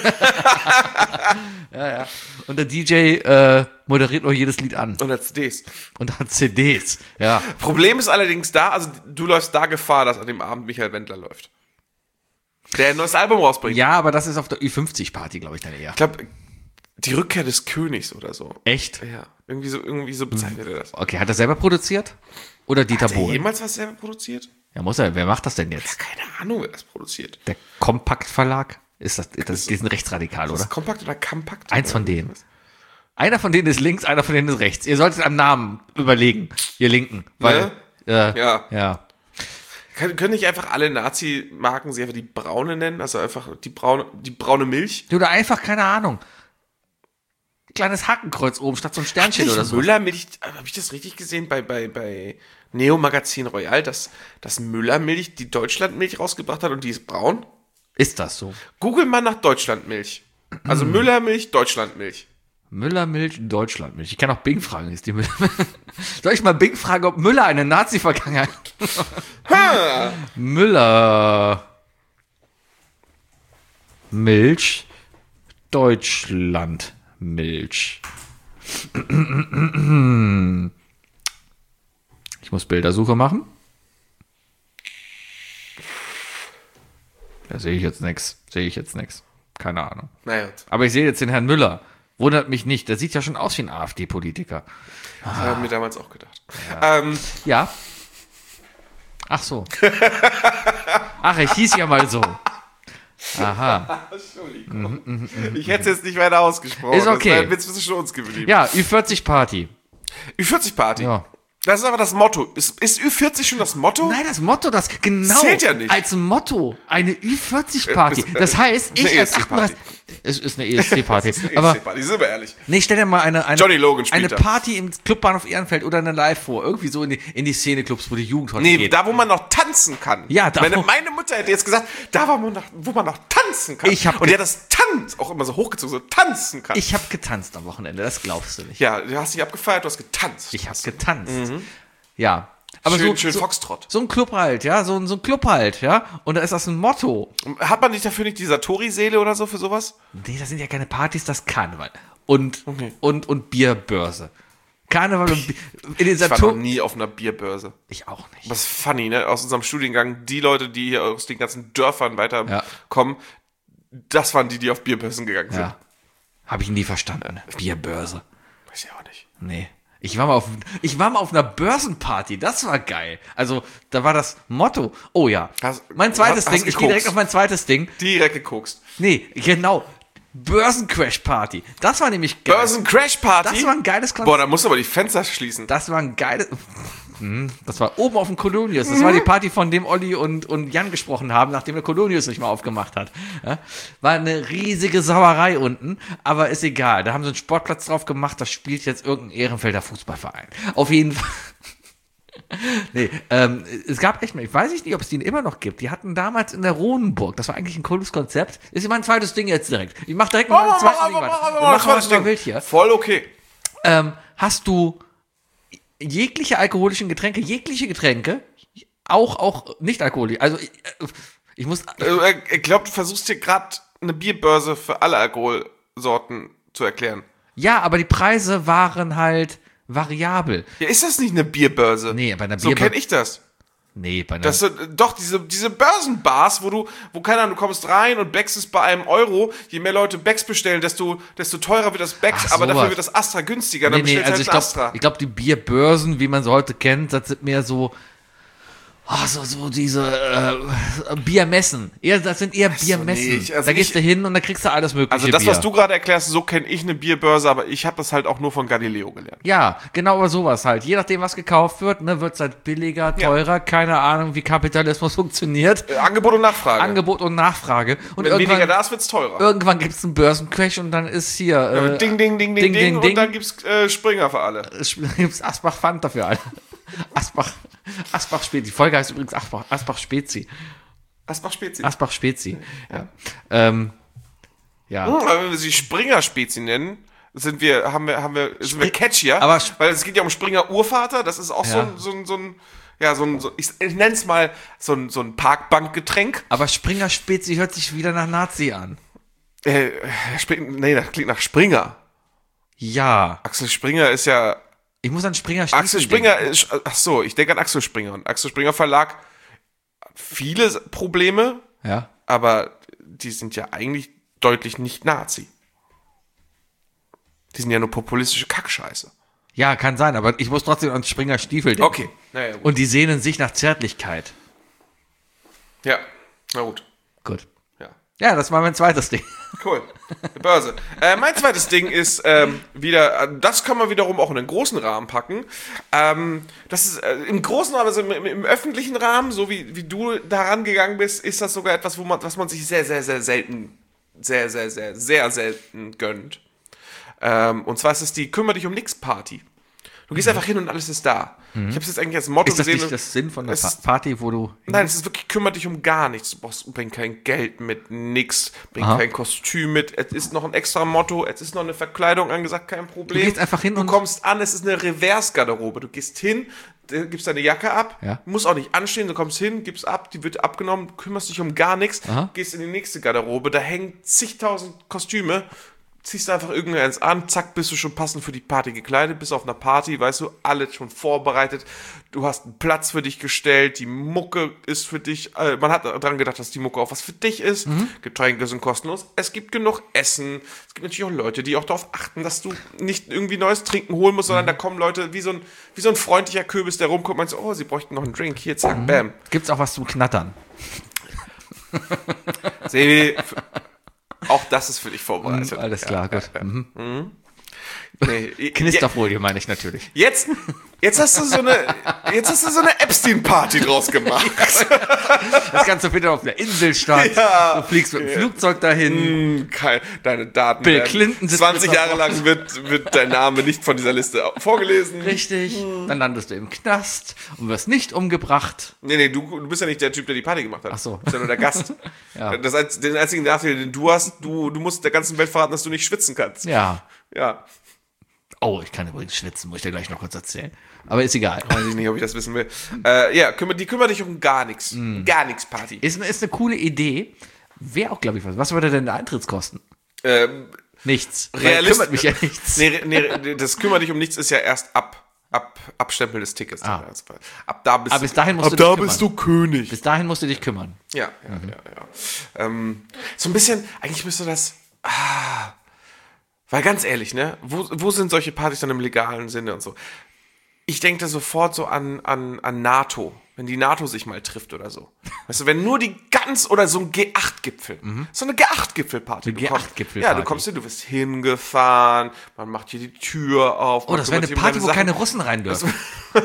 ja, ja. Und der D J äh, moderiert noch jedes Lied an. Und hat C Ds. Und hat C Ds. Ja. Problem ist allerdings da, also du läufst da Gefahr, dass an dem Abend Michael Wendler läuft. Der ein neues Album rausbringt. Ja, aber das ist auf der Ü fünfzig Party, glaube ich, dann eher. Ich glaube, die Rückkehr des Königs oder so. Echt? Ja, irgendwie so, irgendwie so bezeichnet er das. Okay, hat er selber produziert? Oder Dieter Hat er Bohlen? jemals was selber produziert? Ja, muss er. Wer macht das denn jetzt? Keine Ahnung, wer das produziert. Der Kompakt Verlag? Ist das, das, die sind rechtsradikal, Ist oder? das kompakt oder kompakt? Eins von denen. Einer von denen ist links, einer von denen ist rechts. Ihr solltet am Namen überlegen, ihr Linken. Weil, äh, Ja. ja. Können, können nicht einfach alle Nazi-Marken sie einfach die braune nennen? Also einfach die braune, die braune Milch? Oder einfach, keine Ahnung. Kleines Hakenkreuz oben statt so ein Sternchen oder so. Müllermilch, habe ich das richtig gesehen bei, bei, bei Neo Magazin Royal, dass, dass Müllermilch die Deutschlandmilch rausgebracht hat und die ist braun? Ist das so? Google mal nach Deutschlandmilch. Also Müllermilch, Deutschlandmilch. Müllermilch, Deutschlandmilch. Ich kann auch Bing fragen, ist die Müller. Soll ich mal Bing fragen, ob Müller eine Nazi-Vergangenheit hat? Müller. Milch. Deutschlandmilch. Ich muss Bildersuche machen. Da sehe ich jetzt nichts. Sehe ich jetzt nichts. Keine Ahnung. Naja, Aber ich sehe jetzt den Herrn Müller. Wundert mich nicht. Der sieht ja schon aus wie ein AfD-Politiker. das haben wir damals auch gedacht. Ja. Ähm, Ja. Ach so. Ach, ich hieß ja mal so. Aha. Entschuldigung. Ich hätte es jetzt nicht weiter ausgesprochen. Ist okay. Das wäre ein Witz zwischen uns geblieben. Ja, Ü vierzig Party. Ü vierzig Party. Ja. Das ist aber das Motto. Ist, ist Ü vierzig schon das Motto? Nein, das Motto, das genau Zählt ja nicht. als Motto eine Ü vierzig Party. Äh, ist, äh, Das heißt, ist eine ich als E S C-Party. achtunddreißig Es ist eine E S C-Party. Das ist eine Aber E S C-Party, sind wir ehrlich. nee, stell dir mal eine, eine, Johnny Logan spielt eine da. Party im Clubbahnhof Ehrenfeld oder eine Live vor. Irgendwie so in die, in die Szeneclubs, wo die Jugend heute Nee, geht. da wo man noch tanzen kann. Ja, da meine, wo- meine Mutter hätte jetzt gesagt, da wo man noch, wo man noch tanzen kann. Ich hab Und ge- die hat das Tanz auch immer so hochgezogen, so tanzen kann. Ich habe getanzt am Wochenende, das glaubst du nicht. ja, du hast dich abgefeiert, du hast getanzt. Ich habe getanzt. Ja. Aber schön, so, schön so, Foxtrott. so ein Club halt, ja, so, ein- so ein Club halt, ja. Und da ist das ein Motto. Hat man nicht dafür nicht die Satori-Seele oder so für sowas? Nee, das sind ja keine Partys, das ist Karneval. Und, Okay. und, und Bierbörse. Karneval und Bier. In den Ich war noch Satur. nie auf einer Bierbörse. Ich auch nicht. Das ist funny, ne? Aus unserem Studiengang, die Leute, die hier aus den ganzen Dörfern weiterkommen, das waren die, die auf Bierbörsen gegangen sind. Ja. Habe ich nie verstanden. Bierbörse. Weiß ich auch nicht. Nee. Ich war mal auf, ich war mal auf einer Börsenparty, das war geil. Also, da war das Motto. Oh ja. Hast- mein zweites hast Ding, ich gehe direkt gekokst? auf mein zweites Ding. Direkt gekokst. Nee, genau. Börsencrash-Party. Das war nämlich geil. Börsen-Crash-Party? Das war ein geiles Konzept. Boah, da musst du aber die Fenster schließen. Das war ein geiles. Mhm. Das war oben auf dem Kolonius. Das war die Party, von dem Olli und, und Jan gesprochen haben, nachdem der Kolonius nicht mal aufgemacht hat. Ja? War eine riesige Sauerei unten, aber ist egal. Da haben sie einen Sportplatz drauf gemacht, da spielt jetzt irgendein Ehrenfelder Fußballverein. Auf jeden Fall. Nee, ähm, es gab echt mal, ich weiß nicht, ob es die immer noch gibt. Die hatten damals in der Rohnenburg, das war eigentlich ein cooles Konzept. Ist mein zweites Ding jetzt direkt. Ich mach direkt mit meinem zweiten Ding weiter. Wir machen was mal wild hier. Voll okay. Ähm, hast du jegliche alkoholischen Getränke, jegliche Getränke, auch, auch nicht alkoholisch, also ich, äh, ich muss, Äh, Ich glaube, du versuchst hier gerade eine Bierbörse für alle Alkoholsorten zu erklären. ja, aber die Preise waren halt variabel. Ja, ist das nicht eine Bierbörse? Nee, bei einer So Bierbörse- kenne ich das. Nee, bei einer, Das sind, doch, diese, diese Börsenbars, wo du, wo keine Ahnung, du kommst rein und Becks ist bei einem Euro. Je mehr Leute Becks bestellen, desto, desto teurer wird das Becks, Ach, aber dafür sowas. wird das Astra günstiger. Dann nee, nee, bestellst also du ich halt glaube, Astra. ich glaube, die Bierbörsen, wie man sie heute kennt, das sind mehr so, oh, so, so diese äh, Biermessen. Eher, das sind eher Biermessen. nee, ich- also da gehst ich- du hin und da kriegst du alles mögliche Also das, Bier. was du gerade erklärst, so kenne ich eine Bierbörse, aber ich habe das halt auch nur von Galileo gelernt. Ja, genau aber sowas halt. Je nachdem, was gekauft wird, ne, wird es halt billiger, teurer, keine Ahnung, wie Kapitalismus funktioniert. Äh, Angebot und Nachfrage. Angebot und Nachfrage. Und Wenn weniger irgendwann, da ist, wird's teurer. irgendwann gibt es einen Börsencrash und dann ist hier äh, ding, ding, ding, ding, ding, ding, ding, und ding. dann gibt's äh, Springer für alle. gibt's Asbach Fanta für alle. Asbach, Asbach Spezi. Die Folge heißt übrigens Asbach, Asbach Spezi. Asbach Spezi. Asbach Spezi. Ja. Ähm, ja. Hm, aber wenn wir sie Springer Spezi nennen, sind wir, haben wir, haben wir, sind wir catchier. aber- weil es geht ja um Springer Urvater. Das ist auch so Ja. ein, so ein, so ein, ja, so ein, so, ich, ich nenne es mal so ein, so ein Parkbankgetränk. Aber Springer Spezi hört sich wieder nach Nazi an. Äh, Spring, nee, das klingt nach Springer. Ja. Axel Springer ist ja, Ich muss an Springer Axel Stiefel Springer denken. ist, ach so, ich denke an Axel Springer. Und Axel Springer Verlag hat viele Probleme, Ja. aber die sind ja eigentlich deutlich nicht Nazi. Die sind ja nur populistische Kackscheiße. Ja, kann sein, aber ich muss trotzdem an Springer Stiefel denken. Okay, naja, gut. Und die sehnen sich nach Zärtlichkeit. Ja, na gut. Gut. Ja. Ja, das war mein zweites Ding. Cool. Die Börse. äh, mein zweites Ding ist ähm, wieder, das kann man wiederum auch in den großen Rahmen packen. Ähm, das ist äh, im großen Rahmen, also im, im, im öffentlichen Rahmen, so wie, wie du daran gegangen bist, ist das sogar etwas, wo man, was man sich sehr, sehr, sehr selten, sehr, sehr, sehr, sehr selten gönnt. Ähm, und zwar ist es die Kümmer dich um nix Party. Du gehst einfach hin und alles ist da. Ich habe es jetzt eigentlich als Motto Ist das gesehen. nicht das Sinn von der es Pa- ist- Party, wo du... Nein, es ist wirklich, kümmert dich um gar nichts. Du brauchst, bring kein Geld mit, nix, bring Aha. kein Kostüm mit. Es ist noch ein extra Motto, es ist noch eine Verkleidung angesagt, kein Problem. Du gehst einfach hin Du und- kommst an, es ist eine Reverse-Garderobe. Du gehst hin, äh, gibst deine Jacke ab, Ja. musst auch nicht anstehen, du kommst hin, gibst ab, die wird abgenommen, kümmerst dich um gar nichts, Aha. gehst in die nächste Garderobe, da hängen zigtausend Kostüme, ziehst einfach irgendeins an, zack, bist du schon passend für die Party gekleidet, bist auf einer Party, weißt du, alles schon vorbereitet, du hast einen Platz für dich gestellt, die Mucke ist für dich, äh, man hat daran gedacht, dass die Mucke auch was für dich ist, Getränke sind kostenlos, es gibt genug Essen, es gibt natürlich auch Leute, die auch darauf achten, dass du nicht irgendwie neues Trinken holen musst, sondern da kommen Leute wie so ein, wie so ein freundlicher Kürbis, der rumkommt und meint so, oh, sie bräuchten noch einen Drink, hier, zack, bam. Gibt's auch was zum Knattern? Sebi, f- auch das ist für dich vorbereitet. Alles klar, Ja, gut. ja, ja. Mhm. Nee, Knisterfolie meine ich natürlich. Jetzt, jetzt hast du so eine, jetzt hast du so eine Epstein-Party draus gemacht. Das Ganze findet auf einer Insel statt. Ja. Du fliegst mit dem Flugzeug dahin. Hm, kein, deine Daten Bill werden- Clinton sitzt zwanzig mit Jahre lang wird, wird dein Name nicht von dieser Liste vorgelesen. Richtig. Dann landest du im Knast und wirst nicht umgebracht. Nee, nee, du, du bist ja nicht der Typ, der die Party gemacht hat. Ach so. Du bist ja nur der Gast. Ja. Das als, den einzigen Nachteil, den du hast, du, du musst der ganzen Welt verraten, dass du nicht schwitzen kannst. Ja. Ja. Oh, ich kann übrigens schwitzen, muss ich dir gleich noch kurz erzählen. Aber ist egal. Weiß ich nicht, ob ich das wissen will. Äh, ja, kümmer, die kümmert dich um gar nichts. Mm. Gar nichts Party. Ist, ist eine coole Idee. Wäre auch, glaube ich, was. Was würde denn der Eintrittskosten? Ähm, Nichts. Weil Realist- kümmert mich ja nichts. nee, nee, das kümmert dich um nichts ist ja erst ab, ab Abstempel des Tickets. Ah. Ab da bist Aber bis dahin musst ab du dich da kümmern. bist du König. Bis dahin musst du dich kümmern. Ja, ja, ja, ja. Ähm, so ein bisschen, eigentlich müsste das, ah, weil ganz ehrlich, ne, wo, wo sind solche Partys dann im legalen Sinne und so? Ich denke da sofort so an, an, an NATO, wenn die NATO sich mal trifft oder so. Weißt du, wenn nur die ganz, oder so ein G acht Gipfel, so eine G acht Gipfelparty. Eine Du kommst- G acht Gipfelparty. Ja, du kommst hin, du wirst hingefahren, man macht hier die Tür auf. Oh, man das wäre kümmert eine sich um Party, deine wo Sachen. keine Russen rein dürfen.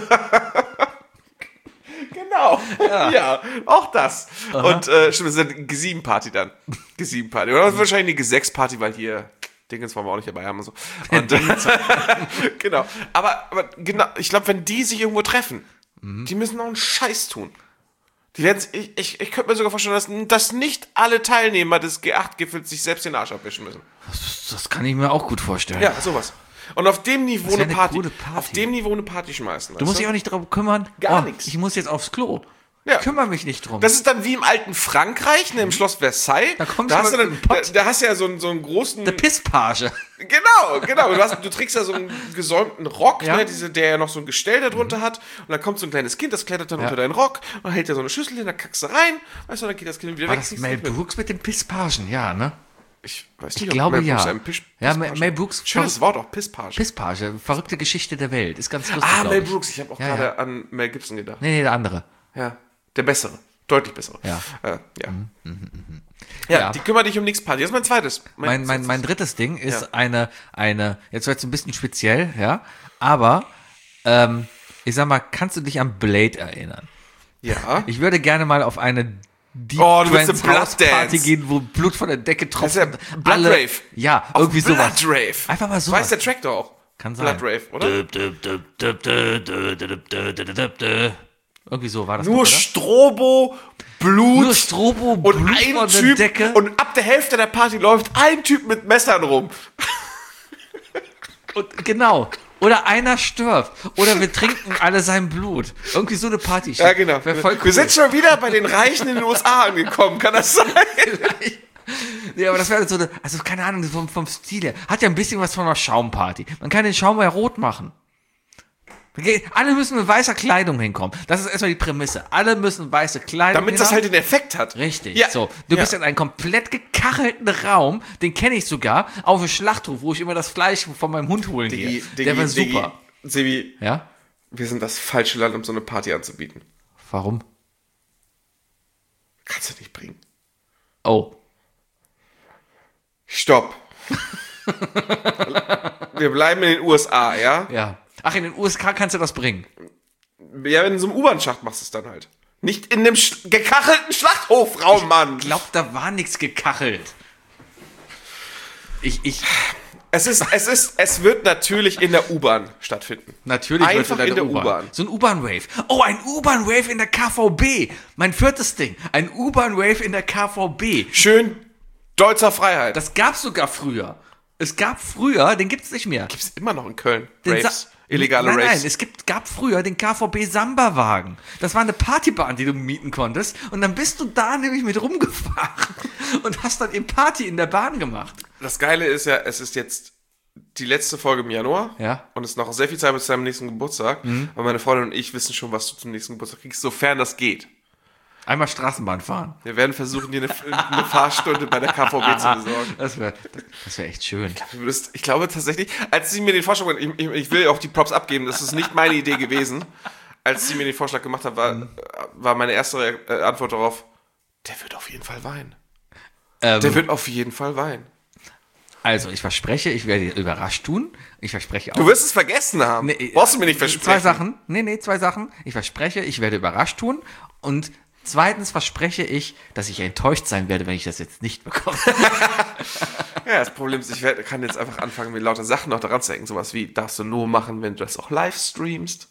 Genau, ja. auch das. Und äh, stimmt, das ist eine G sieben Party dann. G sieben Party. Oder wahrscheinlich eine G sechs Party, weil hier Dingens wollen wir auch nicht dabei haben und so. Und, äh, genau. Aber, aber genau, ich glaube, wenn die sich irgendwo treffen, die müssen noch einen Scheiß tun. Die werden, ich, ich, ich könnte mir sogar vorstellen, dass, dass nicht alle Teilnehmer des G acht Gipfels sich selbst den Arsch abwischen müssen. Das kann ich mir auch gut vorstellen. Ja, sowas. Und auf dem Niveau wär eine eine Party, coole Party. auf dem Niveau eine Party schmeißen. Du weißt musst dich auch nicht darum kümmern. Gar oh, nichts. Ich muss jetzt aufs Klo. Ja. Ich kümmere mich nicht drum. Das ist dann wie im alten Frankreich, ne, im Schloss Versailles. Da kommst da du hast du mit dann, einem Pott. da, da hast du ja so einen, so einen großen. eine Pisspage. Genau, genau. Du, hast, du trägst ja so einen gesäumten Rock, Ja. ne, diese, der ja noch so ein Gestell darunter hat. Und dann kommt so ein kleines Kind, das klettert dann Ja. unter deinen Rock und hält da so eine Schüssel hin, da kackst du rein. Weißt du, dann geht das Kind wieder War weg. das siehst Mel nicht mehr. Brooks mit den Pisspagen? Ja, ne? Ich weiß nicht, Ich ob glaube, Mel Brooks ja. einen Pisch, Ja, Pisspage- Mel- Mel Brooks- Schönes Wort auch, Pisspage. Pisspage. Verrückte Geschichte der Welt. Ist ganz lustig, ah, glaub Mel ich. Brooks. Ich habe auch Ja, gerade ja. an Mel Gibson gedacht. Nee, nee, der andere. Ja, der bessere. Deutlich bessere. Ja. Äh, ja. Ja, Ja. die kümmert dich um nichts Party. Das ist mein zweites. Mein, mein, mein drittes Ding ist Ja. eine, eine, jetzt wird es ein bisschen speziell, ja, aber, ähm, ich sag mal, kannst du dich an Blade erinnern? Ja. Ich würde gerne mal auf eine Deep Oh, du willst Trance eine House Blood Party Dance. gehen, wo Blut von der Decke tropft. Das ist ja und Blood alle- Rave. Ja, Auf irgendwie Blood sowas. Rave. Einfach mal Das sowas. weiß der Track doch auch. Kann sein. Blood Rave, oder? Irgendwie so war das. Nur doch, oder? Strobo, Blut, Nur Strobo, und Blut ein von der Typ Decke. und ab der Hälfte der Party läuft ein Typ mit Messern rum. Und genau. Oder einer stirbt. Oder wir trinken alle sein Blut. Irgendwie so eine Party. Ja, genau. Wär voll cool. Wir sind schon wieder bei den Reichen in den U S A angekommen, kann das sein? Nee, aber das wäre so eine, also keine Ahnung, vom, vom Stil her. Hat ja ein bisschen was von einer Schaumparty. Man kann den Schaum ja rot machen. Alle müssen mit weißer Kleidung hinkommen. Das ist erstmal die Prämisse. Alle müssen weiße Kleidung Damit das haben. halt den Effekt hat. Richtig, Ja. so. Du Ja. bist in einem komplett gekachelten Raum, den kenne ich sogar, auf dem Schlachthof, wo ich immer das Fleisch von meinem Hund holen gehe. Digi, Digi, Der war Digi, super. Sebi, Ja? wir sind das falsche Land, um so eine Party anzubieten. Warum? Kannst du nicht bringen. Oh. Stopp. Wir bleiben in den U S A, ja? Ja. Ach, in den U S A kannst du das bringen. Ja, wenn du so einem U-Bahn-Schacht machst du es dann halt. Nicht in dem sch gekachelten Schlachthofraum, Mann. Ich glaube, da war nichts gekachelt. Ich, ich, Es ist, es ist, es wird natürlich in der U-Bahn stattfinden. natürlich wird Einfach es in der U-Bahn. U-Bahn. So ein U-Bahn-Wave. Oh, ein U-Bahn-Wave in der K V B. Mein viertes Ding. Ein U-Bahn-Wave in der K V B. Schön deutscher Freiheit. Das Das gab's sogar früher. Es gab früher, den gibt's nicht mehr. gibt's immer noch in Köln. Den Raves. Sa- Illegale nein, Raves. Nein, es gibt, gab früher den K V B Samba-Wagen. Das war eine Partybahn, die du mieten konntest. Und dann bist du da nämlich mit rumgefahren und hast dann eben Party in der Bahn gemacht. Das Geile ist ja, es ist jetzt die letzte Folge im Januar. Ja. Und es ist noch sehr viel Zeit bis zu deinem nächsten Geburtstag. Mhm. Aber meine Freundin und ich wissen schon, was du zum nächsten Geburtstag kriegst, sofern das geht. Einmal Straßenbahn fahren. Wir werden versuchen, dir eine, eine Fahrstunde bei der K V B zu besorgen. Das wäre das wär echt schön. Du würdest, ich glaube tatsächlich, als sie mir den Vorschlag, ich, ich, ich will auch die Props abgeben, das ist nicht meine Idee gewesen. Als sie mir den Vorschlag gemacht hat, war, war meine erste äh, Antwort darauf, der wird auf jeden Fall weinen. Ähm, Der wird auf jeden Fall weinen. also, ich verspreche, ich werde dir überrascht tun. Ich verspreche auch. Du wirst es vergessen haben. Nee, Brauchst du mir nicht versprechen. Zwei Sachen. Nee, nee, zwei Sachen. Ich verspreche, ich werde überrascht tun. Und zweitens verspreche ich, dass ich enttäuscht sein werde, wenn ich das jetzt nicht bekomme. Ja, das Problem ist, ich werd, kann jetzt einfach anfangen, mir lauter Sachen noch daran zu hängen. Sowas wie, darfst du nur machen, wenn du das auch live streamst.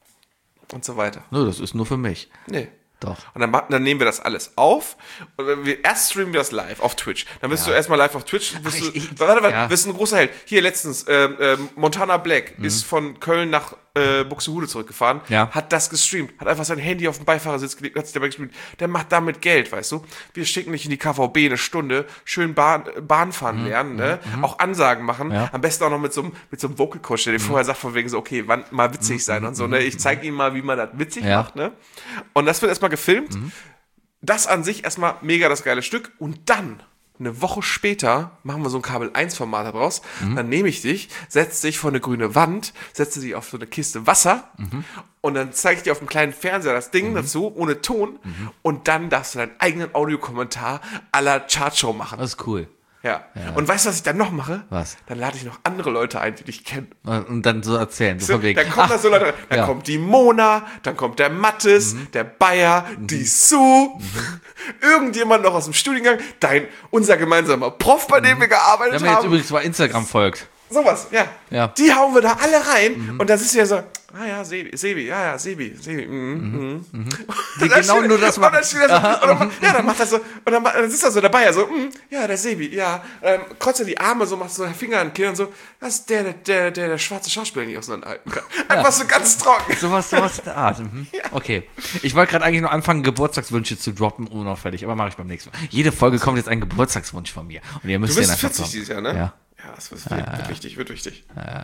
Und so weiter. Nur, das ist nur für mich. Nee. Doch. Und dann, ma- dann nehmen wir das alles auf und wenn wir, erst streamen wir das live auf Twitch. Dann bist Ja. du erstmal live auf Twitch. Bist Ach, du, ich- ich- warte, warte, ja. bist ein großer Held. Hier letztens, ähm, ähm, Montana Black Mhm. ist von Köln nach äh, Buxtehude zurückgefahren, Ja. hat das gestreamt, hat einfach sein Handy auf dem Beifahrersitz gelegt, hat sich dabei gestreamt. Der macht damit Geld, weißt du. Wir schicken dich in die K V B eine Stunde, schön Bahn, Bahn fahren lernen, ne? Auch Ansagen machen. Mhm. Ja. Am besten auch noch mit so einem mit so einem Vocal Coach, der dir vorher sagt, von wegen so, okay, wann mal witzig sein und so, ne? Ich zeige ihm mal, wie man das witzig Mhm. Ja. macht, ne? Und das wird erstmal gefilmt. Das an sich erstmal mega das geile Stück. Und dann, eine Woche später, machen wir so ein Kabel eins Format daraus. Dann nehme ich dich, setze dich vor eine grüne Wand, setze dich auf so eine Kiste Wasser und dann zeige ich dir auf dem kleinen Fernseher das Ding dazu, ohne Ton. Und dann darfst du deinen eigenen Audiokommentar à la Chartshow machen. Das ist cool. Ja. Und weißt du, was ich dann noch mache? Was? Dann lade ich noch andere Leute ein, die dich kennen. Und dann so erzählen. So So, von wegen, dann kommen ach, da so Leute rein. Dann ja. kommt die Mona, dann kommt der Mattes, der Bayer, die Sue, irgendjemand noch aus dem Studiengang, dein, unser gemeinsamer Prof, bei dem wir Der gearbeitet mir jetzt haben. übrigens bei Instagram folgt. Sowas, ja. Ja. Die hauen wir da alle rein und das ist ja so, ah ja, Sebi, Sebi, ja, ja, Sebi, Sebi, mhm, mhm. Die genau nur das machen. machen. Und dann steht er so, und dann, ma- ja, dann macht er so, und dann, ma- dann sitzt er so dabei, ja, so, mm, ja, der Sebi, ja, ähm, kreuzt er die Arme so, macht so Finger an den Kinn und so, das ist der, der, der, der, der schwarze Schauspieler nicht auseinanderhalten kann. Einfach so ganz trocken. Sowas, sowas in der Art. Mhm. Okay. Ich wollte gerade eigentlich nur anfangen, Geburtstagswünsche zu droppen, unauffällig, aber mache ich beim nächsten Mal. Jede Folge kommt jetzt ein Geburtstagswunsch von mir. Und ihr müsst Du den bist einfach vierzig sagen. dieses Jahr, ne? Ja. Ja, das wird, wird wichtig, wird wichtig. Ja.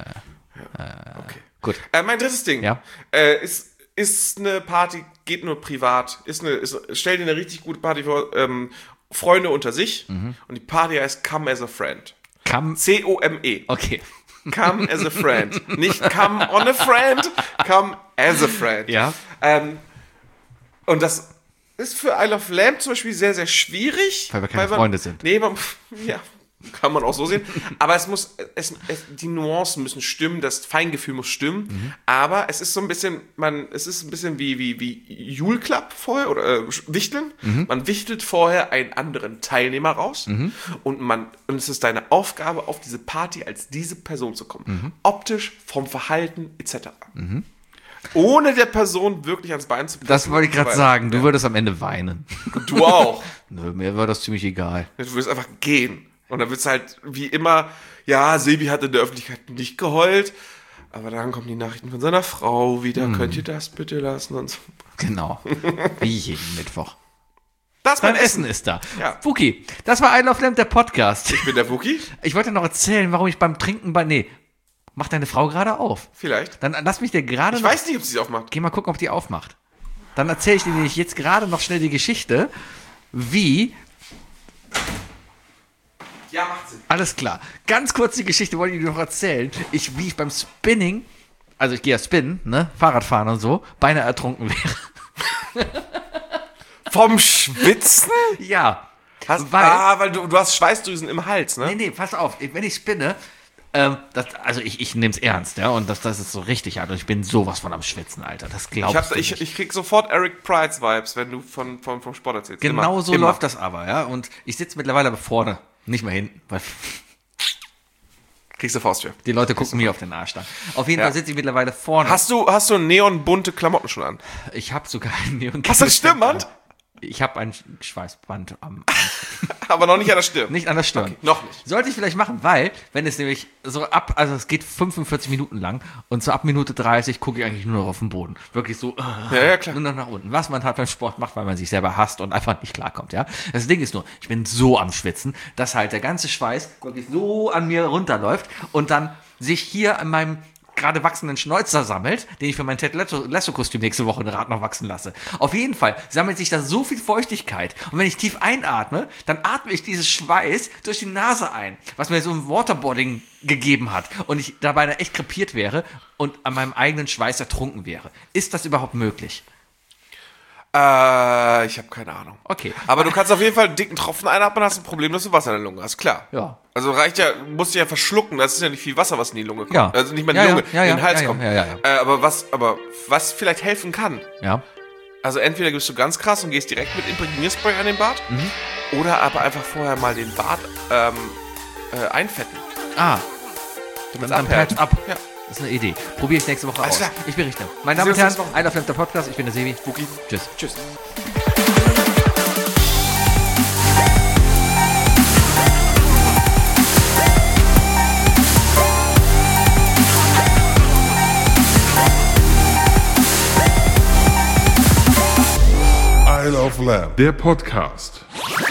Okay. Gut. Äh, mein drittes Ding Ja. äh, ist, ist eine Party, geht nur privat. Ist eine, ist, stell dir eine richtig gute Party vor, ähm, Freunde unter sich. Mhm. Und die Party heißt Come as a Friend. Kam. C O M E. Okay. Come as a Friend. Nicht come on a friend, come as a friend. Ja. Ähm, und das ist für Isle of Lamp zum Beispiel sehr, sehr schwierig. Weil wir keine man, Freunde sind. Nee, man, ja, Kann man auch so sehen. Aber es muss, es, es, die Nuancen müssen stimmen, das Feingefühl muss stimmen. Mhm. Aber es ist so ein bisschen, man, es ist ein bisschen wie, wie, wie Julklapp vorher oder äh, Wichteln. Mhm. Man wichtelt vorher einen anderen Teilnehmer raus mhm. und man, und es ist deine Aufgabe, auf diese Party als diese Person zu kommen. Mhm. Optisch, vom Verhalten et cetera. Mhm. Ohne der Person wirklich ans Bein zu passen. Das wollte ich gerade sagen. Du würdest am Ende weinen. Du auch. Nö, mir war das ziemlich egal. Du würdest einfach gehen. Und dann wird es halt wie immer, ja, Sebi hat in der Öffentlichkeit nicht geheult, aber dann kommen die Nachrichten von seiner Frau wieder, hm. könnt ihr das bitte lassen und so. Genau, wie jeden Mittwoch. Das mein Essen ist da. Ja. Fuki, das war I Love Lamp, der Podcast. Ich bin der Fuki. Ich wollte noch erzählen, warum ich beim Trinken bei, nee, macht deine Frau gerade auf? Vielleicht. Dann lass mich dir gerade Ich noch, weiß nicht, ob sie sie aufmacht. Geh mal gucken, ob die aufmacht. Dann erzähle ich dir nämlich jetzt gerade noch schnell die Geschichte, wie... Ja, macht Sinn. Alles klar. Ganz kurz die Geschichte wollte ich dir noch erzählen. Ich, wie ich beim Spinning, also ich gehe ja spinnen, ne, Fahrradfahren und so, beinahe ertrunken wäre. Vom Schwitzen? Ja. Hast, weil, ah, weil du, du hast Schweißdrüsen im Hals, ne? Nee, nee, pass auf. Wenn ich spinne, ähm, das, also ich, ich nehme es ernst, ja, und das, das ist so richtig hart. Und ich bin sowas von am Schwitzen, Alter. Das glaubst ich hab, du ich, nicht. Ich krieg sofort Eric Price Vibes, wenn du von, von, vom Sport erzählst. Genau immer, so immer. läuft das aber, ja. Und ich sitze mittlerweile aber vorne, nicht mehr hinten, weil kriegst du Faustschweif. die Leute gucken mir auf den Arsch dann. Auf jeden Ja. Fall sitze ich mittlerweile vorne. Hast du, hast du neonbunte Klamotten schon an? Ich habe sogar ein Neon. Hast du ein Stirnband? Ich habe ein Schweißband am, am Aber noch nicht an der Stirn. nicht an der Stirn. Okay, noch nicht. Sollte ich vielleicht machen, weil, wenn es nämlich so ab, also es geht fünfundvierzig Minuten lang und so ab Minute dreißig gucke ich eigentlich nur noch auf den Boden. Wirklich so, uh, Ja, ja, klar. nur noch nach unten. Was man halt beim Sport macht, weil man sich selber hasst und einfach nicht klarkommt, ja. Das Ding ist nur, ich bin so am Schwitzen, dass halt der ganze Schweiß wirklich so an mir runterläuft und dann sich hier an meinem gerade wachsenden Schnäuzer sammelt, den ich für mein Ted Lasso-Kostüm nächste Woche in Rad noch wachsen lasse. Auf jeden Fall sammelt sich da so viel Feuchtigkeit. Und wenn ich tief einatme, dann atme ich dieses Schweiß durch die Nase ein, was mir so ein Waterboarding gegeben hat. Und ich dabei echt krepiert wäre und an meinem eigenen Schweiß ertrunken wäre. Ist das überhaupt möglich? Äh, ich habe keine Ahnung. Okay. Aber du kannst auf jeden Fall einen dicken Tropfen einatmen, hast ein Problem, dass du Wasser in der Lunge hast, klar. Ja. Also reicht ja, musst du ja verschlucken, das ist ja nicht viel Wasser, was in die Lunge kommt. Ja. Also nicht mal in Ja, die ja, Lunge, ja, in ja, den Hals ja, ja, kommt. ja, ja, ja. Äh, aber was, aber was vielleicht helfen kann, Ja. also entweder gehst du ganz krass und gehst direkt mit Imprägnierspray an den Bart, mhm. oder aber einfach vorher mal den Bart ähm, äh, einfetten. Ah. Damit Dann perlt ab. Ja. Das ist eine Idee. Probiere ich nächste Woche Alles aus. klar. Ich berichte. Meine Wir Damen und sehen uns Herren, nächste Woche. I Love Lamp, der Podcast. Ich bin der Sebi. Fuki. Tschüss. Tschüss. I Love Lamp, der Podcast.